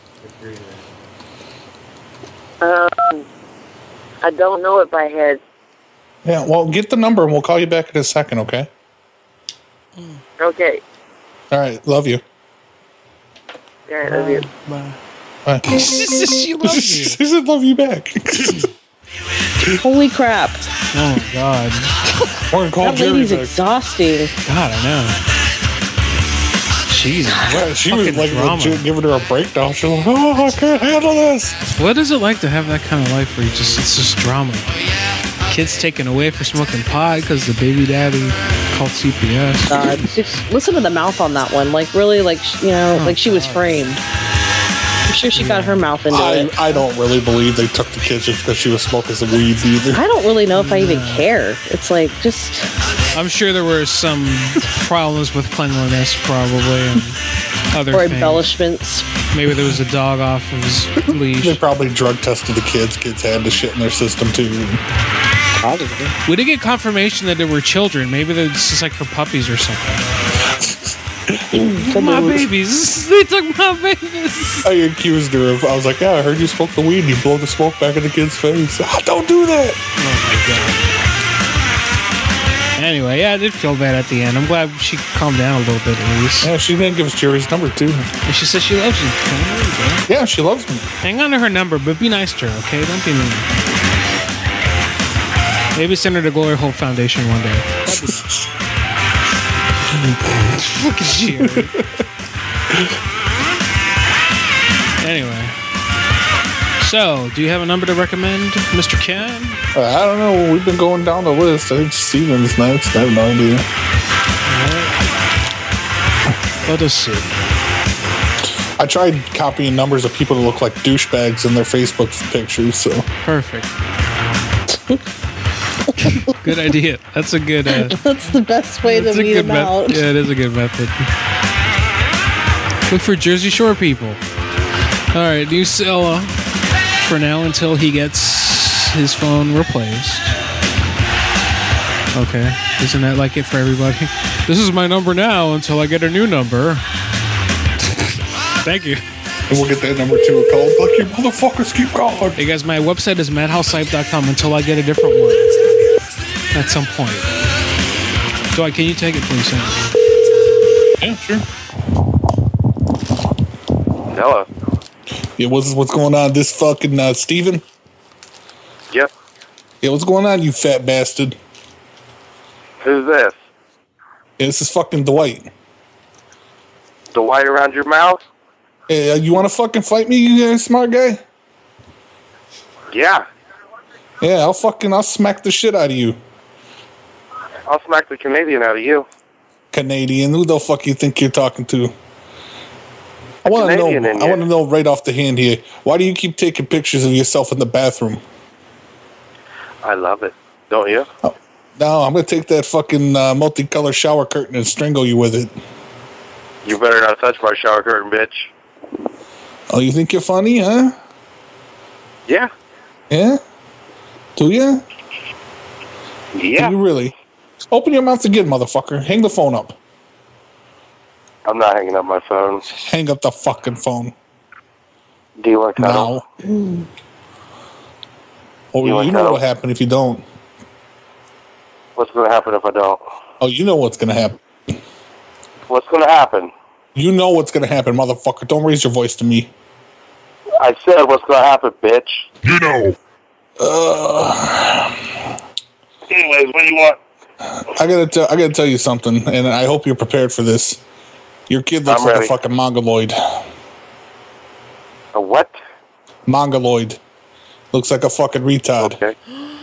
I don't know it by head. Yeah, well, get the number and we'll call you back in a second, okay? Okay. All right, love you. All right, love you. Bye. Bye. She loves you. She said love you back. Holy crap. Oh, my God. We're going to call That Jerry lady's back. exhausting. God, I know. Jesus. Yeah, she was like drama. legit giving her a breakdown. She's like, oh, I can't handle this. What is it like to have that kind of life where it's just drama? Kids taken away for smoking pot because the baby daddy called CPS. God, just listen to the mouth on that one. Like, really, like, like she was framed. I'm sure she got her mouth into it. I don't really believe they took the kids just because she was smoking some weed either. I don't really know if I even care. It's like, just... I'm sure there were some problems with cleanliness, probably, and other or things. embellishments. Maybe there was a dog off of his leash. They probably drug tested the kids. Kids had the shit in their system, too. Probably. We did get confirmation that they were children. Maybe they're just like her puppies or something. My babies. They took my babies. I accused her of, I was like, yeah, I heard you smoke the weed and you blow the smoke back in the kid's face. Oh, don't do that. Oh, my God. Anyway, yeah, I did feel bad at the end. I'm glad she calmed down a little bit at least. Yeah, she didn't give us Jerry's number, too. And she says she loves you. Yeah, she loves me. Hang on to her number, but be nice to her, okay? Don't be mean. Maybe send her to Glory Hole Foundation one day. Fucking Jerry. Anyway. So, do you have a number to recommend, Mr. Ken? I don't know. We've been going down the list. I think Steven's next. I have no idea. Let us see. I tried copying numbers of people that look like douchebags in their Facebook pictures, so. Perfect. Good idea. That's a good... that's the best way to weed them out. Yeah, it is a good method. Look for Jersey Shore people. All right, new Scylla for now until he gets his phone replaced. Okay, isn't that like it for everybody? This is my number now until I get a new number. Thank you. And we'll get that number too. Call. Fuck you motherfuckers, keep calling. Hey guys, my website is madhousehype.com until I get a different one. At some point. Dwight, can you take it, please? Yeah, sure. Hello. Yeah, what's going on? This fucking Steven? Yep. Yeah, what's going on, you fat bastard? Who's this? Yeah, this is fucking Dwight. Dwight around your mouth? Hey, you want to fucking fight me, you smart guy? Yeah. Yeah, I'll smack the shit out of you. I'll smack the Canadian out of you. Canadian? Who the fuck you think you're talking to? I want to know right off the hand here. Why do you keep taking pictures of yourself in the bathroom? I love it. Don't you? Oh, no, I'm going to take that fucking multicolor shower curtain and strangle you with it. You better not touch my shower curtain, bitch. Oh, you think you're funny, huh? Yeah. Yeah? Do you? Yeah. Do you really? Open your mouth again, motherfucker. Hang the phone up. I'm not hanging up my phone. Hang up the fucking phone. Do you want to cuddle? No. Oh, you know what'll happen if you don't. What's going to happen if I don't? Oh, you know what's going to happen. What's going to happen? You know what's going to happen, motherfucker. Don't raise your voice to me. I said what's going to happen, bitch. You know. Anyways, what do you want? I gotta tell you something, and I hope you're prepared for this. Your kid looks like a fucking mongoloid. A what? Mongoloid. Looks like a fucking retard. Okay.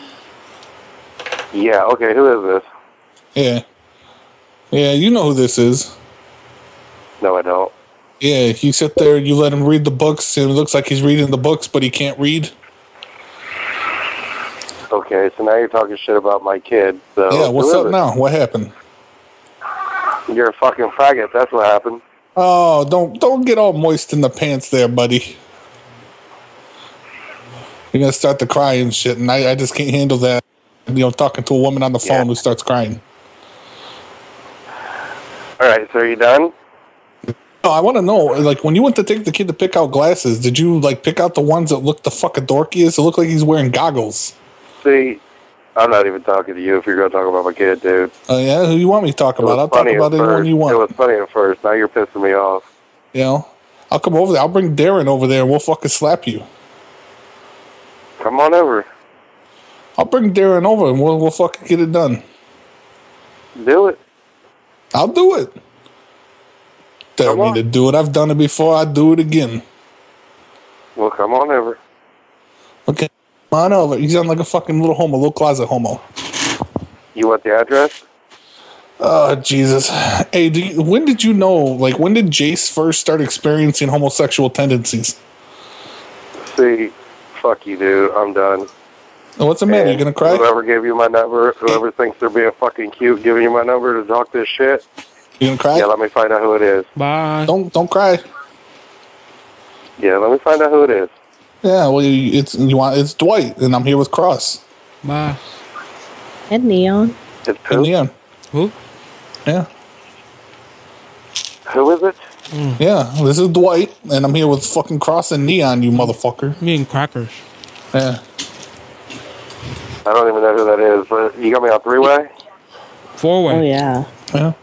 Yeah, okay, who is this? Yeah. Yeah, you know who this is. No, I don't. Yeah, you sit there, you let him read the books, and it looks like he's reading the books, but he can't read. Okay, so now you're talking shit about my kid. So Yeah, what's up now? What happened? You're a fucking faggot. That's what happened. Oh, don't get all moist in the pants there, buddy. You're gonna start to cry and shit, and I just can't handle that. You know, talking to a woman on the phone who starts crying. All right, so are you done? No, I want to know, like, when you went to take the kid to pick out glasses, did you, like, pick out the ones that look the fucking dorkiest? It looked like he's wearing goggles. See, I'm not even talking to you if you're going to talk about my kid, dude. Oh, yeah? Who you want me to talk about? I'll talk about anyone you want. It was funny at first. Now you're pissing me off. You know? I'll come over there. I'll bring Darren over there, and we'll fucking slap you. Come on over. I'll bring Darren over, and we'll fucking get it done. Do it. I'll do it. Tell me to do it. I've done it before. I'll do it again. Well, come on over. Okay. Come on over. You sound like a fucking little homo, little closet homo. You want the address? Oh, Jesus. Hey, when did you know, like, when did Jace first start experiencing homosexual tendencies? See, fuck you, dude. I'm done. What's the matter? You gonna cry? Whoever gave you my number, whoever thinks they're being fucking cute, giving you my number to talk this shit. You gonna cry? Yeah, let me find out who it is. Bye. Don't cry. Yeah, let me find out who it is. Yeah, well, it's Dwight, and I'm here with Cross. Bye. And Neon. It's who? And Neon. Who? Yeah. Who is it? Yeah, this is Dwight, and I'm here with fucking Cross and Neon, you motherfucker. Me and Crackers. Yeah. I don't even know who that is, but you got me on three-way? Four-way. Oh, yeah. Yeah.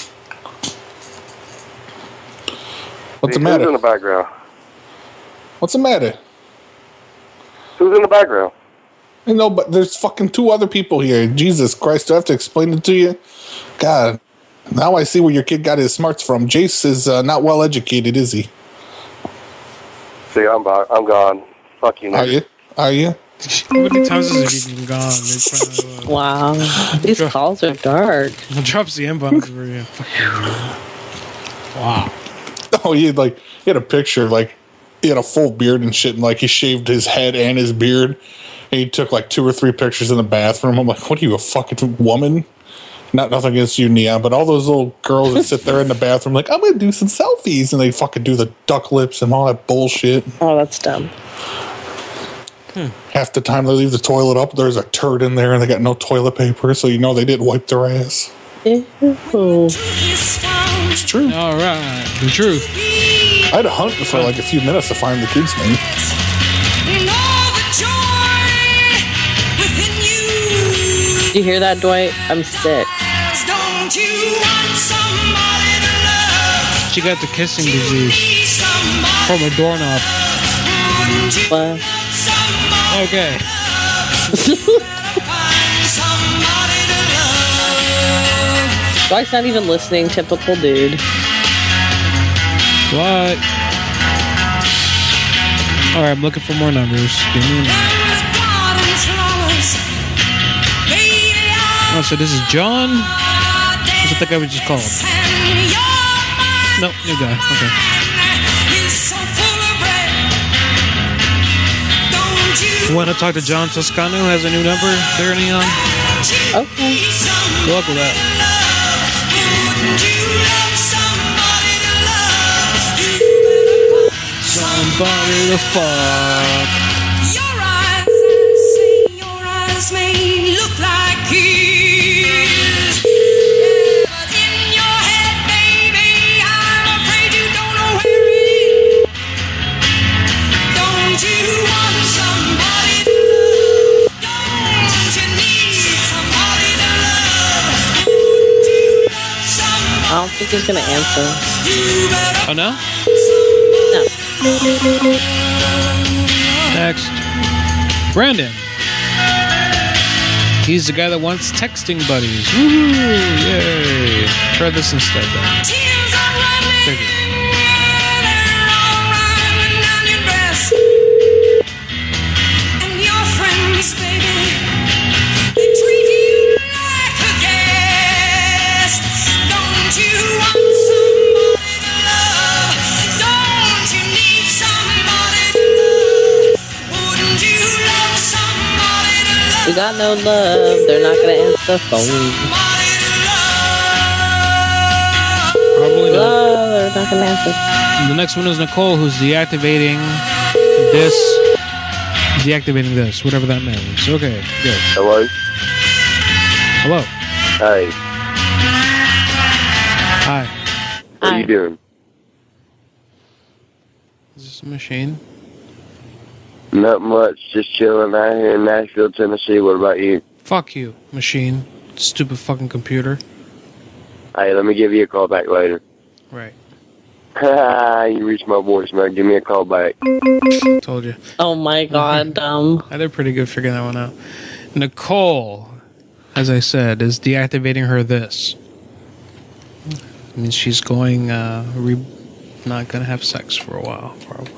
What's the Who's matter? in the background? What's the matter? Who's in the background? You know, but there's fucking two other people here. Jesus Christ, do I have to explain it to you? God, now I see where your kid got his smarts from. Jace is not well educated, is he? See, I'm gone. Fuck you, nigga. Are you? How many times has he been gone? Wow. These calls are dark. Drops the M-bombs for you. Wow. Oh, he had a picture, like, he had a full beard and shit, and, like, he shaved his head and his beard, and he took, like, 2 or 3 pictures in the bathroom. I'm like, what are you, a fucking woman? Nothing against you, Neon, but all those little girls that sit there in the bathroom, like, I'm gonna do some selfies, and they fucking do the duck lips and all that bullshit. Oh, that's dumb. Half the time they leave the toilet up, there's a turd in there, and they got no toilet paper, so you know they didn't wipe their ass. Ew. It's true. All right, the truth. I had to hunt for like a few minutes to find the kid's name. Did you hear that, Dwight? I'm sick. She got the kissing disease from a doorknob. What? Okay. Dwight's not even listening. Typical dude. What? Alright, I'm looking for more numbers. Give me a minute. Oh, so this is John? What's the guy we just called? Nope, new guy. Okay. You want to talk to John Toscano, who has a new number there, Neon? Okay. Good luck with that. Somebody to fuck. Your eyes may look like his. Yeah, but in your head, baby, I'm afraid you don't know where it is. Don't you want somebody to love? Don't you need somebody to love? Would you love somebody? I don't think he's gonna answer. Oh, no? No. Next. Brandon. He's the guy that wants texting buddies. Woohoo! Yay! Try this instead, then. Thank you. And your friends, baby, they treat you like a guest. Don't you want somebody to love? got no love, they're not gonna answer the phone. Probably not. Love, they're not gonna answer. The next one is Nicole, who's deactivating this, whatever that means. Okay, good. Hello? Hello. Hey. Hi. What are you doing? Is this a machine? Not much. Just chilling out here in Nashville, Tennessee. What about you? Fuck you, machine. Stupid fucking computer. Hey, let me give you a call back later. Right. You reached my voicemail. Give me a call back. Told you. Oh my god, dumb. They're pretty good figuring that one out. Nicole, as I said, is deactivating her this. It means she's going, not gonna have sex for a while, probably.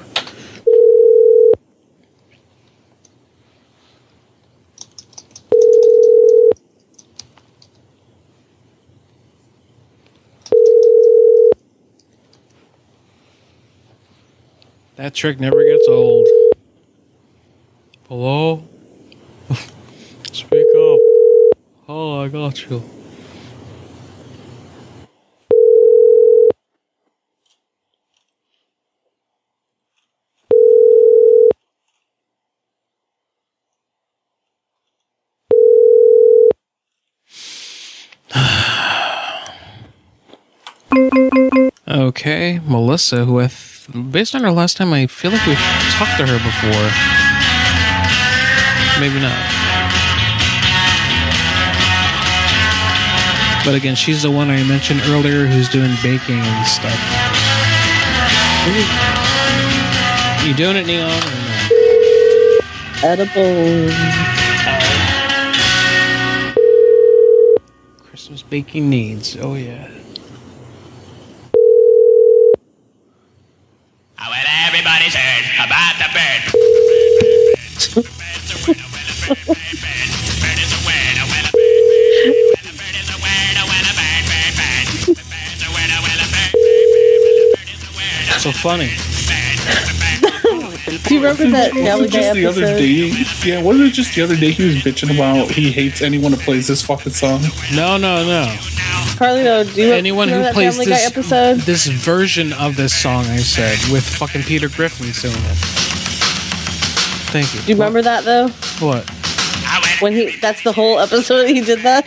That trick never gets old. Hello? Speak up. Oh, I got you. Okay, Melissa, who based on her last time, I feel like we've talked to her before. Maybe not. But again, she's the one I mentioned earlier who's doing baking and stuff. You doing it, Neon, or no? Edible. Christmas baking needs. Oh, yeah. Everybody's heard about the bird. So funny. Do you remember that Family Guy just the episode? other day? Yeah, wasn't it just the other day he was bitching about he hates anyone who plays this fucking song? No. Carlito, do you Anyone remember who that plays Family Guy episode? this version of this song, I said, with fucking Peter Griffin doing it. Thank you. Do you remember that though? What? When that's the whole episode he did that?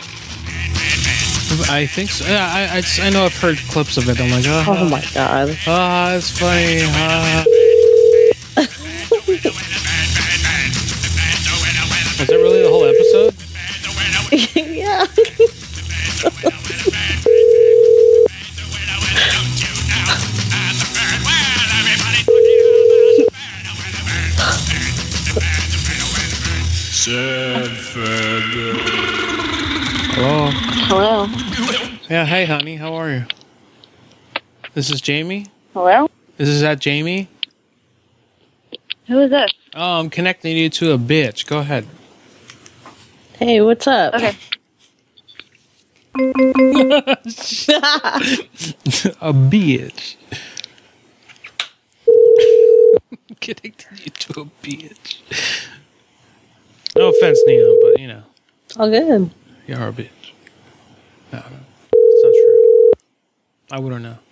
I think so. Yeah, I know I've heard clips of it. I'm like, oh my god. It's funny. Was that really the whole episode? Yeah. Hello. Hello. Yeah, hey, honey. How are you? This is Jamie? Hello? Is that Jamie? Who is this? Oh, I'm connecting you to a bitch. Go ahead. Hey, what's up? Okay. A bitch. Connecting you to a bitch. No offense, Neon, but you know. All good. You are a bitch. No, it's not true. I wouldn't know.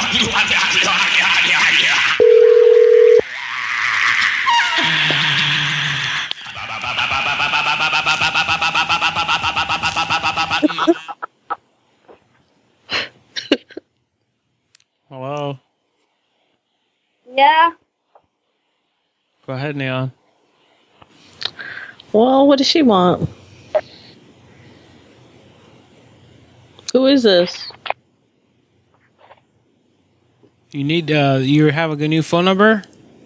Hello? Yeah? Go ahead, Neon. Well, what does she want? Who is this? You need, you have a new phone number?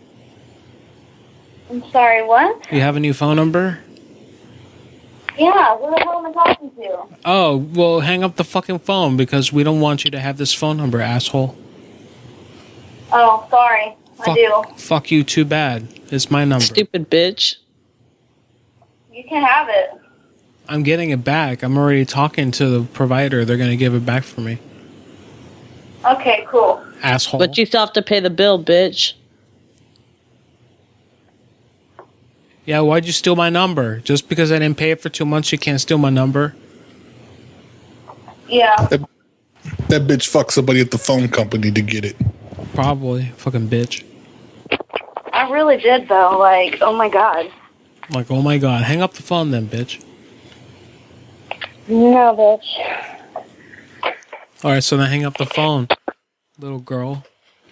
I'm sorry, what? You have a new phone number? Yeah, who the hell am I talking to? Oh, well, hang up the fucking phone because we don't want you to have this phone number, asshole. Oh, sorry. I do. Fuck you, too bad. It's my number. Stupid bitch. You can have it. I'm getting it back. I'm already talking to the provider. They're going to give it back for me. Okay, cool. Asshole. But you still have to pay the bill, bitch. Yeah, why'd you steal my number? Just because I didn't pay it for 2 months, you can't steal my number? Yeah. That bitch fucked somebody at the phone company to get it. Probably. Fucking bitch. I really did, though. Like, oh my god. Like, oh my god. Hang up the phone then, bitch. No, bitch. Alright, so then hang up the phone, little girl.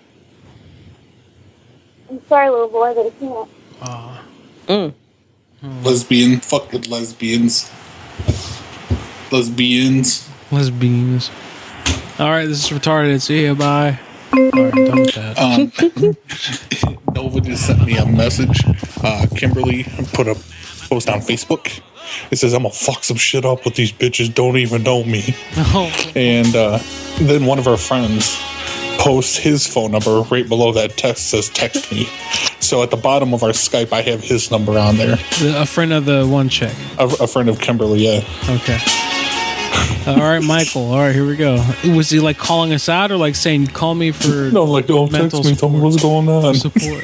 I'm sorry, little boy, but I can't. Lesbian. Fucking lesbians. Lesbians. Alright, this is retarded. See ya, bye. Alright, I'm done with that. Nova just sent me a message. Kimberly put a post on Facebook. It says, I'm gonna fuck some shit up with these bitches don't even know me. And then one of our friends posts his phone number right below that text, says text me. So at the bottom of our Skype, I have his number on there. A friend of the one chick. A friend of Kimberly, yeah. Okay. All right, Michael. All right, here we go. Was he like calling us out or like saying, call me for no, like, oh, text me, tell me what's going on. Support.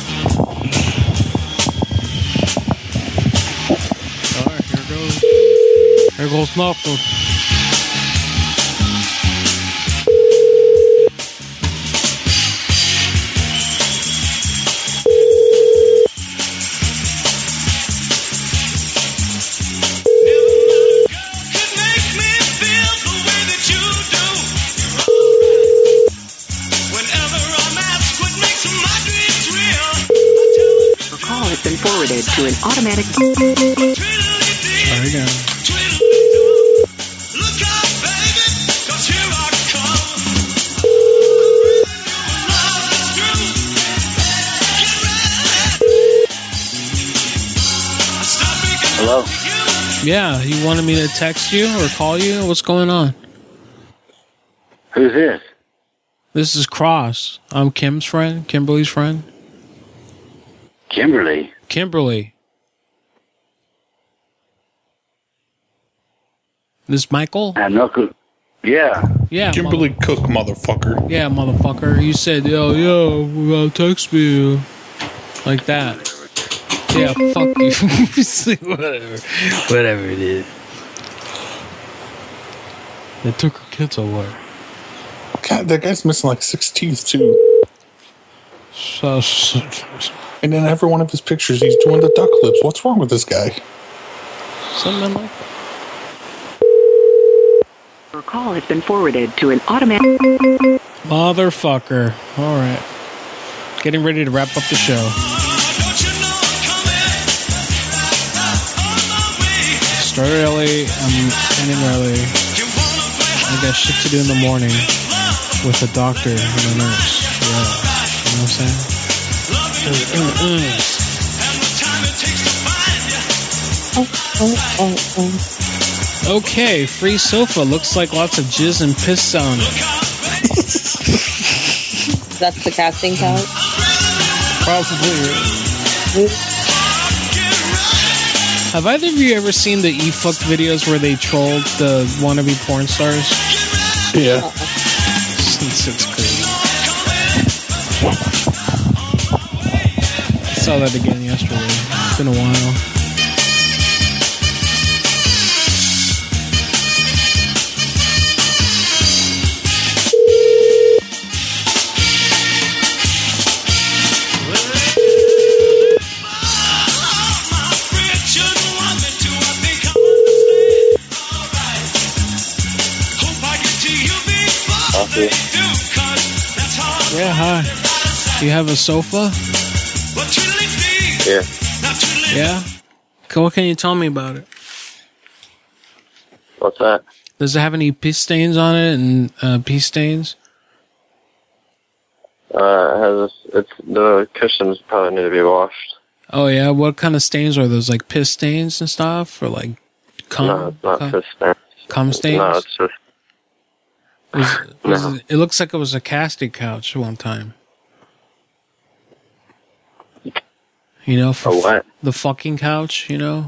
All right, here goes. Here goes Knuckles. Been forwarded to an automatic. Try again. Hello? Yeah, you wanted me to text you or call you? What's going on? Who's this? This is Cross. I'm Kim's friend, Kimberly's friend. Kimberly? This Michael? Knuckles. Yeah. Yeah. Kimberly Cook, motherfucker. Yeah, motherfucker. You said, yo, text me. Like that. Yeah, fuck you. Whatever it is. They took her kids away. God, that guy's missing like 6 teeth, too. And in every one of his pictures, he's doing the duck lips. What's wrong with this guy? Something like that. Your call has been forwarded to an automatic. Motherfucker. All right. Getting ready to wrap up the show. Started early. I'm ending early. I got shit to do in the morning with a doctor and a nurse. Yeah. You know what I'm saying? Okay, free sofa. Looks like lots of jizz and piss on it. That's the casting couch? Probably. Have either of you ever seen the E-Fucked videos where they trolled the wannabe porn stars? Yeah. It's crazy. I saw that again yesterday. It's been a while. Yeah, hi. Do you have a sofa? Yeah. Yeah? What can you tell me about it? What's that? Does it have any piss stains on it and pee stains? The cushions probably need to be washed. Oh yeah, what kind of stains are those? Like piss stains and stuff, or like cum? No, it's not piss stains. Cum stains? No, it's just. It looks like it was a casting couch one time. You know, for what? The fucking couch, you know?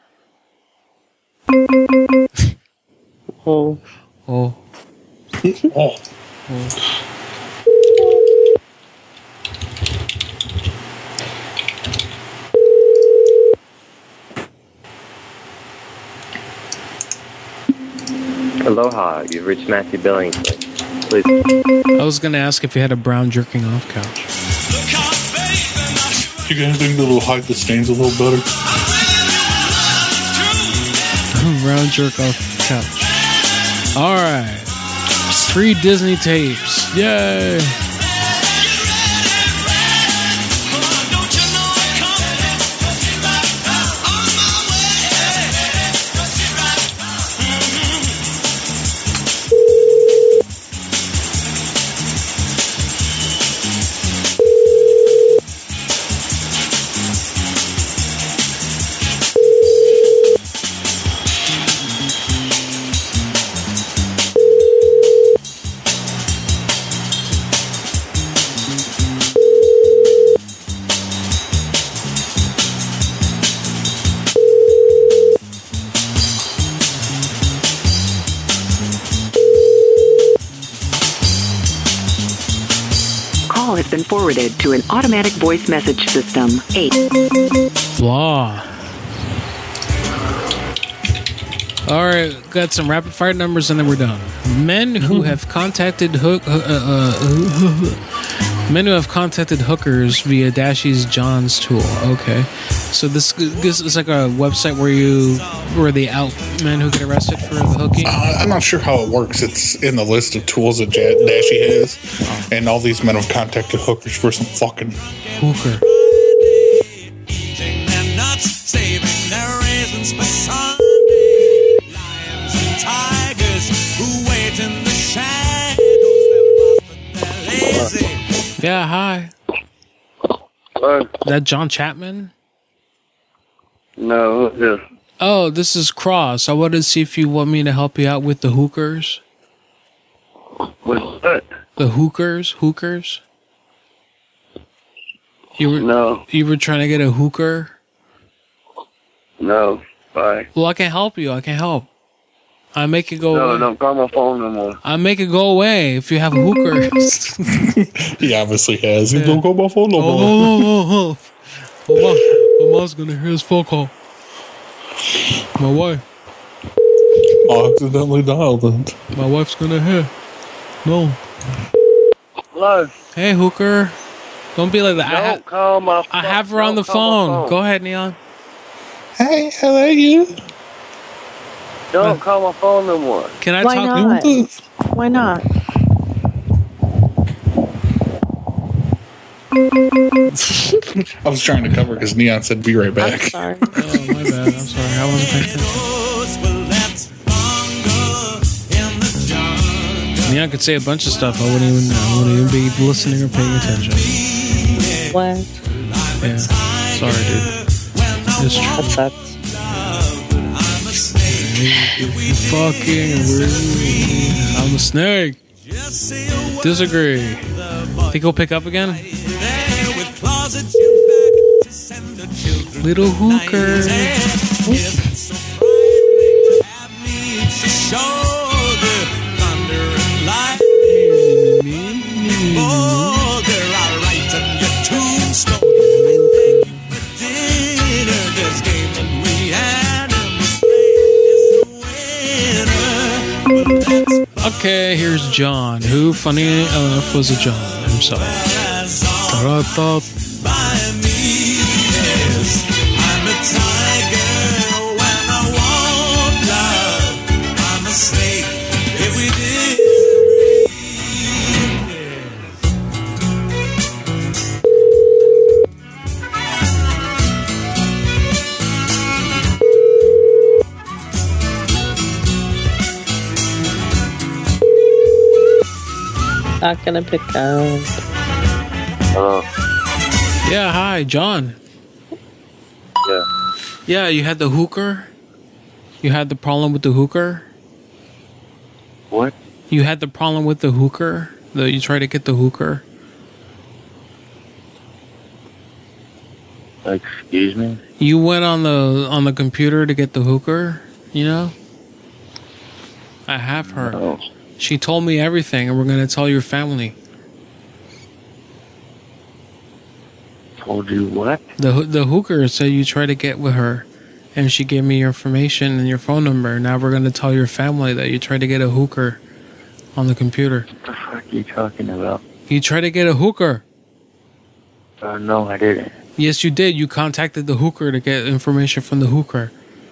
Oh. Oh. Oh. Aloha, you've reached Matthew Billingsley. Please. I was going to ask if you had a brown jerking off couch. You got anything that'll hide the stains a little better? Brown jerk off couch. All right. Free Disney tapes. Yay. Been forwarded to an automatic voice message system. 8. Blah. All right, got some rapid fire numbers and then we're done. Men who have contacted hookers via Dashi's John's tool. Okay, so this is like a website where they out men who get arrested for the hooking. I'm not sure how it works. It's in the list of tools that Dashi has, and all these men have contacted hookers for some fucking hooker. Yeah, hi. What? That John Chapman? No, who's this? Oh, this is Cross. I wanted to see if you want me to help you out with the hookers. What's that? The hookers? No. You were trying to get a hooker? No, bye. Well, I can help you. I can help. I make it go away. No, don't call my phone no more. I make it go away if you have hookers. He obviously has. He don't call my phone no more. Oh. My mom's gonna hear his phone call. My wife. I accidentally dialed it. My wife's gonna hear. No. Hello. Hey, hooker. Don't be like that. Don't call my phone. I have her on the phone. Go ahead, Neon. Hey, how are you? Don't call my phone no more. Can I Why talk not? to you? Why not? I was trying to cover because Neon said be right back. I'm sorry. Oh, my bad. I'm sorry. I wasn't paying attention. Neon could say a bunch of stuff. I wouldn't even be listening or paying attention. What? Yeah. Sorry, dude. It's true. That sucks. Fucking rude. I'm a snake. Disagree. Think he'll pick up again? Little hooker. Okay, here's John, who, funny enough, was a John himself. I'm a tiger when I want love. I'm a snake if we Not gonna pick up. Hello. Yeah, hi, John. Yeah. Yeah, you had the hooker? You had the problem with the hooker? What? You had the problem with the hooker? You tried to get the hooker? Excuse me? You went on the computer to get the hooker, you know? I have her. No. She told me everything, and we're going to tell your family. Told you what? The hooker said you tried to get with her, and she gave me your information and your phone number. Now we're going to tell your family that you tried to get a hooker on the computer. What the fuck are you talking about? You tried to get a hooker. No, I didn't. Yes, you did. You contacted the hooker to get information from the hooker.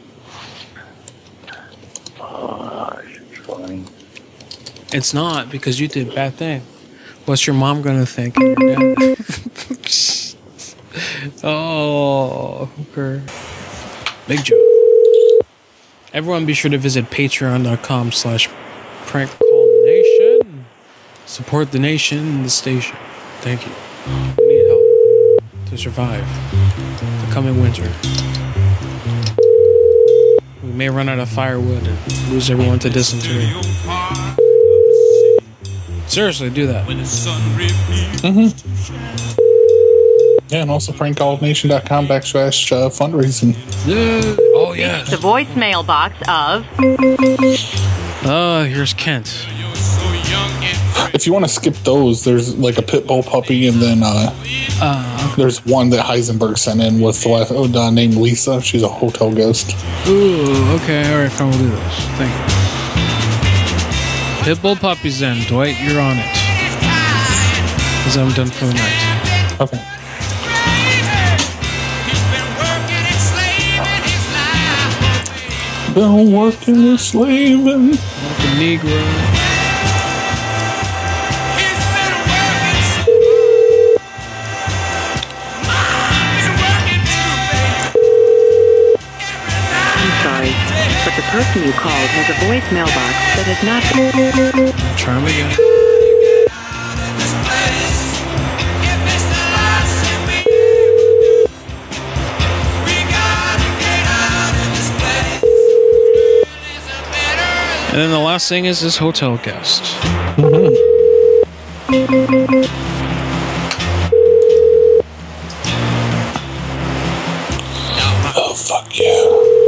It's funny. It's not, because you did a bad thing. What's your mom going to think? And your dad? Oh, hooker. Big joke. Everyone be sure to visit patreon.com/prankcallnation. Support the nation and the station. Thank you. We need help to survive the coming winter. We may run out of firewood and lose everyone to dysentery. Seriously, do that. Yeah, and also prankcallnation.com/fundraising. Yeah. Oh, yeah. The voicemail box of... Here's Kent. If you want to skip those, there's like a pit bull puppy, and then there's one that Heisenberg sent in with the name Lisa. She's a hotel guest. Ooh, okay. All right, fine. We'll do those. Thank you. Pitbull puppies then. Dwight, you're on it. Because I'm done for the night. Okay. Been working and slaving like a Negro. I'm sorry, but the person you called has a voicemail box that is not... Try him again. And then the last thing is this hotel guest. Oh, fuck yeah.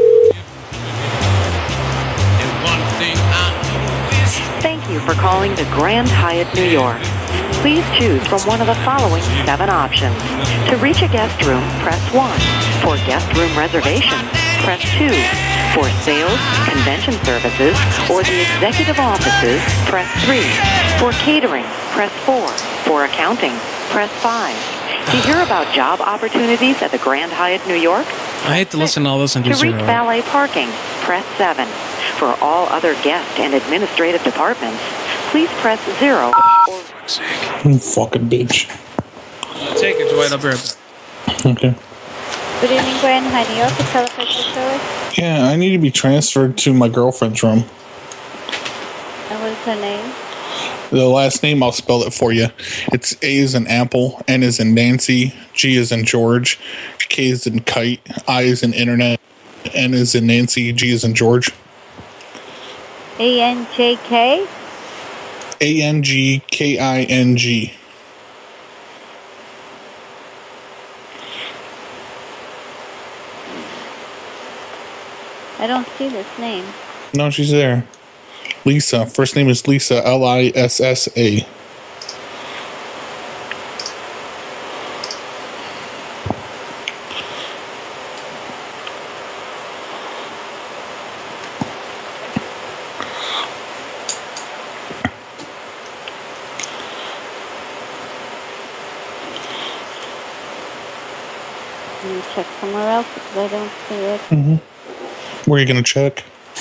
Thank you for calling the Grand Hyatt New York. Please choose from one of the following 7 options. To reach a guest room, press 1. For guest room reservations, press 2. For sales, convention services, or the executive offices, press 3. For catering, press 4. For accounting, press 5. To hear about job opportunities at the Grand Hyatt New York, I hate to listen to all this and to just reach valet parking, press 7. For all other guest and administrative departments, please press 0. You fucking bitch. Take it, Dwight. I'll be right back. Okay. Good evening, Grand Hyatt New York. The telephone service. Yeah, I need to be transferred to my girlfriend's room. And what is her name? The last name, I'll spell it for you. It's A as in apple, N as in Nancy, G as in George, K as in kite, I as in internet, N as in Nancy, G as in George. ANJK? ANGKING. I don't see this name. No, she's there. Lisa. First name is Lisa, Lissa. Can you check somewhere else because I don't see it. Mm-hmm. Where are you going to check?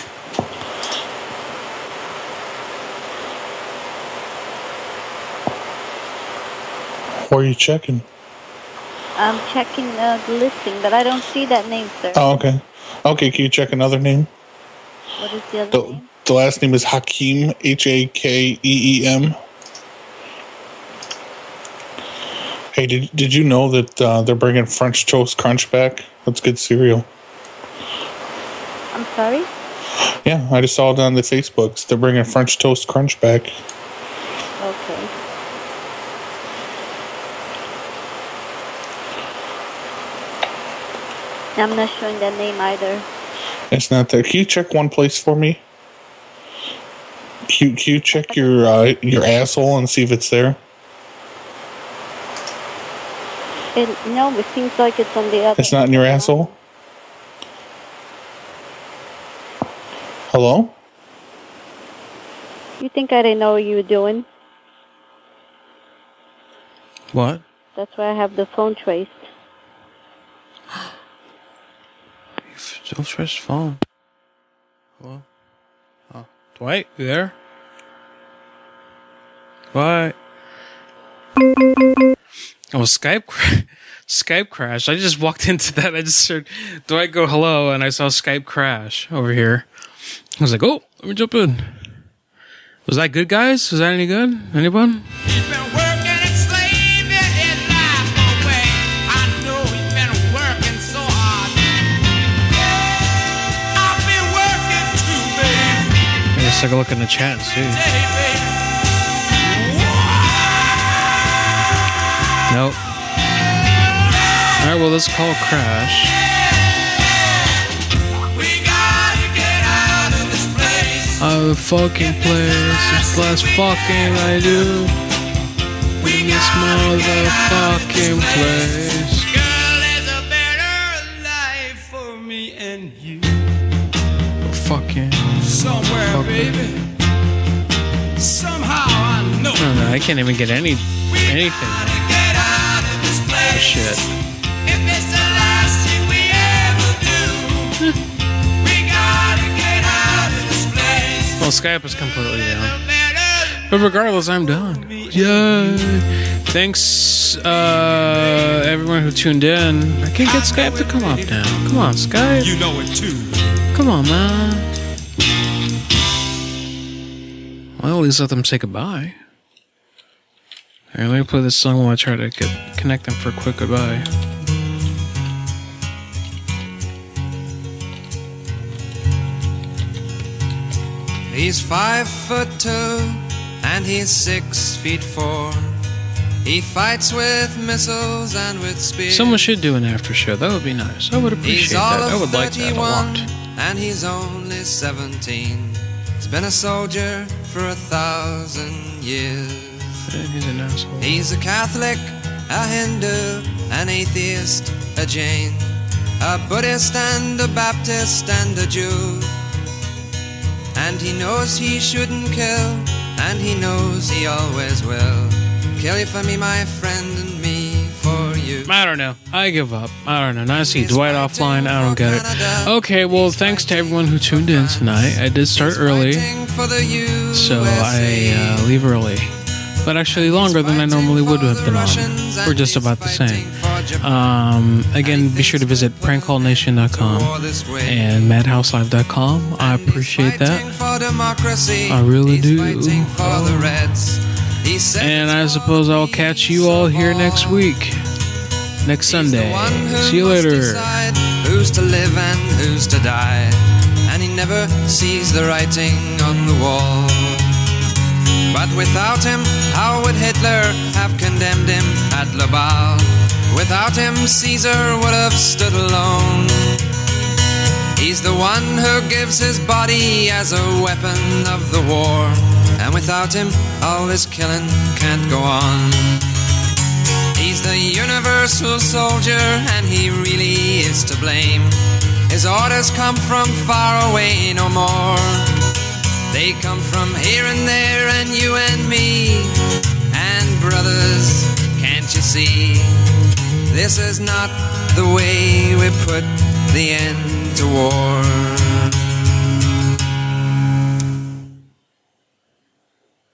Where are you checking? I'm checking the listing, but I don't see that name, sir. Oh, okay. Okay, can you check another name? What is the other name? The last name is Hakeem, Hakeem. Hey, did you know that they're bringing French Toast Crunch back? That's good cereal. I'm sorry? Yeah, I just saw it on the Facebooks. They're bringing French Toast Crunch back. Okay. I'm not showing that name either. It's not there. Can you check one place for me? Can you check your asshole and see if it's there? No, it seems like it's on the other. It's not in your asshole? Hello? You think I didn't know what you were doing? What? That's why I have the phone traced. Don't trace phone. Hello? Oh. Dwight, you there? Dwight? Oh, Skype crash. I just walked into that. I just heard Dwight go hello, and I saw Skype crash over here. I was like, oh, let me jump in. Was that good, guys? Was that any good? Anyone? Let's take a look in the chat and see. Nope. Alright, well, let's call Crash. A fucking place, this last fucking I do in this motherfucking place. Girl, there's a better life for me and you. Fucking somewhere, baby. Somehow I know. No, I can't even get anything. Oh, shit. If it's the last thing we ever do, we gotta get out of this place. Well, Skype is completely down. But regardless, I'm done. Yay! Thanks, everyone who tuned in. I can't get Skype to come up now. Come on, Skype. You know it too. Come on, man. Well, at least let them say goodbye. Alright, let me play this song while I try to connect them for a quick goodbye. He's 5'2" and he's 6'4". He fights with missiles and with spears. Someone should do an after show. That would be nice. I would appreciate that. I would like that a lot. And he's only 17. He's been a soldier for 1,000 years. Yeah, he's an asshole. He's a Catholic, a Hindu, an atheist, a Jain, a Buddhist and a Baptist and a Jew. And he knows he shouldn't kill, and he knows he always will. Kill you for me, my friend, and me for you. I don't know. I give up. I don't know. Now I see Dwight offline. I don't get it. Okay, well, thanks to everyone who tuned in tonight. I did start early, so I leave early. But actually longer than I normally would have been on. We're just about the same. Again, be sure to visit prankcallnation.com and madhouselive.com. I appreciate that. I really do. And I suppose I'll catch you all here next week. Next Sunday. See you later. Who's to live and who's to die? And he never sees the writing on the wall. But without him, how would Hitler have condemned him at Laval? Without him, Caesar would have stood alone. He's the one who gives his body as a weapon of the war. And without him, all this killing can't go on. He's the universal soldier, and he really is to blame. His orders come from far away no more. They come from here and there and you and me. And brothers, can't you see? This is not the way we put the end to war.